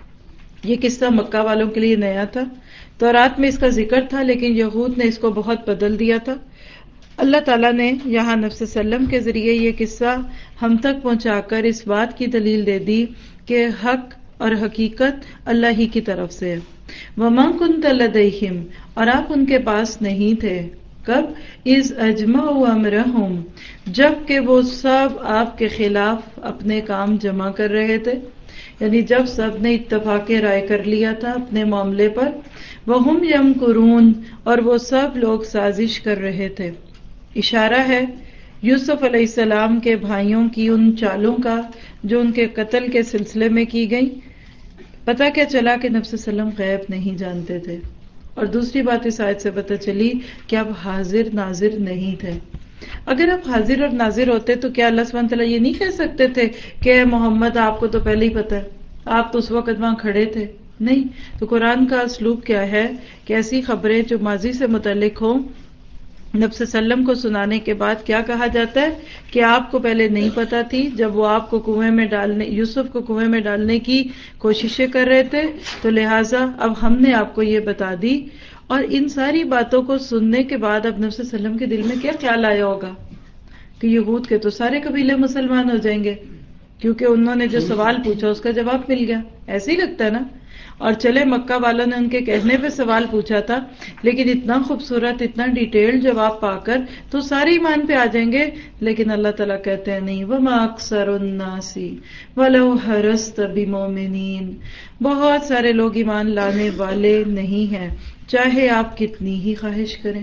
یہ قصہ مکہ والوں کے لیے نیا تھا، تورات میں اس کا ذکر تھا لیکن یہود نے اس کو بہت بدل دیا تھا. اللہ تعالیٰ نے یہاں نبی صلی اللہ علیہ وسلم کے ذریعے یہ قصہ ہم تک پہنچا کر اس بات کی دلیل دے دی کہ حق اور حقیقت اللہ ہی کی طرف سے ہے. وَمَا كُنْتَ لَدَيْهِمْ، اور آپ ان کے پاس نہیں تھے. کب؟ اِذْ أَجْمَعُوا أَمْرَهُمْ، جب کہ وہ سب آپ کے خلاف اپنے کام جمع کر رہے تھے، یعنی جب سب نے اتفاق رائے کر لیا تھا اپنے معاملے پر. وَهُمْ يَمْكُرُونَ، اور وہ سب لوگ سازش کر رہے تھے. اشارہ ہے یوسف علیہ السلام کے بھائیوں کی ان چالوں کا جو ان کے قتل کے سلسلے میں کی گئی. پتہ کیا چلا کہ نبی صلی اللہ علیہ وسلم غیب نہیں جانتے تھے. اور دوسری بات اس آیت سے پتہ چلی کہ آپ حاضر ناظر نہیں تھے. اگر آپ حاضر اور ناظر ہوتے تو کیا اللہ سبحانہ وتعالیٰ یہ نہیں کہہ سکتے تھے کہ اے محمد آپ کو تو پہلے ہی پتہ ہے، آپ تو اس وقت وہاں کھڑے تھے؟ نہیں. تو قرآن کا اسلوب کیا ہے کہ ایسی خبریں جو ماضی سے متعلق ہوں نبی صلی اللہ علیہ وسلم کو سنانے کے بعد کیا کہا جاتا ہے کہ آپ کو پہلے نہیں پتا تھی جب وہ آپ کو کنویں میں ڈالنے یوسف کو کنویں میں ڈالنے کی کوششیں کر رہے تھے، تو لہٰذا اب ہم نے آپ کو یہ بتا دی. اور ان ساری باتوں کو سننے کے بعد اب نبی صلی اللہ علیہ وسلم کے دل میں کیا خیال آیا ہوگا کہ یہود کے تو سارے قبیلے مسلمان ہو جائیں گے کیونکہ انہوں نے جو سوال پوچھا اس کا جواب مل گیا. ایسے ہی لگتا ہے نا. اور چلے مکہ والوں نے ان کے کہنے پہ سوال پوچھا تھا لیکن اتنا خوبصورت اتنا ڈیٹیل جواب پا کر تو سارے ایمان پہ آ جائیں گے. لیکن اللہ تعالیٰ کہتے ہیں نہیں، وَمَا أَكْثَرُ النَّاسِ وَلَوْ حَرَصْتَ بِمُؤْمِنِينَ، بہت سارے لوگ ایمان لانے والے نہیں ہیں چاہے آپ کتنی ہی خواہش کریں.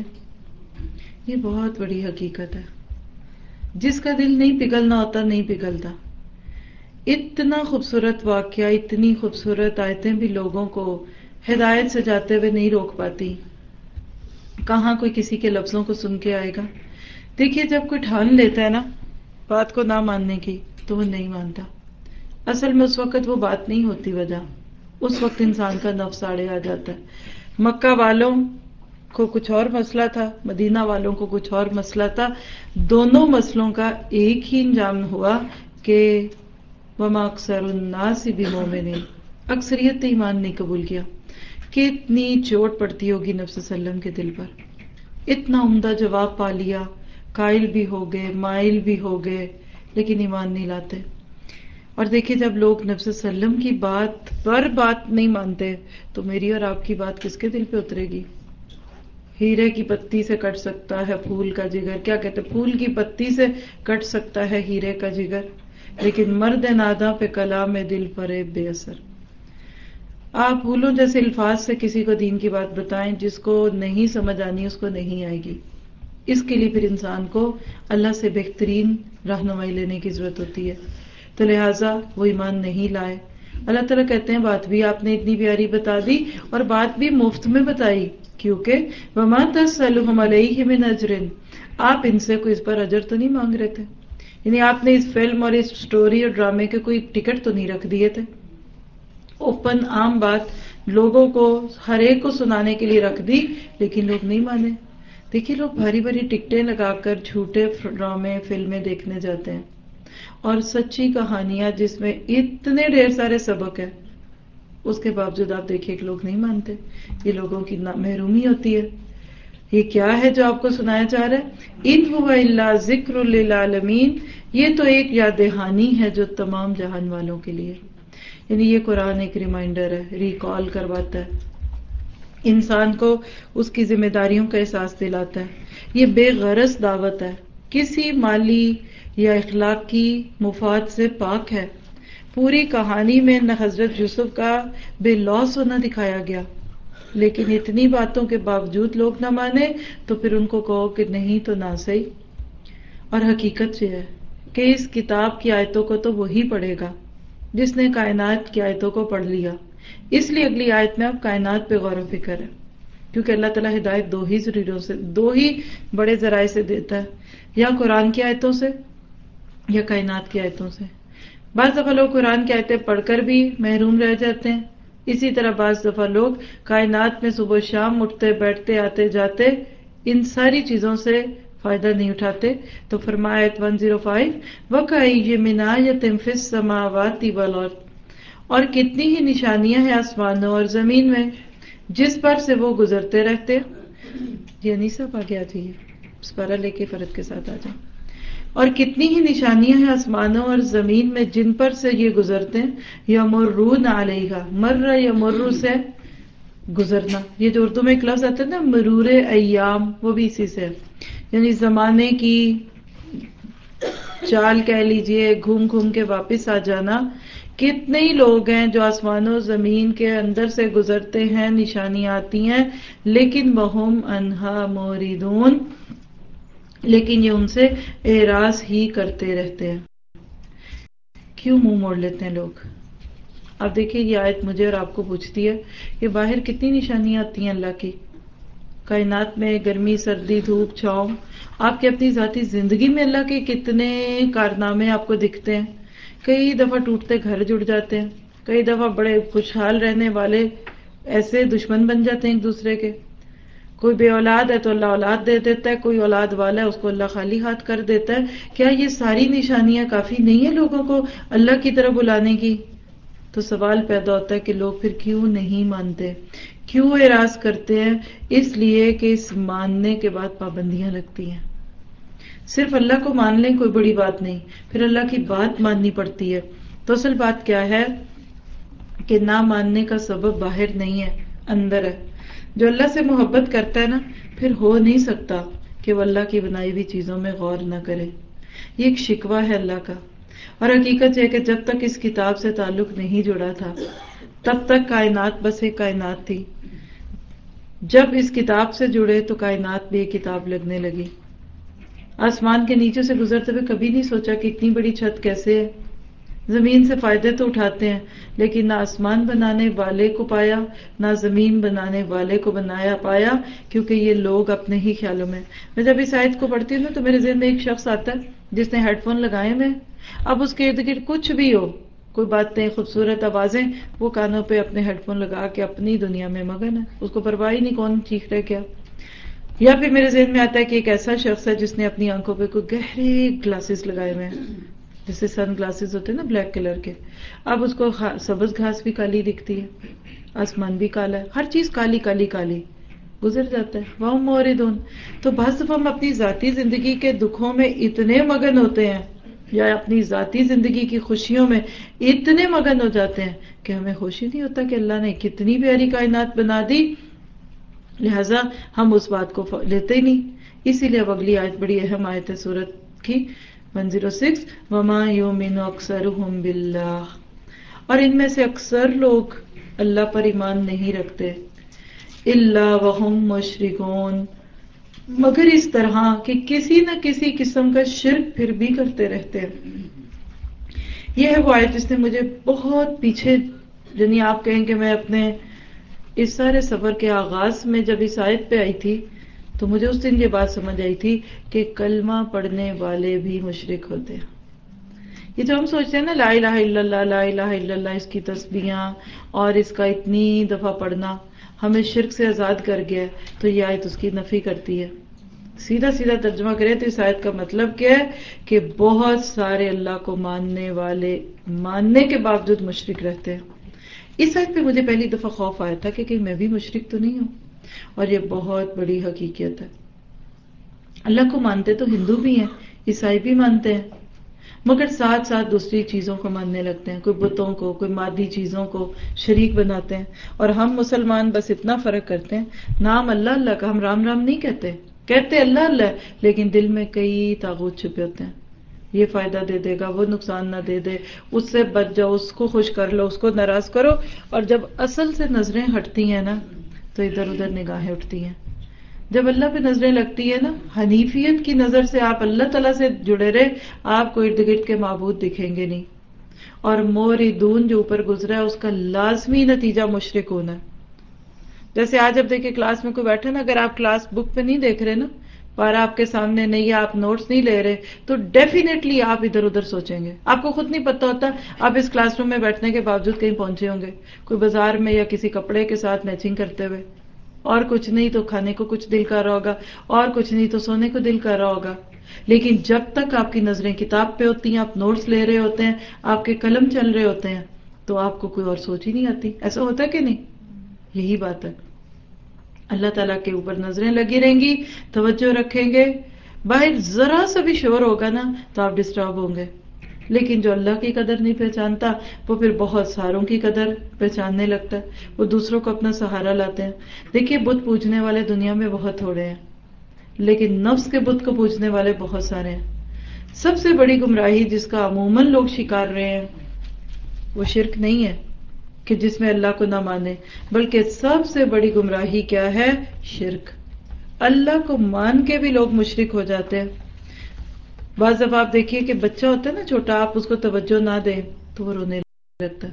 یہ بہت بڑی حقیقت ہے. جس کا دل نہیں پگھلنا ہوتا نہیں پگھلتا. اتنا خوبصورت واقعہ، اتنی خوبصورت آیتیں بھی لوگوں کو ہدایت سے جاتے ہوئے نہیں روک پاتی. کہاں کوئی کسی کے لفظوں کو سن کے آئے گا. دیکھیے جب کوئی ٹھان لیتا ہے نا بات کو نہ ماننے کی تو وہ نہیں مانتا. اصل میں اس وقت وہ بات نہیں ہوتی وجہ، اس وقت انسان کا نفس آڑے آ جاتا ہے. مکہ والوں کو کچھ اور مسئلہ تھا، مدینہ والوں کو کچھ اور مسئلہ تھا. دونوں مسئلوں کا ایک ہی انجام ہوا کہ وَمَا أَكْثَرُ النَّاسِ بِمُؤْمِنِينَ، اکثریت نے ایمان نہیں قبول کیا. کتنی چوٹ پڑتی ہوگی نبی صلی اللہ علیہ وسلم کے دل پر. اتنا عمدہ جواب پا لیا، قائل بھی ہو گئے، مائل بھی ہو گئے، لیکن ایمان نہیں لاتے. اور دیکھیں جب لوگ نبی صلی اللہ علیہ وسلم کی بات پر بات نہیں مانتے تو میری اور آپ کی بات کس کے دل پہ اترے گی؟ ہیرے کی پتی سے کٹ سکتا ہے پھول کا جگر، کیا کہتے ہیں، پھول کی پتی سے کٹ سکتا ہے ہیرے کا جگر، لیکن مرد ناداں پہ کلام دل فریب بے اثر. آپ پھولوں جیسے الفاظ سے کسی کو دین کی بات بتائیں، جس کو نہیں سمجھ آنی اس کو نہیں آئے گی. اس کے لیے پھر انسان کو اللہ سے بہترین رہنمائی لینے کی ضرورت ہوتی ہے. تو لہٰذا وہ ایمان نہیں لائے. اللہ تعالیٰ کہتے ہیں بات بھی آپ نے اتنی پیاری بتا دی اور بات بھی مفت میں بتائی، کیونکہ وَمَا تَسْأَلُهُمْ عَلَيْهِ مِنْ أَجْرٍ، آپ ان سے کوئی اس پر اجر تو نہیں مانگ رہے تھے. یعنی آپ نے اس فلم اور اس سٹوری اور ڈرامے کے کوئی ٹکٹ تو نہیں رکھ دیے تھے. اوپن عام بات لوگوں کو ہر ایک کو سنانے کے لیے رکھ دی لیکن لوگ نہیں مانے. دیکھیے لوگ بھاری بھاری ٹکٹیں لگا کر جھوٹے ڈرامے فلمیں دیکھنے جاتے ہیں اور سچی کہانیاں جس میں اتنے ڈھیر سارے سبق ہیں، اس کے باوجود آپ دیکھیے کہ لوگ نہیں مانتے. یہ لوگوں کی محرومی ہوتی ہے. یہ کیا ہے جو آپ کو سنایا جا رہا ہے؟ ان هو الا ذکر للعالمین، یہ تو ایک یاد دہانی ہے جو تمام جہان والوں کے لیے. یعنی یہ قرآن ایک ریمائنڈر ہے، ریکال کرواتا ہے، انسان کو اس کی ذمہ داریوں کا احساس دلاتا ہے. یہ بے غرض دعوت ہے، کسی مالی یا اخلاق کی مفاد سے پاک ہے. پوری کہانی میں نہ حضرت یوسف کا بے لوث ہونا دکھایا گیا، لیکن اتنی باتوں کے باوجود لوگ نہ مانے تو پھر ان کو کہو کہ نہیں تو نہ صحیح. اور حقیقت یہ ہے کہ اس کتاب کی آیتوں کو تو وہی پڑھے گا جس نے کائنات کی آیتوں کو پڑھ لیا. اس لیے اگلی آیت میں اب کائنات پہ غور و فکر ہے، کیونکہ اللہ تعالیٰ ہدایت دو ہی ذریعوں سے، دو ہی بڑے ذرائع سے دیتا ہے، یا قرآن کی آیتوں سے یا کائنات کی آیتوں سے. بعض دفعہ لوگ قرآن کی آیتیں پڑھ کر بھی محروم رہ جاتے ہیں، اسی طرح بعض دفعہ لوگ کائنات میں صبح شام اٹھتے بیٹھتے آتے جاتے ان ساری چیزوں سے فائدہ نہیں اٹھاتے. تو فرمایا آیت ایک سو پانچ وَكَأَيٍّ مِّنْ آیَةٍ فِي السَّمَاوَاتِ وَالْأَرْضِ، اور کتنی ہی نشانیاں ہیں آسمانوں اور زمین میں جس پر سے وہ گزرتے رہتے. یعنی سب آگے آ جائیے، سپارہ لے کے فرد کے ساتھ آ جائیں. اور کتنی ہی نشانیاں ہیں آسمانوں اور زمین میں جن پر سے یہ گزرتے ہیں. یمرون علیہا، مر یمر سے گزرنا، یہ جو اردو میں ایک لفظ آتا ہے نا مرور ایام، وہ بھی اسی سے ہے، یعنی زمانے کی چال کہہ لیجئے، گھوم گھوم کے واپس آ جانا. کتنے ہی لوگ ہیں جو آسمانوں زمین کے اندر سے گزرتے ہیں، نشانیاں آتی ہیں، لیکن وہم عنہا موردون، لیکن یہ ان سے اعراض ہی کرتے رہتے ہیں. کیوں منہ موڑ لیتے ہیں لوگ؟ اب دیکھیں یہ آیت مجھے اور آپ کو پوچھتی ہے کہ باہر کتنی نشانیاں آتی ہیں اللہ کی، کائنات میں گرمی سردی دھوپ چھاؤں. آپ کی اپنی ذاتی زندگی میں اللہ کے کتنے کارنامے آپ کو دکھتے ہیں. کئی دفعہ ٹوٹتے گھر جڑ جاتے ہیں، کئی دفعہ بڑے خوشحال رہنے والے ایسے دشمن بن جاتے ہیں ایک دوسرے کے. کوئی بے اولاد ہے تو اللہ اولاد دے دیتا ہے، کوئی اولاد والا ہے اس کو اللہ خالی ہاتھ کر دیتا ہے. کیا یہ ساری نشانیاں کافی نہیں ہیں لوگوں کو اللہ کی طرف بلانے کی؟ تو سوال پیدا ہوتا ہے کہ لوگ پھر کیوں نہیں مانتے، کیوں اعراض کرتے ہیں؟ اس لیے کہ اس ماننے کے بعد پابندیاں لگتی ہیں. صرف اللہ کو مان لیں کوئی بڑی بات نہیں، پھر اللہ کی بات ماننی پڑتی ہے. تو اصل بات کیا ہے کہ نہ ماننے کا سبب باہر نہیں ہے، اندر ہے. جو اللہ سے محبت کرتا ہے نا، پھر ہو نہیں سکتا کہ وہ اللہ کی بنائی ہوئی چیزوں میں غور نہ کرے. یہ ایک شکوہ ہے اللہ کا. اور حقیقت یہ کہ جب تک اس کتاب سے تعلق نہیں جڑا تھا تب تک کائنات بس ایک کائنات تھی. جب اس کتاب سے جڑے تو کائنات بھی ایک کتاب لگنے لگی. آسمان کے نیچے سے گزرتے ہوئے کبھی نہیں سوچا کہ اتنی بڑی چھت کیسے ہے. زمین سے فائدے تو اٹھاتے ہیں، لیکن نہ آسمان بنانے والے کو پایا نہ زمین بنانے والے کو بنایا پایا، کیونکہ یہ لوگ اپنے ہی خیالوں میں. میں جب اس آیت کو پڑھتی ہوں نا تو میرے ذہن میں ایک شخص آتا ہے جس نے ہیڈ فون لگائے ہوئے، اب اس کے ارد گرد کچھ بھی ہو، کوئی باتیں خوبصورت آوازیں، وہ کانوں پہ اپنے ہیڈ فون لگا کے اپنی دنیا میں مگن ہے، اس کو پرواہ ہی نہیں کون چیخ رہے کیا. یا پھر میرے ذہن میں آتا ہے کہ ایک ایسا شخص ہے جس نے اپنی آنکھوں پہ کوئی گہرے گلاسز لگائے ہوئے ہیں، جیسے سن گلاسز ہوتے ہیں نا بلیک کلر کے. اب اس کو سبز گھاس بھی کالی دکھتی ہے، آسمان بھی کالا ہے، ہر چیز کالی کالی کالی، گزر جاتا ہے. وہ موردون. تو بعض دفعہ ہم اپنی ذاتی زندگی کے دکھوں میں اتنے مگن ہوتے ہیں یا اپنی ذاتی زندگی کی خوشیوں میں اتنے مگن ہو جاتے ہیں کہ ہمیں ہوش ہی نہیں ہوتا کہ اللہ نے کتنی پیاری کائنات بنا دی، لہذا ہم اس بات کو لیتے ہی نہیں. اسی لیے اب اگلی آیت بڑی اہم آیت ہے سورت کی ایک سو چھ وما یؤمن اکثرهم باللہ، اور ان میں سے اکثر لوگ اللہ پر ایمان نہیں رکھتے، الا وهم مشرکون، مگر اس طرح کہ کسی نہ کسی قسم کا شرک پھر بھی کرتے رہتے ہیں. یہ ہے وہ آیت جس نے مجھے بہت پیچھے، یعنی آپ کہیں کہ میں اپنے اس سارے سفر کے آغاز میں جب اس آیت پہ آئی تھی تو مجھے اس دن یہ بات سمجھ آئی تھی کہ کلمہ پڑھنے والے بھی مشرک ہوتے ہیں. یہ جو ہم سوچتے ہیں نا لا الہ الا اللہ لا الہ الا اللہ، اس کی تسبیحاں اور اس کا اتنی دفعہ پڑھنا ہمیں شرک سے آزاد کر گیا ہے، تو یہ آیت اس کی نفی کرتی ہے. سیدھا سیدھا ترجمہ کریں تو اس آیت کا مطلب کیا ہے کہ بہت سارے اللہ کو ماننے والے ماننے کے باوجود مشرک رہتے ہیں. اس آیت پہ مجھے پہلی دفعہ خوف آیا تھا کہ کہ میں بھی مشرک تو نہیں ہوں، اور یہ بہت بڑی حقیقت ہے. اللہ کو مانتے تو ہندو بھی ہیں، عیسائی بھی مانتے ہیں، مگر ساتھ ساتھ دوسری چیزوں کو ماننے لگتے ہیں، کوئی بتوں کو، کوئی مادی چیزوں کو شریک بناتے ہیں. اور ہم مسلمان بس اتنا فرق کرتے ہیں، نام اللہ اللہ کا، ہم رام رام نہیں کہتے، کہتے اللہ اللہ، لیکن دل میں کئی طاغوت چھپے ہوتے ہیں. یہ فائدہ دے دے گا، وہ نقصان نہ دے دے، اس سے بچ جاؤ، اس کو خوش کر لو، اس کو ناراض کرو. اور جب اصل سے نظریں ہٹتی ہیں نا تو ادھر ادھر نگاہیں اٹھتی ہیں. جب اللہ پہ نظریں لگتی ہے نا، حنیفیت کی نظر سے آپ اللہ تعالیٰ سے جڑے رہے، آپ کو ارد گرد کے معبود دکھیں گے نہیں. اور موردون جو اوپر گزرا ہے اس کا لازمی نتیجہ مشرک ہونا ہے. جیسے آج اب دیکھیں کلاس میں کوئی بیٹھے نا، اگر آپ کلاس بک پہ نہیں دیکھ رہے نا، پارا آپ کے سامنے نہیں ہے، آپ نوٹس نہیں لے رہے، تو ڈیفینیٹلی آپ ادھر ادھر سوچیں گے. آپ کو خود نہیں پتا ہوتا آپ اس کلاس روم میں بیٹھنے کے باوجود کہیں پہنچے ہوں گے، کوئی بازار میں یا کسی کپڑے کے ساتھ میچنگ کرتے ہوئے، اور کچھ نہیں تو کھانے کو کچھ دل کر رہا ہوگا، اور کچھ نہیں تو سونے کو دل کر رہا ہوگا. لیکن جب تک آپ کی نظریں کتاب پہ ہوتی ہیں، آپ نوٹس لے رہے ہوتے ہیں، آپ کے قلم چل رہے ہوتے ہیں، تو آپ کو کوئی اور سوچ ہی نہیں آتی. ایسا ہوتا ہے کہ نہیں؟ یہی بات ہے. اللہ تعالیٰ کے اوپر نظریں لگی رہیں گی، توجہ رکھیں گے، باہر ذرا سا بھی شور ہوگا نا تو آپ ڈسٹرب ہوں گے. لیکن جو اللہ کی قدر نہیں پہچانتا وہ پھر بہت ساروں کی قدر پہچاننے لگتا ہے، وہ دوسروں کو اپنا سہارا لاتے ہیں. دیکھیے بت پوجنے والے دنیا میں بہت تھوڑے ہیں، لیکن نفس کے بت کو پوجنے والے بہت سارے ہیں. سب سے بڑی گمراہی جس کا عموماً لوگ شکار رہے ہیں وہ شرک نہیں ہے کہ جس میں اللہ کو نہ مانے، بلکہ سب سے بڑی گمراہی کیا ہے؟ شرک. اللہ کو مان کے بھی لوگ مشرک ہو جاتے ہیں. بعض دفعہ آپ دیکھیے کہ بچہ ہوتا ہے نا چھوٹا، آپ اس کو توجہ نہ دیں تو وہ رونے لگتا ہے.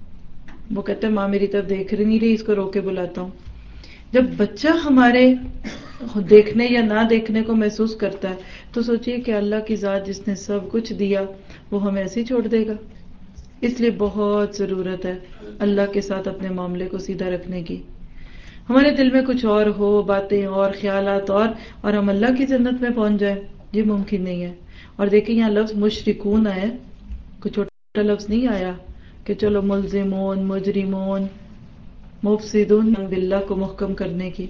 وہ کہتا ہے ماں میری طرف دیکھ رہی نہیں رہی، اس کو رو کے بلاتا ہوں. جب بچہ ہمارے دیکھنے یا نہ دیکھنے کو محسوس کرتا ہے تو سوچئے کہ اللہ کی ذات جس نے سب کچھ دیا وہ ہمیں ایسے ہی چھوڑ دے گا. اس لیے بہت ضرورت ہے اللہ کے ساتھ اپنے معاملے کو سیدھا رکھنے کی. ہمارے دل میں کچھ اور ہو، باتیں اور، خیالات اور اور ہم اللہ کی جنت میں پہنچ جائیں، یہ ممکن نہیں ہے. اور دیکھیں یہاں لفظ مشرکون آئے، کوئی چھوٹا لفظ نہیں آیا کہ چلو ملزمون، مجرمون، مفسدون باللہ کو محکم کرنے کی.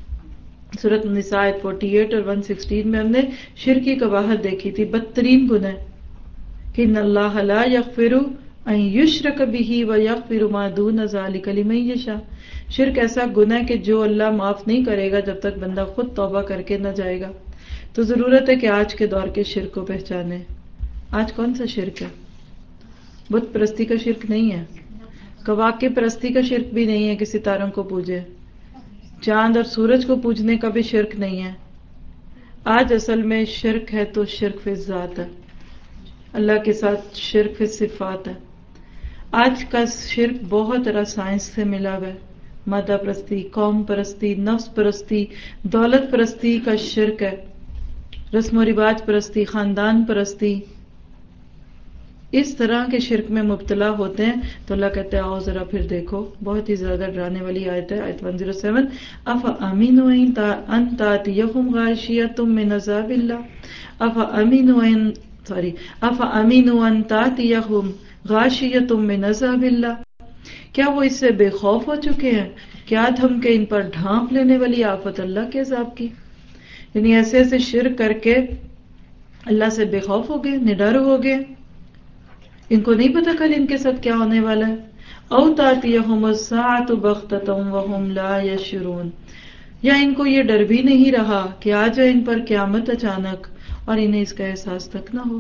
سورۃ النساء آیت اڑتالیس اور ایک سو سولہ میں ہم نے شرک کی قباحت دیکھی تھی، بدترین گناہ کہ ان اللہ لا یغفر ان یشرک بہ ویغفر ما دون ذلک لمن یشاء. شرک ایسا گناہ ہے کہ جو اللہ معاف نہیں کرے گا جب تک بندہ خود توبہ کر کے نہ جائے گا. تو ضرورت ہے کہ آج کے دور کے شرک کو پہچانے. آج کون سا شرک ہے؟ بت پرستی کا شرک نہیں ہے، کواکب پرستی کا شرک بھی نہیں ہے کہ ستاروں کو پوجے، چاند اور سورج کو پوجنے کا بھی شرک نہیں ہے. آج اصل میں شرک ہے تو شرک فی الذات ہے، اللہ کے ساتھ شرک فی صفات ہے. آج کا شرک بہت طرح سائنس سے ملا ہوا ہے. مادہ پرستی، قوم پرستی، نفس پرستی، دولت پرستی کا شرک ہے، رسم و رواج پرستی، خاندان پرستی. اس طرح کے شرک میں مبتلا ہوتے ہیں تو اللہ کہتے ہیں آؤ ذرا پھر دیکھو. بہت ہی زیادہ ڈرانے والی آیت ہے، آیت ایک سو سات. افامنوا ان تاتیہم غاشیۃ من عذاب اللہ افامنوا ان سوری افامنوا ان تاتیہم غاشیۃ من عذاب اللہ. کیا وہ اس سے بے خوف ہو چکے ہیں کیا تھم کے ان پر ڈھانپ لینے والی آفت اللہ کے عذاب کی؟ یعنی ایسے ایسے شرک کر کے اللہ سے بے خوف ہو گئے، نڈر ہو گئے. ان کو نہیں پتا کل ان کے ساتھ کیا ہونے والا ہے. او تاتیہم الساعۃ بغتۃ وہم لا یشعرون. یا ان کو یہ ڈر بھی نہیں رہا کہ آ جائے ان پر قیامت اچانک اور انہیں اس کا احساس تک نہ ہو.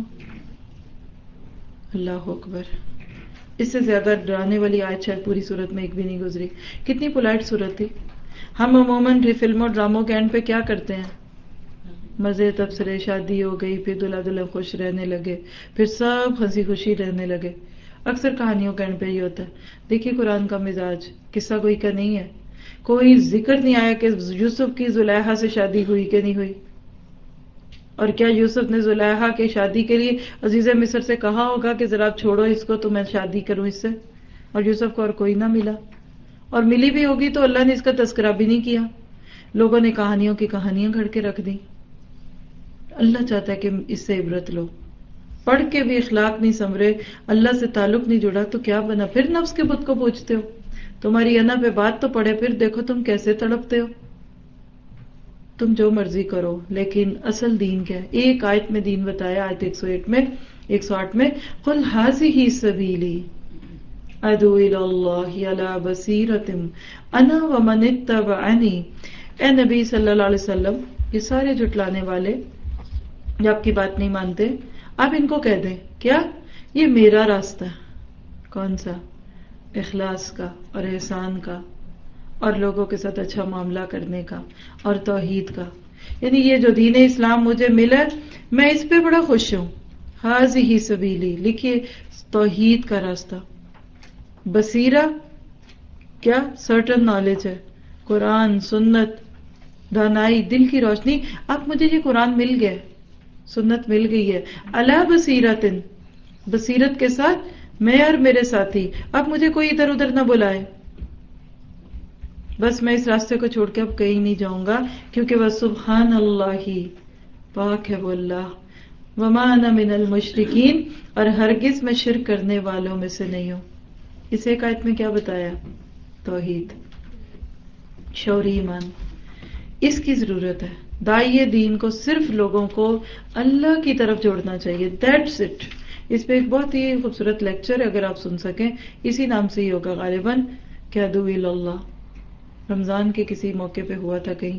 اللہ اکبر. اس سے زیادہ ڈرانے والی آیت شاید پوری صورت میں ایک بھی نہیں گزری. کتنی پولائٹ صورت تھی. ہم عموماً فلموں ڈراموں کے اینڈ پہ کیا کرتے ہیں؟ مزے، تبصرے، شادی ہو گئی، پھر دلہا دلہن خوش رہنے لگے، پھر سب ہنسی خوشی رہنے لگے. اکثر کہانیوں کے اینڈ پہ ہی ہوتا ہے. دیکھیے قرآن کا مزاج قصہ کوئی کا نہیں ہے. کوئی ذکر نہیں آیا کہ یوسف کی زلیخا سے شادی ہوئی کہ نہیں ہوئی، اور کیا یوسف نے زلیخا کی شادی کے لیے عزیز مصر سے کہا ہوگا کہ ذرا آپ چھوڑو اس کو تو میں شادی کروں اس سے، اور یوسف کو اور کوئی نہ ملا. اور ملی بھی ہوگی تو اللہ نے اس کا تذکرہ بھی نہیں کیا. لوگوں نے کہانیوں کی کہانیاں گھڑ کے رکھ دی. اللہ چاہتا ہے کہ اس سے عبرت لو. پڑھ کے بھی اخلاق نہیں سنورے، اللہ سے تعلق نہیں جڑا تو کیا بنا؟ پھر نفس کے بت کو پوچھتے ہو. تمہاری انا پہ بات تو پڑے، پھر دیکھو تم کیسے تڑپتے ہو. تم جو مرضی کرو لیکن اصل دین کیا ہے؟ ایک آیت میں دین بتایا، آیت ایک سو آٹھ میں ایک سو آٹھ میں قل ھذہ سبیلی ادعو الی اللہ علی بصیرۃ انا ومن اتبعنی. اے نبی صلی اللہ علیہ وسلم، یہ سارے جھٹلانے والے جو آپ کی بات نہیں مانتے، آپ ان کو کہہ دیں کیا یہ میرا راستہ ہے. کون سا؟ اخلاص کا اور احسان کا اور لوگوں کے ساتھ اچھا معاملہ کرنے کا اور توحید کا. یعنی یہ جو دین اسلام مجھے ملا میں اس پہ بڑا خوش ہوں. ہاذہ سبیلی، لکھیے توحید کا راستہ. بصیرہ کیا؟ سرٹن نالج ہے، قرآن سنت دانائی دل کی روشنی. اب مجھے یہ قرآن مل گیا، سنت مل گئی ہے. علی بصیرت، بصیرت کے ساتھ میں اور میرے ساتھی. اب مجھے کوئی ادھر ادھر نہ بلائے. بس میں اس راستے کو چھوڑ کے اب کہیں نہیں جاؤں گا، کیونکہ وہ سبحان اللہ، پاک ہے وہ اللہ. وما انا من المشرکین، اور ہرگز میں شرک کرنے والوں میں سے نہیں ہوں. اس ایک آیت میں کیا بتایا؟ توحید، شعور ایمان. اس کی ضرورت ہے. داعی دین کو صرف لوگوں کو اللہ کی طرف جوڑنا چاہیے. That's it. اس پہ ایک بہت ہی خوبصورت لیکچر ہے، اگر آپ سن سکیں اسی نام سے ہی ہوگا غالباً، کیا ادعو اللہ. رمضان کے کسی موقع پہ ہوا تھا کہیں،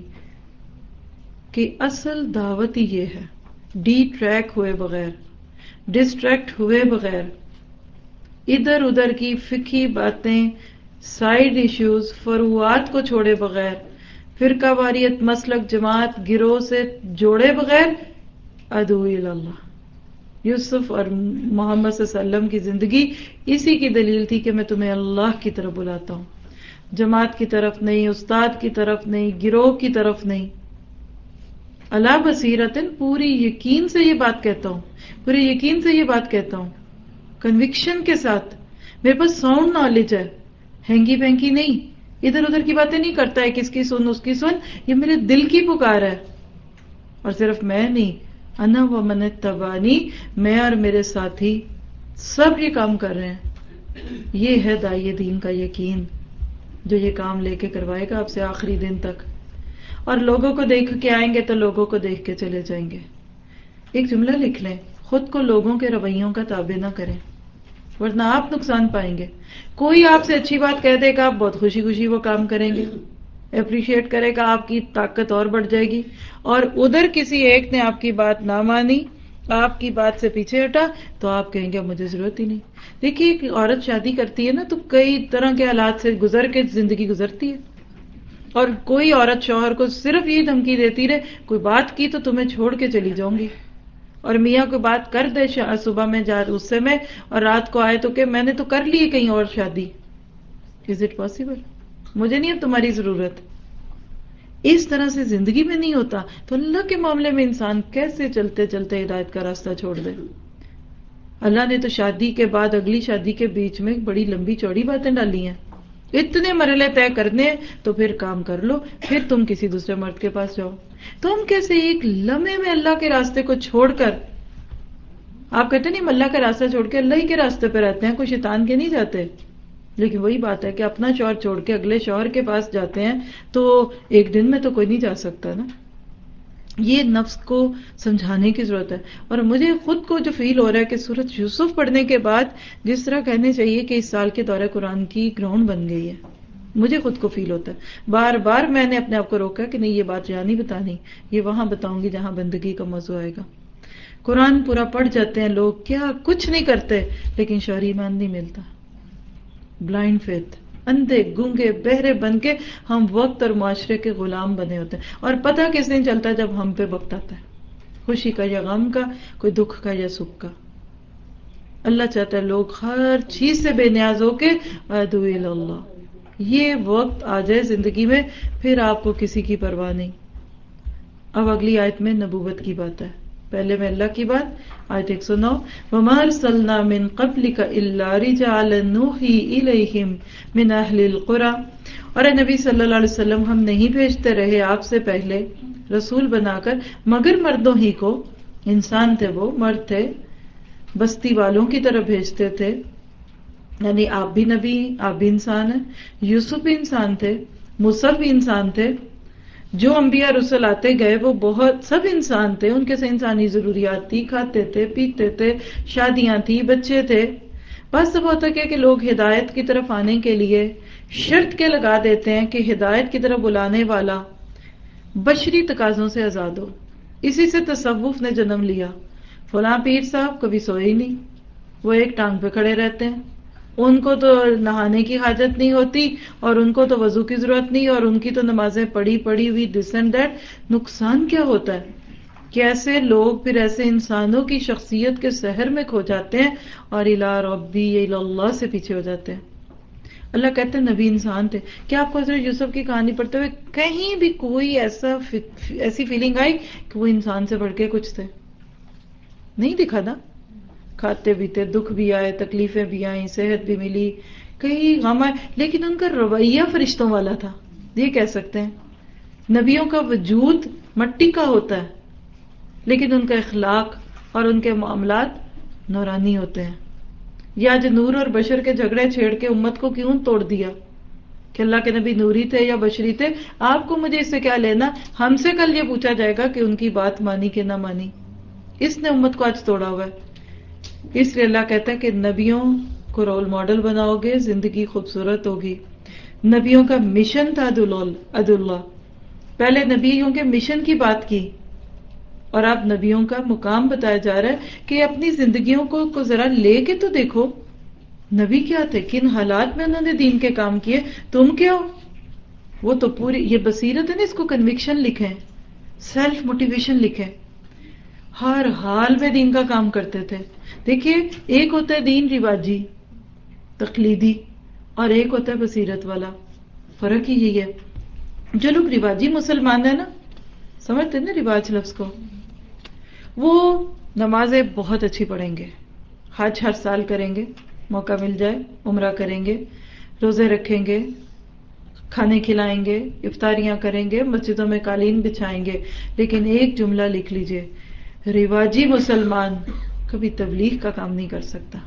کہ اصل دعوت ہی یہ ہے، ڈی ٹریک ہوئے بغیر، ڈسٹریکٹ ہوئے بغیر، ادھر ادھر کی فقہی باتیں، سائیڈ ایشوز، فروعات کو چھوڑے بغیر، فرقہ واریت، مسلک، جماعت، گروہ سے جوڑے بغیر. ادعو اللہ. یوسف اور محمد صلی اللہ علیہ وسلم کی زندگی اسی کی دلیل تھی کہ میں تمہیں اللہ کی طرف بلاتا ہوں، جماعت کی طرف نہیں، استاد کی طرف نہیں، گروہ کی طرف نہیں. علی بصیرت، پوری یقین سے یہ بات کہتا ہوں، پوری یقین سے یہ بات کہتا ہوں، کنوکشن کے ساتھ. میرے پاس ساؤنڈ نالج ہے، ہینگی پینکی نہیں، ادھر ادھر کی باتیں نہیں کرتا ہے، کس کی سن اس کی سن. یہ میرے دل کی پکار ہے. اور صرف میں نہیں، انا و من اتبعنی، میں اور میرے ساتھی سب یہ کام کر رہے ہیں. یہ ہے داعی دین کا یقین، جو یہ کام لے کے کروائے گا آپ سے آخری دن تک. اور لوگوں کو دیکھ کے آئیں گے تو لوگوں کو دیکھ کے چلے جائیں گے. ایک جملہ لکھ لیں، خود کو لوگوں کے رویوں کا تابع نہ کریں، ورنہ آپ نقصان پائیں گے. کوئی آپ سے اچھی بات کہہ دے گا، آپ بہت خوشی خوشی وہ کام کریں گے، اپریشیٹ کرے گا، آپ کی طاقت اور بڑھ جائے گی. اور ادھر کسی ایک نے آپ کی بات نہ مانی، آپ کی بات سے پیچھے ہٹا، تو آپ کہیں گے مجھے ضرورت ہی نہیں. دیکھیے ایک عورت شادی کرتی ہے نا، تو کئی طرح کے حالات سے گزر کے زندگی گزرتی ہے. اور کوئی عورت شوہر کو صرف یہ دھمکی دیتی رہے، کوئی بات کی تو تمہیں چھوڑ کے چلی جاؤں گی، اور میاں کوئی بات کر دے صبح میں جا غصے میں، اور رات کو آئے تو کہ میں نے تو کر لی کہیں اور شادی. Is it possible? مجھے نہیں اب تمہاری ضرورت. اس طرح سے زندگی میں نہیں ہوتا. تو اللہ کے معاملے میں انسان کیسے چلتے چلتے ہدایت کا راستہ چھوڑ دے؟ اللہ نے تو شادی کے بعد اگلی شادی کے بیچ میں بڑی لمبی چوڑی باتیں ڈالی ہیں. اتنے مرحلے طے کرنے، تو پھر کام کر لو، پھر تم کسی دوسرے مرد کے پاس جاؤ. تو ہم کیسے ایک لمحے میں اللہ کے راستے کو چھوڑ کر، آپ کہتے نہیں ہم اللہ کا راستہ چھوڑ کے اللہ ہی کے راستے پہ رہتے ہیں، کوئی شیطان کے نہیں جاتے. لیکن وہی بات ہے کہ اپنا شوہر چھوڑ کے اگلے شوہر کے پاس جاتے ہیں تو ایک دن میں تو کوئی نہیں جا سکتا نا. یہ نفس کو سمجھانے کی ضرورت ہے. اور مجھے خود کو جو فیل ہو رہا ہے کہ سورۃ یوسف پڑھنے کے بعد جس طرح کہنے چاہیے کہ اس سال کے دورہ قرآن کی گراؤنڈ بن گئی ہے، مجھے خود کو فیل ہوتا ہے. بار بار میں نے اپنے آپ کو روکا کہ نہیں یہ بات یہاں نہیں بتانی، یہ وہاں بتاؤں گی جہاں بندگی کا موضوع آئے گا. قرآن پورا پڑھ جاتے ہیں لوگ، کیا کچھ نہیں کرتے، لیکن شوہر ایمان نہیں ملتا. بلائنڈ فیتھ، اندھے گونگے بہرے بن کے ہم وقت اور معاشرے کے غلام بنے ہوتے ہیں. اور پتہ کس دن چلتا ہے؟ جب ہم پہ وقت آتا ہے، خوشی کا یا غم کا، کوئی دکھ کا یا سکھ کا. اللہ چاہتا ہے لوگ ہر چیز سے بے نیاز ہو کے ادعو اللہ. یہ وقت آ جائے زندگی میں، پھر آپ کو کسی کی پرواہ نہیں. اب اگلی آیت میں نبوت کی بات ہے. پہلے میں اللہ کی بات، آیت ایک سو نو، وَمَا أَرْسَلْنَا مِن قَبْلِكَ إِلَّا رِجَالًا نُوحِي إِلَيْهِمْ مِنْ أَهْلِ الْقُرَى. اور اے نبی صلی اللہ علیہ وسلم، ہم نہیں بھیجتے رہے آپ سے پہلے رسول بنا کر مگر مردوں ہی کو، انسان تھے وہ، مرد تھے، بستی والوں کی طرف بھیجتے تھے. یعنی آپ بھی نبی، آپ بھی انسان ہیں، یوسف بھی انسان تھے، موسیٰ بھی انسان تھے، جو انبیاء رسول آتے گئے وہ بہت سب انسان تھے، ان کے سے انسانی ضروریات تھی، کھاتے تھے، پیتے تھے، شادیاں تھی، بچے تھے. بس سب ہوتا کیا کہ لوگ ہدایت کی طرف آنے کے لیے شرط کے لگا دیتے ہیں کہ ہدایت کی طرف بلانے والا بشری تقاضوں سے آزاد ہو. اسی سے تصوف نے جنم لیا. فلاں پیر صاحب کبھی سوئے ہی نہیں, وہ ایک ٹانگ پہ کھڑے رہتے ہیں, ان کو تو نہانے کی حاجت نہیں ہوتی اور ان کو تو وضو کی ضرورت نہیں, اور ان کی تو نمازیں پڑھی پڑھی ہوئی دس اینڈ دیٹ. نقصان کیا ہوتا ہے کہ ایسے لوگ پھر ایسے انسانوں کی شخصیت کے سحر میں کھو جاتے ہیں اور الی ربی الی اللہ سے پیچھے ہو جاتے ہیں. اللہ کہتے ہیں نبی انسان تھے. کیا آپ کو حضرت یوسف کی کہانی پڑھتے ہوئے کہیں بھی کوئی ایسا ایسی فیلنگ آئی کہ وہ انسان سے بڑھ کے کچھ تھے؟ نہیں دکھا نا. کھاتے بھی تھے, دکھ بھی آئے, تکلیفیں بھی آئیں, صحت بھی ملی, کہیں غم آئے, لیکن ان کا رویہ فرشتوں والا تھا. یہ کہہ سکتے ہیں نبیوں کا وجود مٹی کا ہوتا ہے لیکن ان کا اخلاق اور ان کے معاملات نورانی ہوتے ہیں. یا جو نور اور بشر کے جھگڑے چھیڑ کے امت کو کیوں توڑ دیا کہ اللہ کے نبی نوری تھے یا بشری تھے؟ آپ کو مجھے اس سے کیا لینا؟ ہم سے کل یہ پوچھا جائے گا کہ ان کی بات مانی کہ نہ مانی. اس نے امت کو آج توڑا ہوا ہے. اس لیے اللہ کہتا ہے کہ نبیوں کو رول ماڈل بناؤ گے, زندگی خوبصورت ہوگی. نبیوں کا مشن تھا عدل اللہ. پہلے نبیوں کے مشن کی بات کی اور اب نبیوں کا مقام بتایا جا رہا ہے کہ اپنی زندگیوں کو, کو ذرا لے کے تو دیکھو نبی کیا تھے, کن حالات میں انہوں نے دین کے کام کیے, تم کیا ہو. وہ تو پوری یہ بصیرت ہے نا, اس کو کنوکشن لکھیں, سیلف موٹیویشن لکھیں. ہر حال میں دین کا کام کرتے تھے. دیکھیے ایک ہوتا ہے دین رواجی تقلیدی اور ایک ہوتا ہے بصیرت والا. فرق ہی یہی ہے. جو لوگ رواجی مسلمان ہیں نا, سمجھتے ہیں نا رواج لفظ کو, وہ نمازیں بہت اچھی پڑھیں گے, حج ہر سال کریں گے, موقع مل جائے عمرہ کریں گے, روزے رکھیں گے, کھانے کھلائیں گے, افطاریاں کریں گے, مسجدوں میں قالین بچھائیں گے. لیکن ایک جملہ لکھ لیجئے, رواجی مسلمان کبھی تبلیغ کا کام نہیں کر سکتا,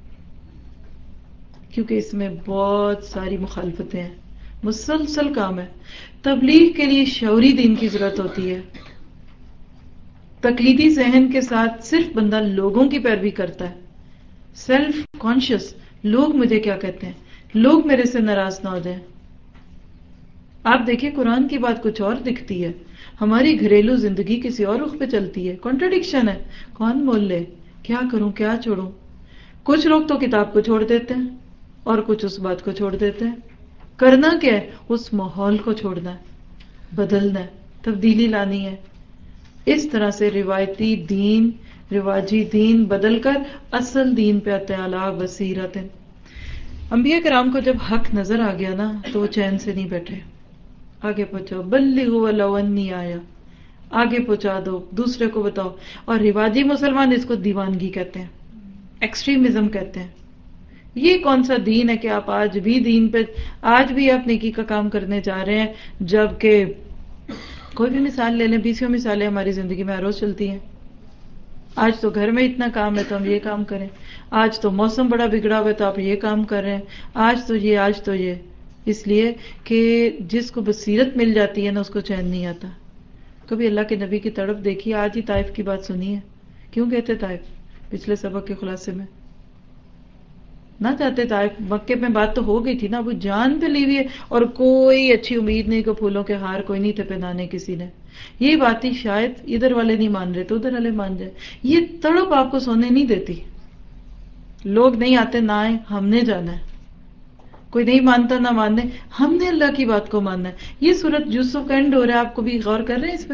کیونکہ اس میں بہت ساری مخالفتیں ہیں, مسلسل کام ہے. تبلیغ کے لیے شعوری دین کی ضرورت ہوتی ہے. تقلیدی ذہن کے ساتھ صرف بندہ لوگوں کی پیروی کرتا ہے, سیلف کانشیس, لوگ مجھے کیا کہتے ہیں, لوگ میرے سے ناراض نہ ہو جائیں. آپ دیکھیں قرآن کی بات کچھ اور دکھتی ہے, ہماری گھریلو زندگی کسی اور رخ پہ چلتی ہے. کانٹرڈکشن ہے, کون مول لے, کیا کروں کیا چھوڑوں. کچھ لوگ تو کتاب کو چھوڑ دیتے ہیں اور کچھ اس بات کو چھوڑ دیتے ہیں. کرنا کیا ہے؟ اس ماحول کو چھوڑنا ہے, بدلنا ہے, تبدیلی لانی ہے. اس طرح سے روایتی دین, رواجی دین بدل کر اصل دین پہ آتے اعلیٰ بصیرت. انبیاء کرام کو جب حق نظر آ گیا نا تو وہ چین سے نہیں بیٹھے, آگے پہنچاؤ, بلغوا ولو انی آیا, آگے پہنچا دو, دوسرے کو بتاؤ. اور رواجی مسلمان اس کو دیوانگی کہتے ہیں, ایکسٹریمزم کہتے ہیں. یہ کون سا دین ہے کہ آپ آج بھی دین پہ, آج بھی آپ نیکی کا کام کرنے جا رہے ہیں, جبکہ کوئی بھی مثال لے لیں, بیسیوں مثالیں ہماری زندگی میں ہر روز چلتی ہیں. آج تو گھر میں اتنا کام ہے تو ہم یہ کام کریں, آج تو موسم بڑا بگڑا ہوا ہے تو آپ یہ کام کر رہے ہیں, آج تو یہ آج تو یہ. اس لیے کہ جس کو بصیرت مل جاتی ہے نا اس کو چین نہیں آتا. کبھی اللہ کے نبی کی تڑپ دیکھی؟ آج ہی طائف کی بات سنی ہے. کیوں کہتے طائف؟ پچھلے سبق کے خلاصے میں نہ چاہتے طائف. مکے میں بات تو ہو گئی تھی نا, وہ جان پہ لی ہوئی ہے اور کوئی اچھی امید نہیں کہ پھولوں کے ہار کوئی نہیں تھے پہنانے کسی نے. یہ بات ہی شاید ادھر والے نہیں مان رہے تو ادھر والے مان جائے. یہ تڑپ آپ کو سونے نہیں دیتی. لوگ نہیں آتے نہ آئے, ہم نے جانا ہے. کوئی نہیں مانتا نہ ماننے, ہم نے اللہ کی بات کو ماننا ہے. یہ سورت یوسف کا اینڈ ہو رہا ہے, آپ کو بھی غور کر رہے ہیں اس پہ؟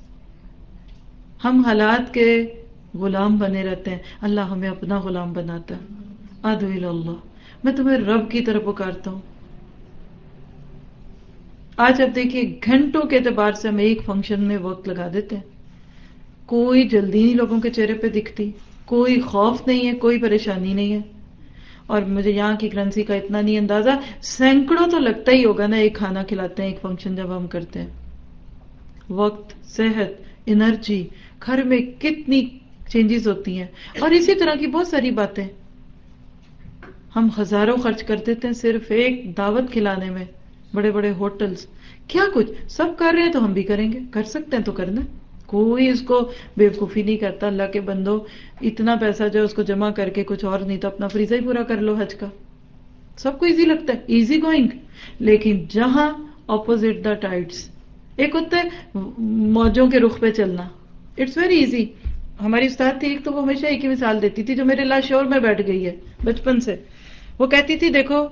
ہم حالات کے غلام بنے رہتے ہیں, اللہ ہمیں اپنا غلام بناتا ہے. ادعو الی اللہ, میں تمہیں رب کی طرف پکارتا ہوں. آج اب دیکھیے گھنٹوں کے اعتبار سے ہم ایک فنکشن میں وقت لگا دیتے ہیں, کوئی جلدی نہیں لوگوں کے چہرے پہ دکھتی, کوئی خوف نہیں ہے, کوئی پریشانی نہیں ہے. اور مجھے یہاں کی کرنسی کا اتنا نہیں اندازہ, سینکڑوں تو لگتا ہی ہوگا نا ایک کھانا کھلاتے ہیں, ایک فنکشن جب ہم کرتے ہیں. وقت, صحت, انرجی, گھر میں کتنی چینجز ہوتی ہیں. اور اسی طرح کی بہت ساری باتیں ہم ہزاروں خرچ کر دیتے ہیں صرف ایک دعوت کھلانے میں. بڑے بڑے ہوٹلز, کیا کچھ سب کر رہے ہیں تو ہم بھی کریں گے, کر سکتے ہیں تو کرنا. کوئی اس کو بیوقوفی نہیں کرتا. اللہ کے بندو, اتنا پیسہ جو اس کو جمع کر کے کچھ اور نہیں تو اپنا فریضہ ہی پورا کر لو حج کا. سب کو ایزی لگتا ہے, ایزی گوئنگ. لیکن جہاں اپوزٹ دا ٹائڈس, ایک ہوتا ہے موجوں کے رخ پہ چلنا, اٹس ویری ایزی. ہماری استاد تھی ایک، تو وہ ہمیشہ ایک ہی مثال دیتی تھی جو میرے لاشعور میں بیٹھ گئی ہے بچپن سے. وہ کہتی تھی دیکھو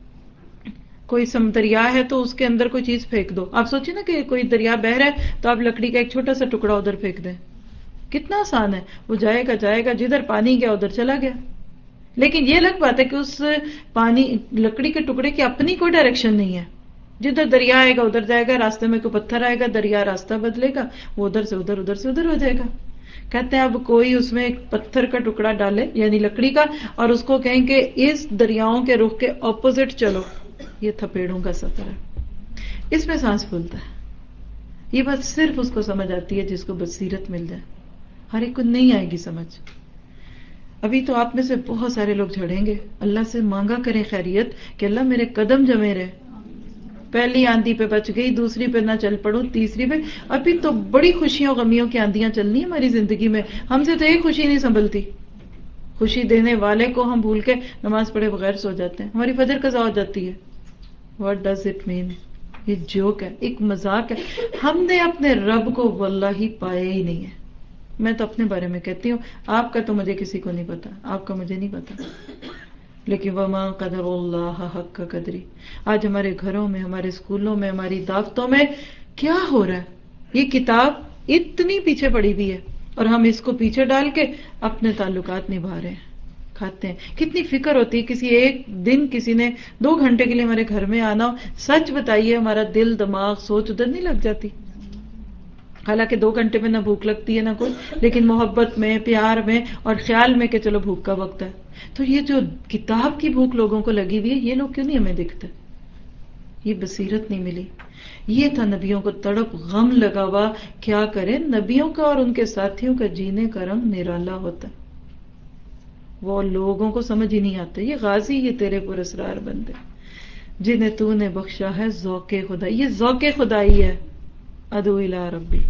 کوئی سم دریا ہے تو اس کے اندر کوئی چیز پھینک دو. آپ سوچیں نا کہ کوئی دریا بہ رہا ہے تو آپ لکڑی کا ایک چھوٹا سا ٹکڑا ادھر پھینک دیں, کتنا آسان ہے. وہ جائے گا جائے گا جدھر پانی گیا ادھر چلا گیا. لیکن یہ الگ بات ہے کہ اس پانی لکڑی کے ٹکڑے کی اپنی کوئی ڈائریکشن نہیں ہے. جدھر دریا آئے گا ادھر جائے گا, راستے میں کوئی پتھر آئے گا دریا راستہ بدلے گا, وہ ادھر سے ادھر ادھر سے ادھر ہو جائے گا. کہتے ہیں اب کوئی اس میں ایک پتھر کا ٹکڑا ڈالے یعنی لکڑی کا, اور اس کو کہیں کہ اس دریاؤں کے رخ کے اپوزٹ چلو, یہ تھپیڑوں کا سفر ہے, اس میں سانس پھولتا ہے. یہ بات صرف اس کو سمجھ آتی ہے جس کو بصیرت مل جائے, ہر ایک کو نہیں آئے گی سمجھ. ابھی تو آپ میں سے بہت سارے لوگ جھڑیں گے, اللہ سے مانگا کریں خیریت کہ اللہ میرے قدم جمے رہے. پہلی آندھی پہ بچ گئی, دوسری پہ نہ چل پڑوں, تیسری پہ. ابھی تو بڑی خوشیوں غمیوں کی آندیاں چلنی ہیں ہماری زندگی میں, ہم سے تو ایک خوشی نہیں سنبھلتی. خوشی دینے والے کو ہم بھول کے نماز پڑھے بغیر سو جاتے ہیں, ہماری فجر قضا ہو جاتی ہے. What does it mean? یہ جوک ہے, ایک مذاق ہے. ہم نے اپنے رب کو واللہ پایا ہی نہیں ہے. میں تو اپنے بارے میں کہتی ہوں, آپ کا تو مجھے کسی کو نہیں پتا, آپ کا مجھے نہیں پتا. لیکن وما قدر اللہ حق کا قدری. آج ہمارے گھروں میں, ہمارے اسکولوں میں, ہماری دعوتوں میں کیا ہو رہا ہے؟ یہ کتاب اتنی پیچھے پڑی ہوئی ہے اور ہم اس کو پیچھے ڈال کے اپنے تعلقات نبھا رہے ہیں, کھاتے ہیں. کتنی فکر ہوتی ہے کسی ایک دن کسی نے دو گھنٹے کے لیے ہمارے گھر میں آنا ہو, سچ بتائیے ہمارا دل دماغ سوچ ادھر نہیں لگ جاتی؟ حالانکہ دو گھنٹے میں نہ بھوک لگتی ہے نہ کوئی, لیکن محبت میں, پیار میں اور خیال میں کہ چلو بھوک کا وقت ہے. تو یہ جو کتاب کی بھوک لوگوں کو لگی ہوئی ہے, یہ لوگ کیوں نہیں ہمیں دکھتے؟ یہ بصیرت نہیں ملی. یہ تھا نبیوں کو تڑپ, غم لگا ہوا. کیا کریں, نبیوں کا اور ان کے ساتھیوں کا جینے کا رنگ نرالا ہوتا ہے, وہ لوگوں کو سمجھ ہی نہیں آتے. یہ غازی, یہ تیرے پر اسرار بندے جنہیں تو نے بخشا ہے ذوق خدائی. یہ ذوق خدائی ہے. ادعو الی ربی,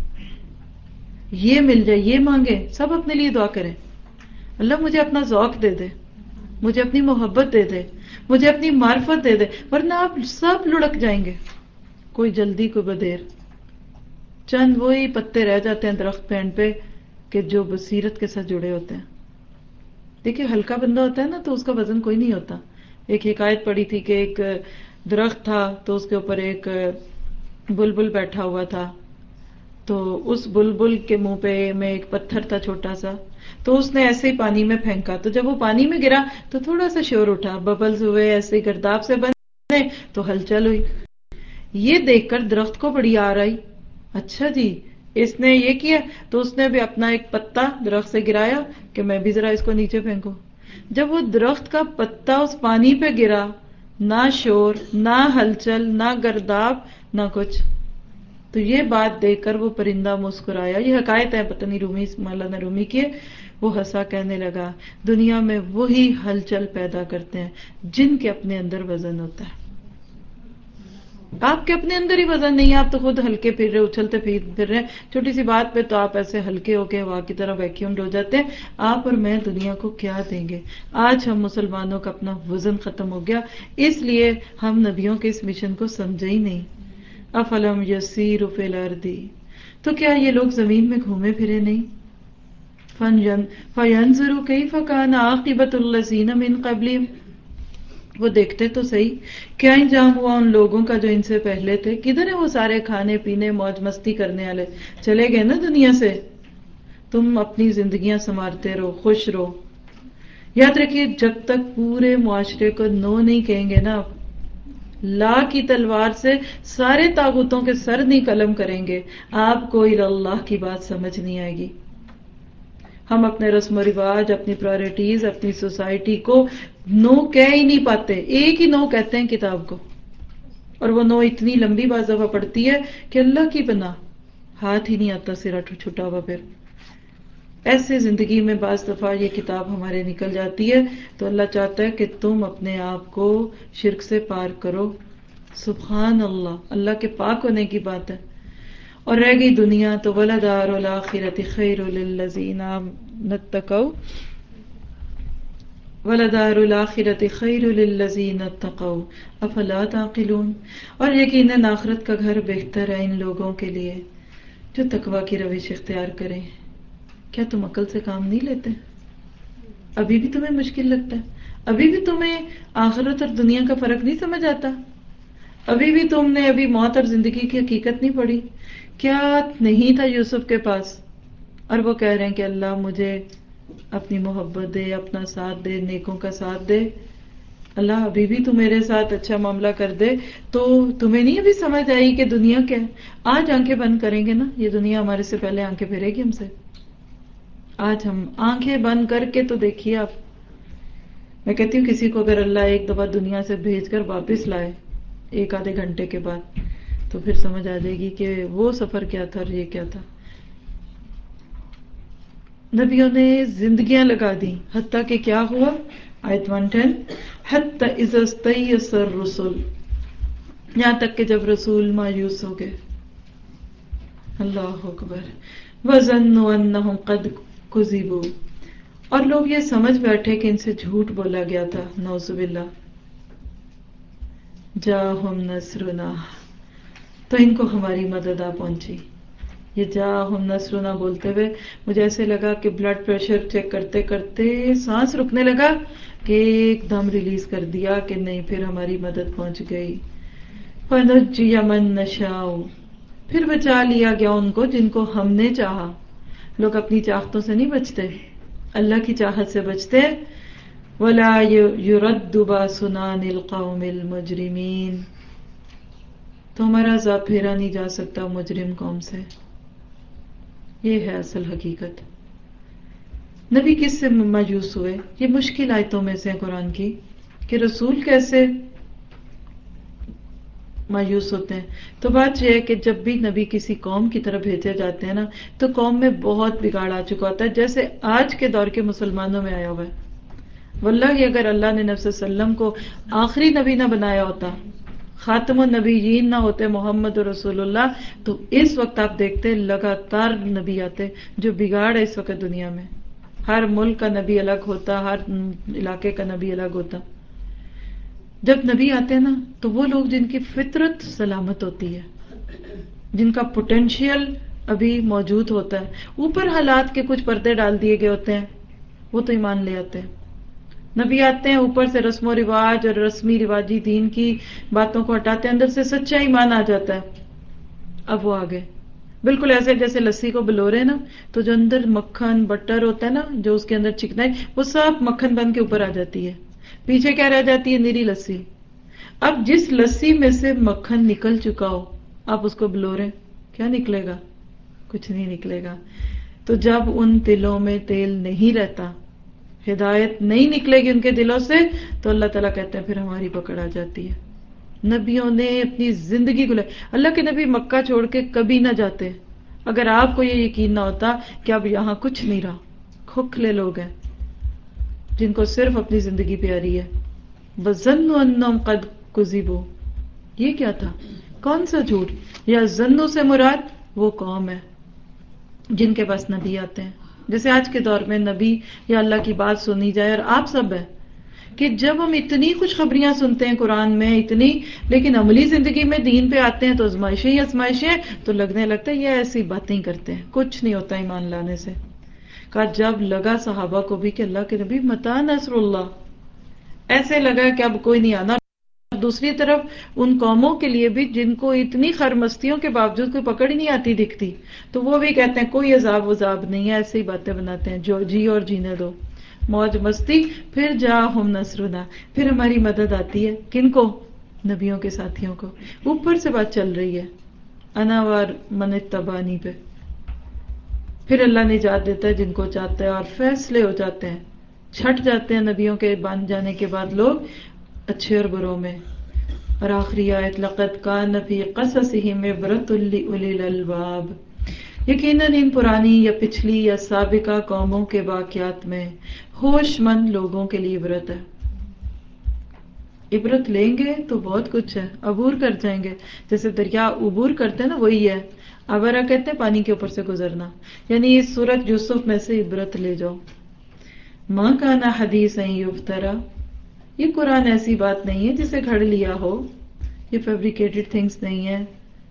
یہ مل جائے, یہ مانگے. سب اپنے لیے دعا کریں, اللہ مجھے اپنا ذوق دے دے, مجھے اپنی محبت دے دے, مجھے اپنی معرفت دے دے, ورنہ آپ سب لڑک جائیں گے. کوئی جلدی کوئی بدیر, چند وہی پتے رہ جاتے ہیں درخت پینٹ پہ کہ جو بصیرت کے ساتھ جڑے ہوتے ہیں. دیکھیے ہلکا بندہ ہوتا ہے نا تو اس کا وزن کوئی نہیں ہوتا. ایک حکایت پڑی تھی کہ ایک درخت تھا تو اس کے اوپر ایک بلبل بیٹھا ہوا تھا, تو اس بلبل کے منہ پہ میں ایک پتھر تھا چھوٹا سا, تو اس نے ایسے ہی پانی میں پھینکا. تو جب وہ پانی میں گرا تو تھوڑا سا شور اٹھا, ببلز ہوئے, ایسے ہی گرداب سے بنے تو ہلچل ہوئی. یہ دیکھ کر درخت کو بڑی آر آئی, اچھا جی اس نے یہ کیا, تو اس نے بھی اپنا ایک پتا درخت سے گرایا کہ میں بھی ذرا اس کو نیچے پھینکوں. جب وہ درخت کا پتا اس پانی پہ گرا, نہ شور, نہ ہلچل, نہ گرداب, نہ کچھ. تو یہ بات دیکھ کر وہ پرندہ مسکرایا. یہ حکایت ہے, پتہ نہیں رومی, مولانا رومی کی. وہ ہنسا, کہنے لگا دنیا میں وہی ہلچل پیدا کرتے ہیں جن کے اپنے اندر وزن ہوتا ہے. آپ کے اپنے اندر ہی وزن نہیں ہے, آپ تو خود ہلکے پھر رہے, اچھلتے پھر رہے ہیں. چھوٹی سی بات پہ تو آپ ایسے ہلکے ہو کے ہوا کی طرح ویکیومڈ ہو جاتے ہیں. آپ اور میں دنیا کو کیا دیں گے؟ آج ہم مسلمانوں کا اپنا وزن ختم ہو گیا, اس لیے ہم نبیوں کے اس مشن کو سمجھے ہی نہیں. افلم یسیروا فی الارض, تو کیا یہ لوگ زمین میں گھومے پھرے نہیں؟ فینظروا کیف کان عاقبۃ الذین من قبلہم, وہ دیکھتے تو صحیح کیا انجام ہوا ان لوگوں کا جو ان سے پہلے تھے. کدھر ہے وہ سارے کھانے پینے موج مستی کرنے والے؟ چلے گئے نا دنیا سے. تم اپنی زندگیاں سنوارتے رہو, خوش رہو. یاد رکھیے جب تک پورے معاشرے کو نو نہیں کہیں گے نا, لا کی تلوار سے سارے طاغوتوں کے سر نہیں قلم کریں گے, آپ کو اللہ کی بات سمجھ نہیں آئے گی. ہم اپنے رسم و رواج, اپنی پرائرٹیز, اپنی سوسائٹی کو نو کہہ ہی نہیں پاتے. ایک ہی نو کہتے ہیں کتاب کو, اور وہ نو اتنی لمبی بعض دفعہ پڑتی ہے کہ اللہ کی بنا ہاتھ ہی نہیں آتا سرا چھٹا ہوا. پھر ایسے زندگی میں بعض دفعہ یہ کتاب ہمارے نکل جاتی ہے, تو اللہ چاہتا ہے کہ تم اپنے آپ کو شرک سے پار کرو. سبحان اللہ, اللہ کے پاک ہونے کی بات ہے. اور رہ گئی دنیا تو وَلَدَارُ الْآخِرَةِ خَيْرٌ لِلَّذِينَ اتَّقَوْا وَلَدَارُ الْآخِرَةِ خَيْرٌ لِلَّذِينَ اتَّقَوْا أَفَلَا تَعْقِلُونَ, اور یقیناً آخرت کا گھر بہتر ہے ان لوگوں کے لیے جو تقوی کی روش اختیار کریں. کیا تم عقل سے کام نہیں لیتے؟ ابھی بھی تمہیں مشکل لگتا ہے؟ ابھی بھی تمہیں آخرت اور دنیا کا فرق نہیں سمجھ آتا؟ ابھی بھی تم نے ابھی موت اور زندگی کی حقیقت نہیں پڑھی؟ کیا نہیں تھا یوسف کے پاس اور وہ کہہ رہے ہیں کہ اللہ مجھے اپنی محبت دے، اپنا ساتھ دے، نیکوں کا ساتھ دے، اللہ ابھی بھی تو میرے ساتھ اچھا معاملہ کر دے. تو تمہیں نہیں ابھی سمجھ آئی کہ دنیا کیا ہے؟ آج آنکھیں بند کریں گے نا، یہ دنیا ہمارے سے پہلے آنکھیں پھیرے گی ہم سے. آج ہم آنکھیں بند کر کے تو دیکھیے آپ. میں کہتی ہوں کسی کو اگر اللہ ایک دفعہ دنیا سے بھیج کر واپس لائے ایک آدھے گھنٹے کے بعد تو پھر سمجھ آ جائے گی کہ وہ سفر کیا تھا اور یہ کیا تھا. نبیوں نے زندگیاں لگا دی، حتیٰ کہ کیا ہوا؟ آیت ایک سو دس، حتیٰ اذا استیأس الرسل، یہاں تک کہ جب رسول مایوس ہو گئے. اللہ اکبر. وظنوا انہم قد کذبوا، اور لوگ یہ سمجھ بیٹھے کہ ان سے جھوٹ بولا گیا تھا. نعوذ باللہ. جاءہم نصرنا، تو ان کو ہماری مدد آ پہنچی. یہ جاءہم نصرنا بولتے ہوئے مجھے ایسے لگا کہ بلڈ پریشر چیک کرتے کرتے سانس رکنے لگا کہ ایک دم ریلیز کر دیا کہ نہیں، پھر ہماری مدد پہنچ گئی. فنجی من نشاء، پھر بچا لیا گیا ان کو جن کو ہم نے چاہا. لوگ اپنی چاہتوں سے نہیں بچتے، اللہ کی چاہت سے بچتے. ولا يرد باسنا عن القوم المجرمین، تو ہمارا عذاب پھیرا نہیں جا سکتا مجرم قوم سے. یہ ہے اصل حقیقت. نبی کس سے مایوس ہوئے؟ یہ مشکل آیتوں میں سے قرآن کی کہ رسول کیسے مایوس ہوتے ہیں. تو بات یہ ہے کہ جب بھی نبی کسی قوم کی طرف بھیجے جاتے ہیں نا تو قوم میں بہت بگاڑ آ چکا ہوتا ہے، جیسے آج کے دور کے مسلمانوں میں آیا ہوا ہے. واللہ اگر اللہ نے نبی صلی اللہ علیہ وسلم کو آخری نبی نہ بنایا ہوتا، خاتم النبیین نہ ہوتے محمد رسول اللہ، تو اس وقت آپ دیکھتے لگاتار نبی آتے. جو بگاڑ ہے اس وقت دنیا میں، ہر ملک کا نبی الگ ہوتا، ہر علاقے کا نبی الگ ہوتا. جب نبی آتے ہیں نا تو وہ لوگ جن کی فطرت سلامت ہوتی ہے، جن کا پوٹینشیل ابھی موجود ہوتا ہے، اوپر حالات کے کچھ پردے ڈال دیے گئے ہوتے ہیں، وہ تو ایمان لے آتے ہیں. نبی آتے ہیں اوپر سے رسم و رواج اور رسمی رواجی دین کی باتوں کو ہٹاتے ہیں، اندر سے سچا ایمان آ جاتا ہے. اب وہ آگے بالکل ایسے جیسے لسی کو بلورے نا تو جو اندر مکھن بٹر ہوتا ہے نا، جو اس کے اندر چکنائی، وہ سب مکھن بن کے اوپر آ جاتی ہے، پیچھے کیا رہ جاتی ہے؟ نیری لسی. اب جس لسی میں سے مکھن نکل چکا ہو آپ اس کو بلورے، کیا نکلے گا؟ کچھ نہیں نکلے گا. تو جب ان دلوں میں تیل نہیں رہتا، ہدایت نہیں نکلے گی ان کے دلوں سے، تو اللہ تعالیٰ کہتے ہیں پھر ہماری پکڑ آ جاتی ہے. نبیوں نے اپنی زندگی گزاری. اللہ کے نبی مکہ چھوڑ کے کبھی نہ جاتے. اگر آپ کو یہ یقین نہ ہوتا کہ اب یہاں کچھ نہیں رہا، کھوکھلے لوگ ہیں جن کو صرف اپنی زندگی پیاری ہے. وَظَنُّوا أَنَّهُمْ قَدْ كُذِبُوا، یہ کیا تھا؟ کون سا جھوٹ؟ یا ظنو سے مراد وہ قوم ہے جن کے پاس نبی آتے ہیں. جیسے آج کے دور میں نبی یا اللہ کی بات سنی جائے، اور آپ سب ہیں کہ جب ہم اتنی خوشخبریاں سنتے ہیں قرآن میں اتنی، لیکن عملی زندگی میں دین پہ آتے ہیں تو آزمائشیں ہی آزمائشیں، تو لگنے لگتا ہے یہ ایسی باتیں کرتے ہیں، کچھ نہیں ہوتا ایمان لانے سے. کہا جب لگا صحابہ کو بھی کہ اللہ کے نبی متى نصر اللہ، ایسے لگا کہ اب کوئی نہیں آنا. دوسری طرف ان قوموں کے لیے بھی جن کو اتنی خرمستیوں کے باوجود کوئی پکڑ ہی نہیں آتی دکھتی، تو وہ بھی کہتے ہیں کوئی عذاب وذاب نہیں ہے، ایسے ہی باتیں بناتے ہیں، جو جی اور جینے دو، موج مستی. پھر جاءہم نصرنا، پھر ہماری مدد آتی ہے. کن کو؟ نبیوں کے ساتھیوں کو. اوپر سے بات چل رہی ہے انا ور من اتبعنی پہ. پھر اللہ نجات دیتا ہے جن کو چاہتا ہے، اور فیصلے ہو جاتے ہیں، چھٹ جاتے ہیں نبیوں کے بن جانے کے بعد لوگ اچھے اور بروں میں. اور آخری آیت لقد کان فی قصصہم عبرۃ لأولی الالباب، یقیناً ان پرانی یا پچھلی یا سابقہ قوموں کے واقعات میں ہوش مند لوگوں کے لیے عبرت ہے. عبرت لیں گے تو بہت کچھ ہے، عبور کر جائیں گے. جیسے دریا عبور کرتے ہیں نا، وہی ہے عبرہ کہتے ہیں پانی کے اوپر سے گزرنا. یعنی اس سورۃ یوسف میں سے عبرت لے جاؤ. ما کان حدیثا یفترا، یہ قرآن ایسی بات نہیں ہے جسے گھڑ لیا ہو، یہ فیبریکیٹڈ تھنگس نہیں ہے.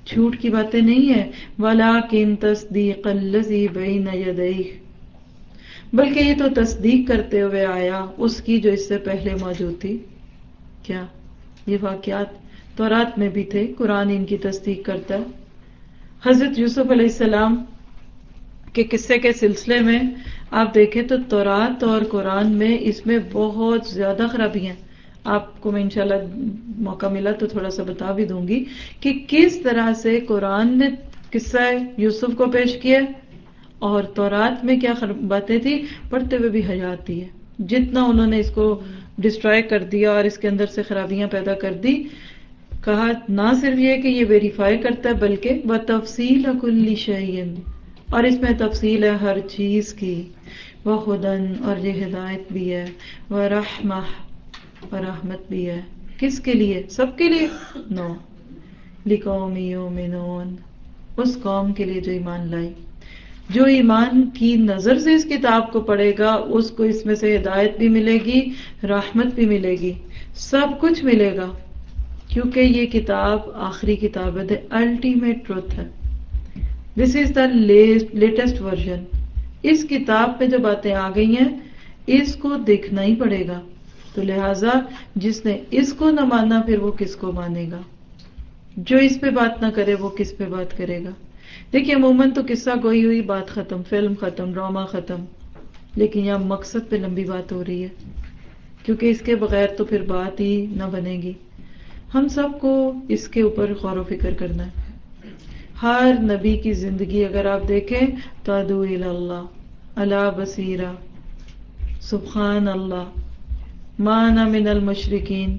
جھوٹ کی باتیں نہیں ہے. وَلَٰكِن تَصْدِيقَ الَّذِي بَيْنَ يَدَيْهِ، بلکہ یہ تو تصدیق کرتے ہوئے آیا اس کی جو اس سے پہلے موجود تھی. کیا یہ واقعات تورات میں بھی تھے، قرآن ان کی تصدیق کرتا ہے. حضرت یوسف علیہ السلام کے قصے کے سلسلے میں آپ دیکھیں تو تورات اور قرآن میں اس میں بہت زیادہ خرابیاں ہیں. آپ کو میں انشاءاللہ موقع ملا تو تھوڑا سا بتا بھی دوں گی کہ کس طرح سے قرآن نے قصہ یوسف کو پیش کیا اور تورات میں کیا باتیں تھی، پڑھتے ہوئے بھی حیا آتی ہے. جتنا انہوں نے اس کو ڈسٹرائے کر دیا اور اس کے اندر سے خرابیاں پیدا کر دی. کہا نہ صرف یہ کہ یہ ویریفائی کرتا ہے بلکہ وَتَفْصِيلَ كُلِّ شَيْءٍ، اور اس میں تفصیل ہے ہر چیز کی. وَهُدًى، اور یہ ہدایت بھی ہے. وَرَحْمَةٌ، اور رحمت بھی ہے. کس کے لیے؟ سب کے لیے؟ نو. لِقَوْمٍ يُؤْمِنُونَ، اس قوم کے لیے جو ایمان لائی. جو ایمان کی نظر سے اس کتاب کو پڑھے گا اس کو اس میں سے ہدایت بھی ملے گی، رحمت بھی ملے گی، سب کچھ ملے گا. کیونکہ یہ کتاب آخری کتاب ہے، الٹیمیٹ ٹروتھ ہے. دس از دا لیٹسٹ ورژن. اس کتاب پہ جو باتیں آ گئی ہیں اس کو دیکھنا ہی پڑے گا. تو لہٰذا جس نے اس کو نہ مانا پھر وہ کس کو مانے گا؟ جو اس پہ بات نہ کرے وہ کس پہ بات کرے گا؟ دیکھیے عموماً تو قصہ گوئی ہوئی بات ختم، فلم ختم، ڈرامہ ختم، لیکن یہاں مقصد پہ لمبی بات ہو رہی ہے کیونکہ اس کے بغیر تو پھر بات ہی نہ بنے گی. ہم سب کو اس کے اوپر غور و فکر کرنا ہے. ہر نبی کی زندگی اگر آپ دیکھیں تو ادعو الی اللہ علی بصیرہ، سبحان اللہ، ما انا من المشرکین،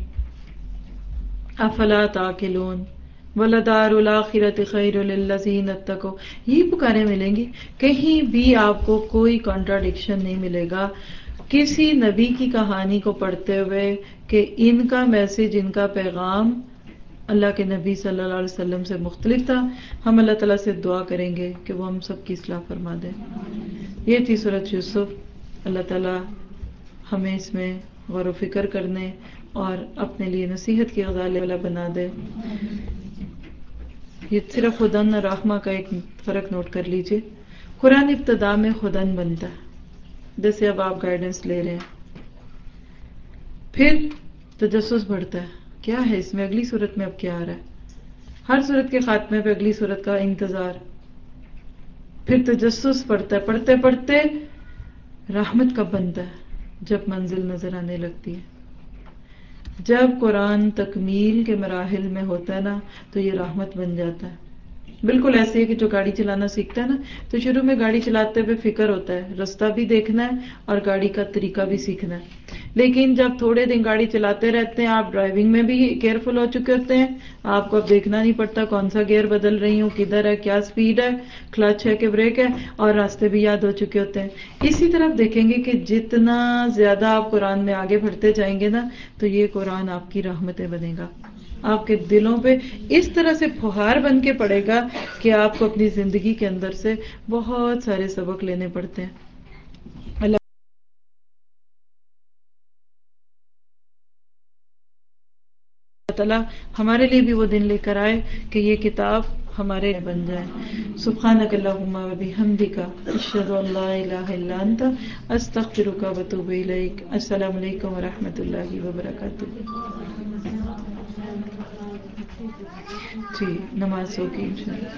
افلا تعقلون، وَلَدَارُ الْآخِرَةِ خَيْرٌ لِلَّذِينَ اتَّقَوْا. یہ پکاریں ملیں گی، کہیں بھی آپ کو کوئی کانٹراڈکشن نہیں ملے گا کسی نبی کی کہانی کو پڑھتے ہوئے کہ ان کا میسج، ان کا پیغام اللہ کے نبی صلی اللہ علیہ وسلم سے مختلف تھا. ہم اللہ تعالیٰ سے دعا کریں گے کہ وہ ہم سب کی اصلاح فرما دے. یہ تھی سورۃ یوسف. اللہ تعالیٰ ہمیں اس میں غور و فکر کرنے اور اپنے لیے نصیحت کی غزالے والا بنا دے. یہ صرف خدن اور رحمہ کا ایک فرق نوٹ کر لیجئے. قرآن ابتدا میں خدن بنتا ہے، جیسے اب آپ گائیڈنس لے رہے ہیں، پھر تجسس بڑھتا ہے. کیا ہے اس میں؟ اگلی صورت میں اب کیا آ رہا ہے؟ ہر صورت کے خاتمے پہ اگلی صورت کا انتظار. پھر تجسس بڑھتا ہے، پڑھتے پڑھتے رحمت کب بنتا ہے؟ جب منزل نظر آنے لگتی ہے. جب قرآن تکمیل کے مراحل میں ہوتا ہے نا تو یہ رحمت بن جاتا ہے. بالکل ایسے ہے کہ جو گاڑی چلانا سیکھتا ہے نا تو شروع میں گاڑی چلاتے ہوئے فکر ہوتا ہے، رستہ بھی دیکھنا ہے اور گاڑی کا طریقہ بھی سیکھنا ہے. لیکن جب تھوڑے دن گاڑی چلاتے رہتے ہیں، آپ ڈرائیونگ میں بھی کیئرفل ہو چکے ہوتے ہیں، آپ کو اب دیکھنا نہیں پڑتا کون سا گیئر بدل رہی ہوں، کدھر ہے، کیا سپیڈ ہے، کلچ ہے کہ بریک ہے، اور راستے بھی یاد ہو چکے ہوتے ہیں. اسی طرح دیکھیں گے کہ جتنا زیادہ آپ قرآن میں آگے بڑھتے جائیں گے نا تو یہ قرآن آپ کی رحمتیں بنے گا، آپ کے دلوں پہ اس طرح سے پھوہار بن کے پڑے گا کہ آپ کو اپنی زندگی کے اندر سے بہت سارے سبق لینے پڑتے ہیں. اللہ تعالیٰ ہمارے لیے بھی وہ دن لے کر آئے کہ یہ کتاب ہمارے بن جائے. سبحانک اللہم و بحمدک، اشہد ان لا الہ الا انت، استغفرک و اتوب الیک. السلام علیکم و رحمۃ اللہ وبرکاتہ. جی نماز ہوگی انشاءاللہ.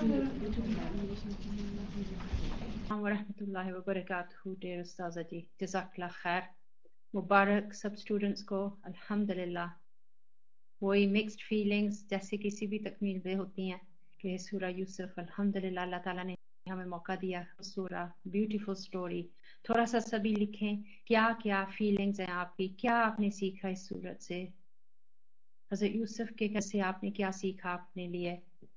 السلام ورحمۃ اللہ وبرکاتہ. ڈیئر استاذہ جی، جزاک اللہ خیر. مبارک سب اسٹوڈنٹس کو. الحمدللہ وہی مکسڈ فیلنگز جیسے کسی بھی تکمیل میں ہوتی ہیں کہ سورہ یوسف الحمدللہ اللہ تعالیٰ نے ہمیں موقع دیا. سورہ بیوٹیفل سٹوری. تھوڑا سا سبھی لکھیں کیا کیا فیلنگز ہیں آپ کی، کیا آپ نے سیکھا اس سورت سے، حضرت یوسف کے کیسے آپ نے کیا سیکھا اپنے لیے.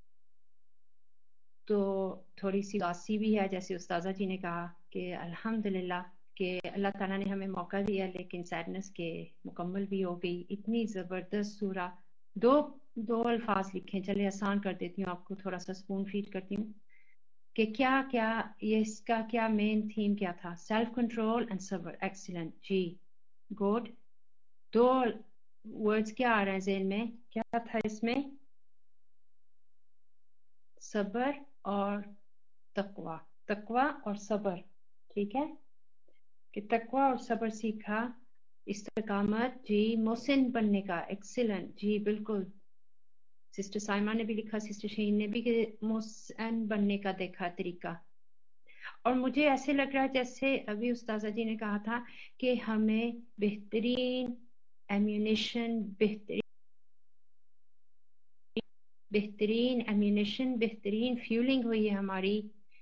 تو تھوڑی سی اداسی بھی ہے جیسے استاذہ جی نے کہا کہ الحمدللہ کہ اللہ تعالیٰ نے ہمیں موقع دیا، لیکن سیڈنس کے مکمل بھی ہو گئی. اتنی زبردست سورہ. دو دو الفاظ لکھیں، چلے آسان کر دیتی ہوں آپ کو، تھوڑا سا سپون فیڈ کرتی ہوں کہ کیا کیا یہ اس کا کیا مین تھیم کیا تھا. سیلف کنٹرول اینڈ صبر. ایکسیلنٹ جی، گڈ. دو ورڈز کیا آ رہے ہیں ذہن میں، کیا تھا اس میں؟ صبر اور تقوی، تقوی اور صبر، ٹھیک ہے، کہ تقوی اور صبر سیکھا، استقامت، جی محسن بننے کا، ایکسیلنٹ، جی بالکل، سسٹر سائمہ نے بھی لکھا، سسٹر شہین نے بھی، کہ محسن بننے کا دیکھا طریقہ. اور مجھے ایسے لگ رہا ہے جیسے ابھی استاذہ جی نے کہا تھا کہ ہمیں بہترین ایمیونیشن، بہترین بہترین ایمیونیشن، بہترین فیولنگ ہوئی ہے ہماری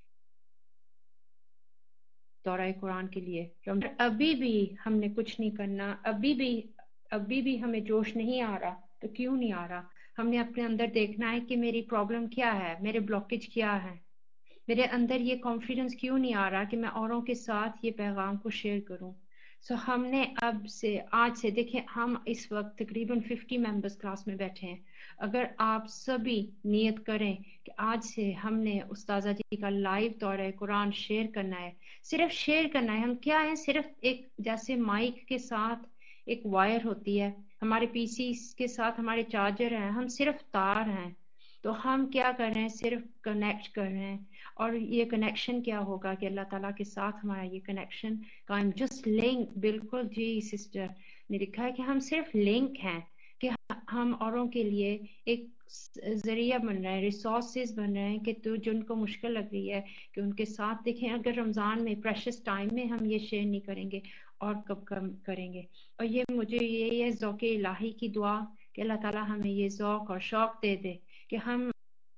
دورہ قرآن کے لیے. ابھی بھی ہم نے کچھ نہیں کرنا، ابھی بھی ابھی بھی ہمیں جوش نہیں آ رہا، تو کیوں نہیں آ رہا؟ ہم نے اپنے اندر دیکھنا ہے کہ میری پرابلم کیا ہے، میرے بلاکیج کیا ہے، میرے اندر یہ کانفیڈنس کیوں نہیں آ رہا کہ میں اوروں کے ساتھ یہ پیغام کو شیئر کروں. سو so, ہم نے اب سے آج سے دیکھیں، ہم اس وقت تقریباً ففٹی ممبرس کلاس میں بیٹھے ہیں. اگر آپ سبھی نیت کریں کہ آج سے ہم نے استاذہ جی کا لائیو دورہ قرآن شیئر کرنا ہے، صرف شیئر کرنا ہے. ہم کیا ہیں، صرف ایک جیسے مائک کے ساتھ ایک وائر ہوتی ہے، ہمارے پی سی کے ساتھ ہمارے چارجر ہیں، ہم صرف تار ہیں. تو ہم کیا کر رہے ہیں، صرف کنیکٹ کر رہے ہیں. اور یہ کنیکشن کیا ہوگا کہ اللہ تعالیٰ کے ساتھ ہمارا یہ کنیکشن قائم، جسٹ لنک. بالکل جی سسٹر نے لکھا ہے کہ ہم صرف لنک ہیں، کہ ہم اوروں کے لیے ایک ذریعہ بن رہے ہیں، ریسورسز بن رہے ہیں، کہ تو جن کو مشکل لگ رہی ہے کہ ان کے ساتھ دیکھیں. اگر رمضان میں پریشس ٹائم میں ہم یہ شیئر نہیں کریں گے اور کب کم کریں گے؟ اور یہ مجھے یہ ہے ذوق الہی کی دعا کہ اللہ تعالیٰ ہمیں یہ ذوق اور شوق دے دے کہ ہم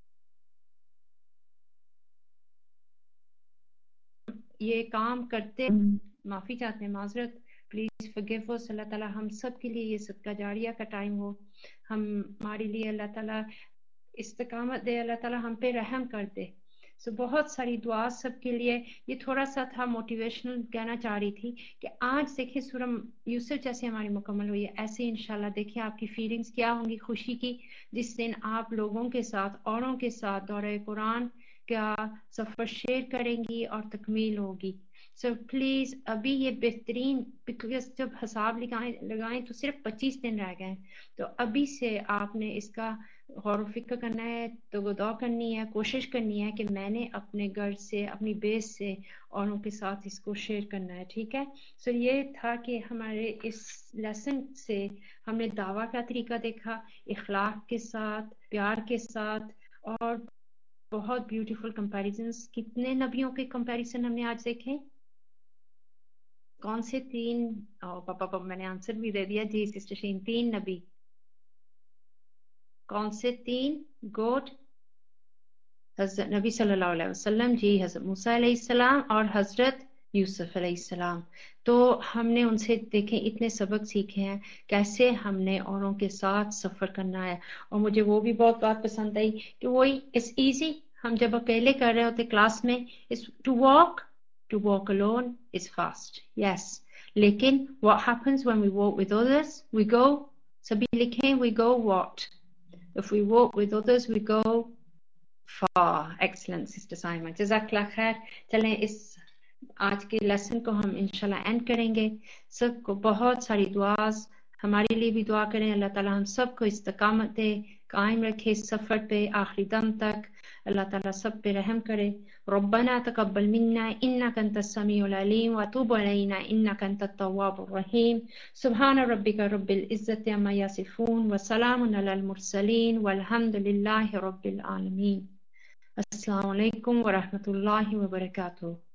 یہ کام کرتے. معافی چاہتے ہیں، معذرت، پلیز forgive us. اللہ تعالیٰ ہم سب کے لیے یہ صدقہ جاریہ کا ٹائم ہو، ہم ہمارے لیے اللہ تعالیٰ استقامت دے، اللہ تعالیٰ ہم پہ رحم کر دے. سو so, بہت ساری دعا سب کے لیے. یہ تھوڑا سا تھا موٹیویشنل کہنا چاہ رہی تھی کہ آج دیکھیں سورہ یوسف جیسے ہماری مکمل ہوئی ہے، ایسے انشاءاللہ دیکھیں آپ کی فیلنگز کیا ہوں گی خوشی کی، جس دن آپ لوگوں کے ساتھ، اوروں کے ساتھ دورہ قرآن کا سفر شیئر کریں گی اور تکمیل ہوگی. سو so, پلیز ابھی یہ بہترین، جب حساب لگائیں لگائیں تو صرف پچیس دن رہ گئے، تو ابھی سے آپ نے اس کا غور و فکر کرنا ہے، تو غور کرنی ہے، کوشش کرنی ہے کہ میں نے اپنے گھر سے، اپنی بیس سے اوروں کے ساتھ اس کو شیئر کرنا ہے، ٹھیک ہے. سو so, یہ تھا کہ ہمارے اس لیسن سے ہم نے دعویٰ کا طریقہ دیکھا، اخلاق کے ساتھ، پیار کے ساتھ، اور بہت بیوٹیفل کمپیریزنز. کتنے نبیوں کے کمپیریزن ہم نے آج دیکھے؟ کون سے تین؟ پاپا پاپا میں نے آنسر بھی دے دیا جی سسٹر شین، تین نبی. کون سے تین؟ گوڈ حضرت نبی صلی اللہ علیہ وسلم، جی حضرت موسیٰ علیہ السلام اور حضرت یوسف علیہ السلام. تو ہم نے ان سے دیکھیں اتنے سبق سیکھے ہیں، کیسے ہم نے اوروں کے ساتھ سفر کرنا ہے. اور مجھے وہ بھی بہت بات پسند آئی کہ وہی اٹس ایزی، ہم جب اکیلے کر رہے ہوتے کلاس میں، to walk to walk alone is fast, yes. لیکن what happens when we walk with others? We go، سبھی لکھیں، we go what? If we walk with others we go far. Excellent sister Saima، جزاک اللہ خیر. چلیں اس آج کے lesson کو ہم انشاءاللہ اینڈ کریں گے. سب کو بہت ساری دعاز، ہمارے لیے بھی دعا کریں، اللہ تعالیٰ ہم سب کو استقامت دے، قائم رکھے اس سفر پہ آخری دم تک. اللہ تعالیٰ سب پہ رحم کرے. ربنا تقبل منا انک انت السمیع العلیم وتوب علینا انک انت التواب الرحیم. سبحان ربک رب العزت عما یصفون وسلام علی المرسلین والحمد للہ رب العالمین. السلام علیکم ورحمۃ اللہ وبرکاتہ.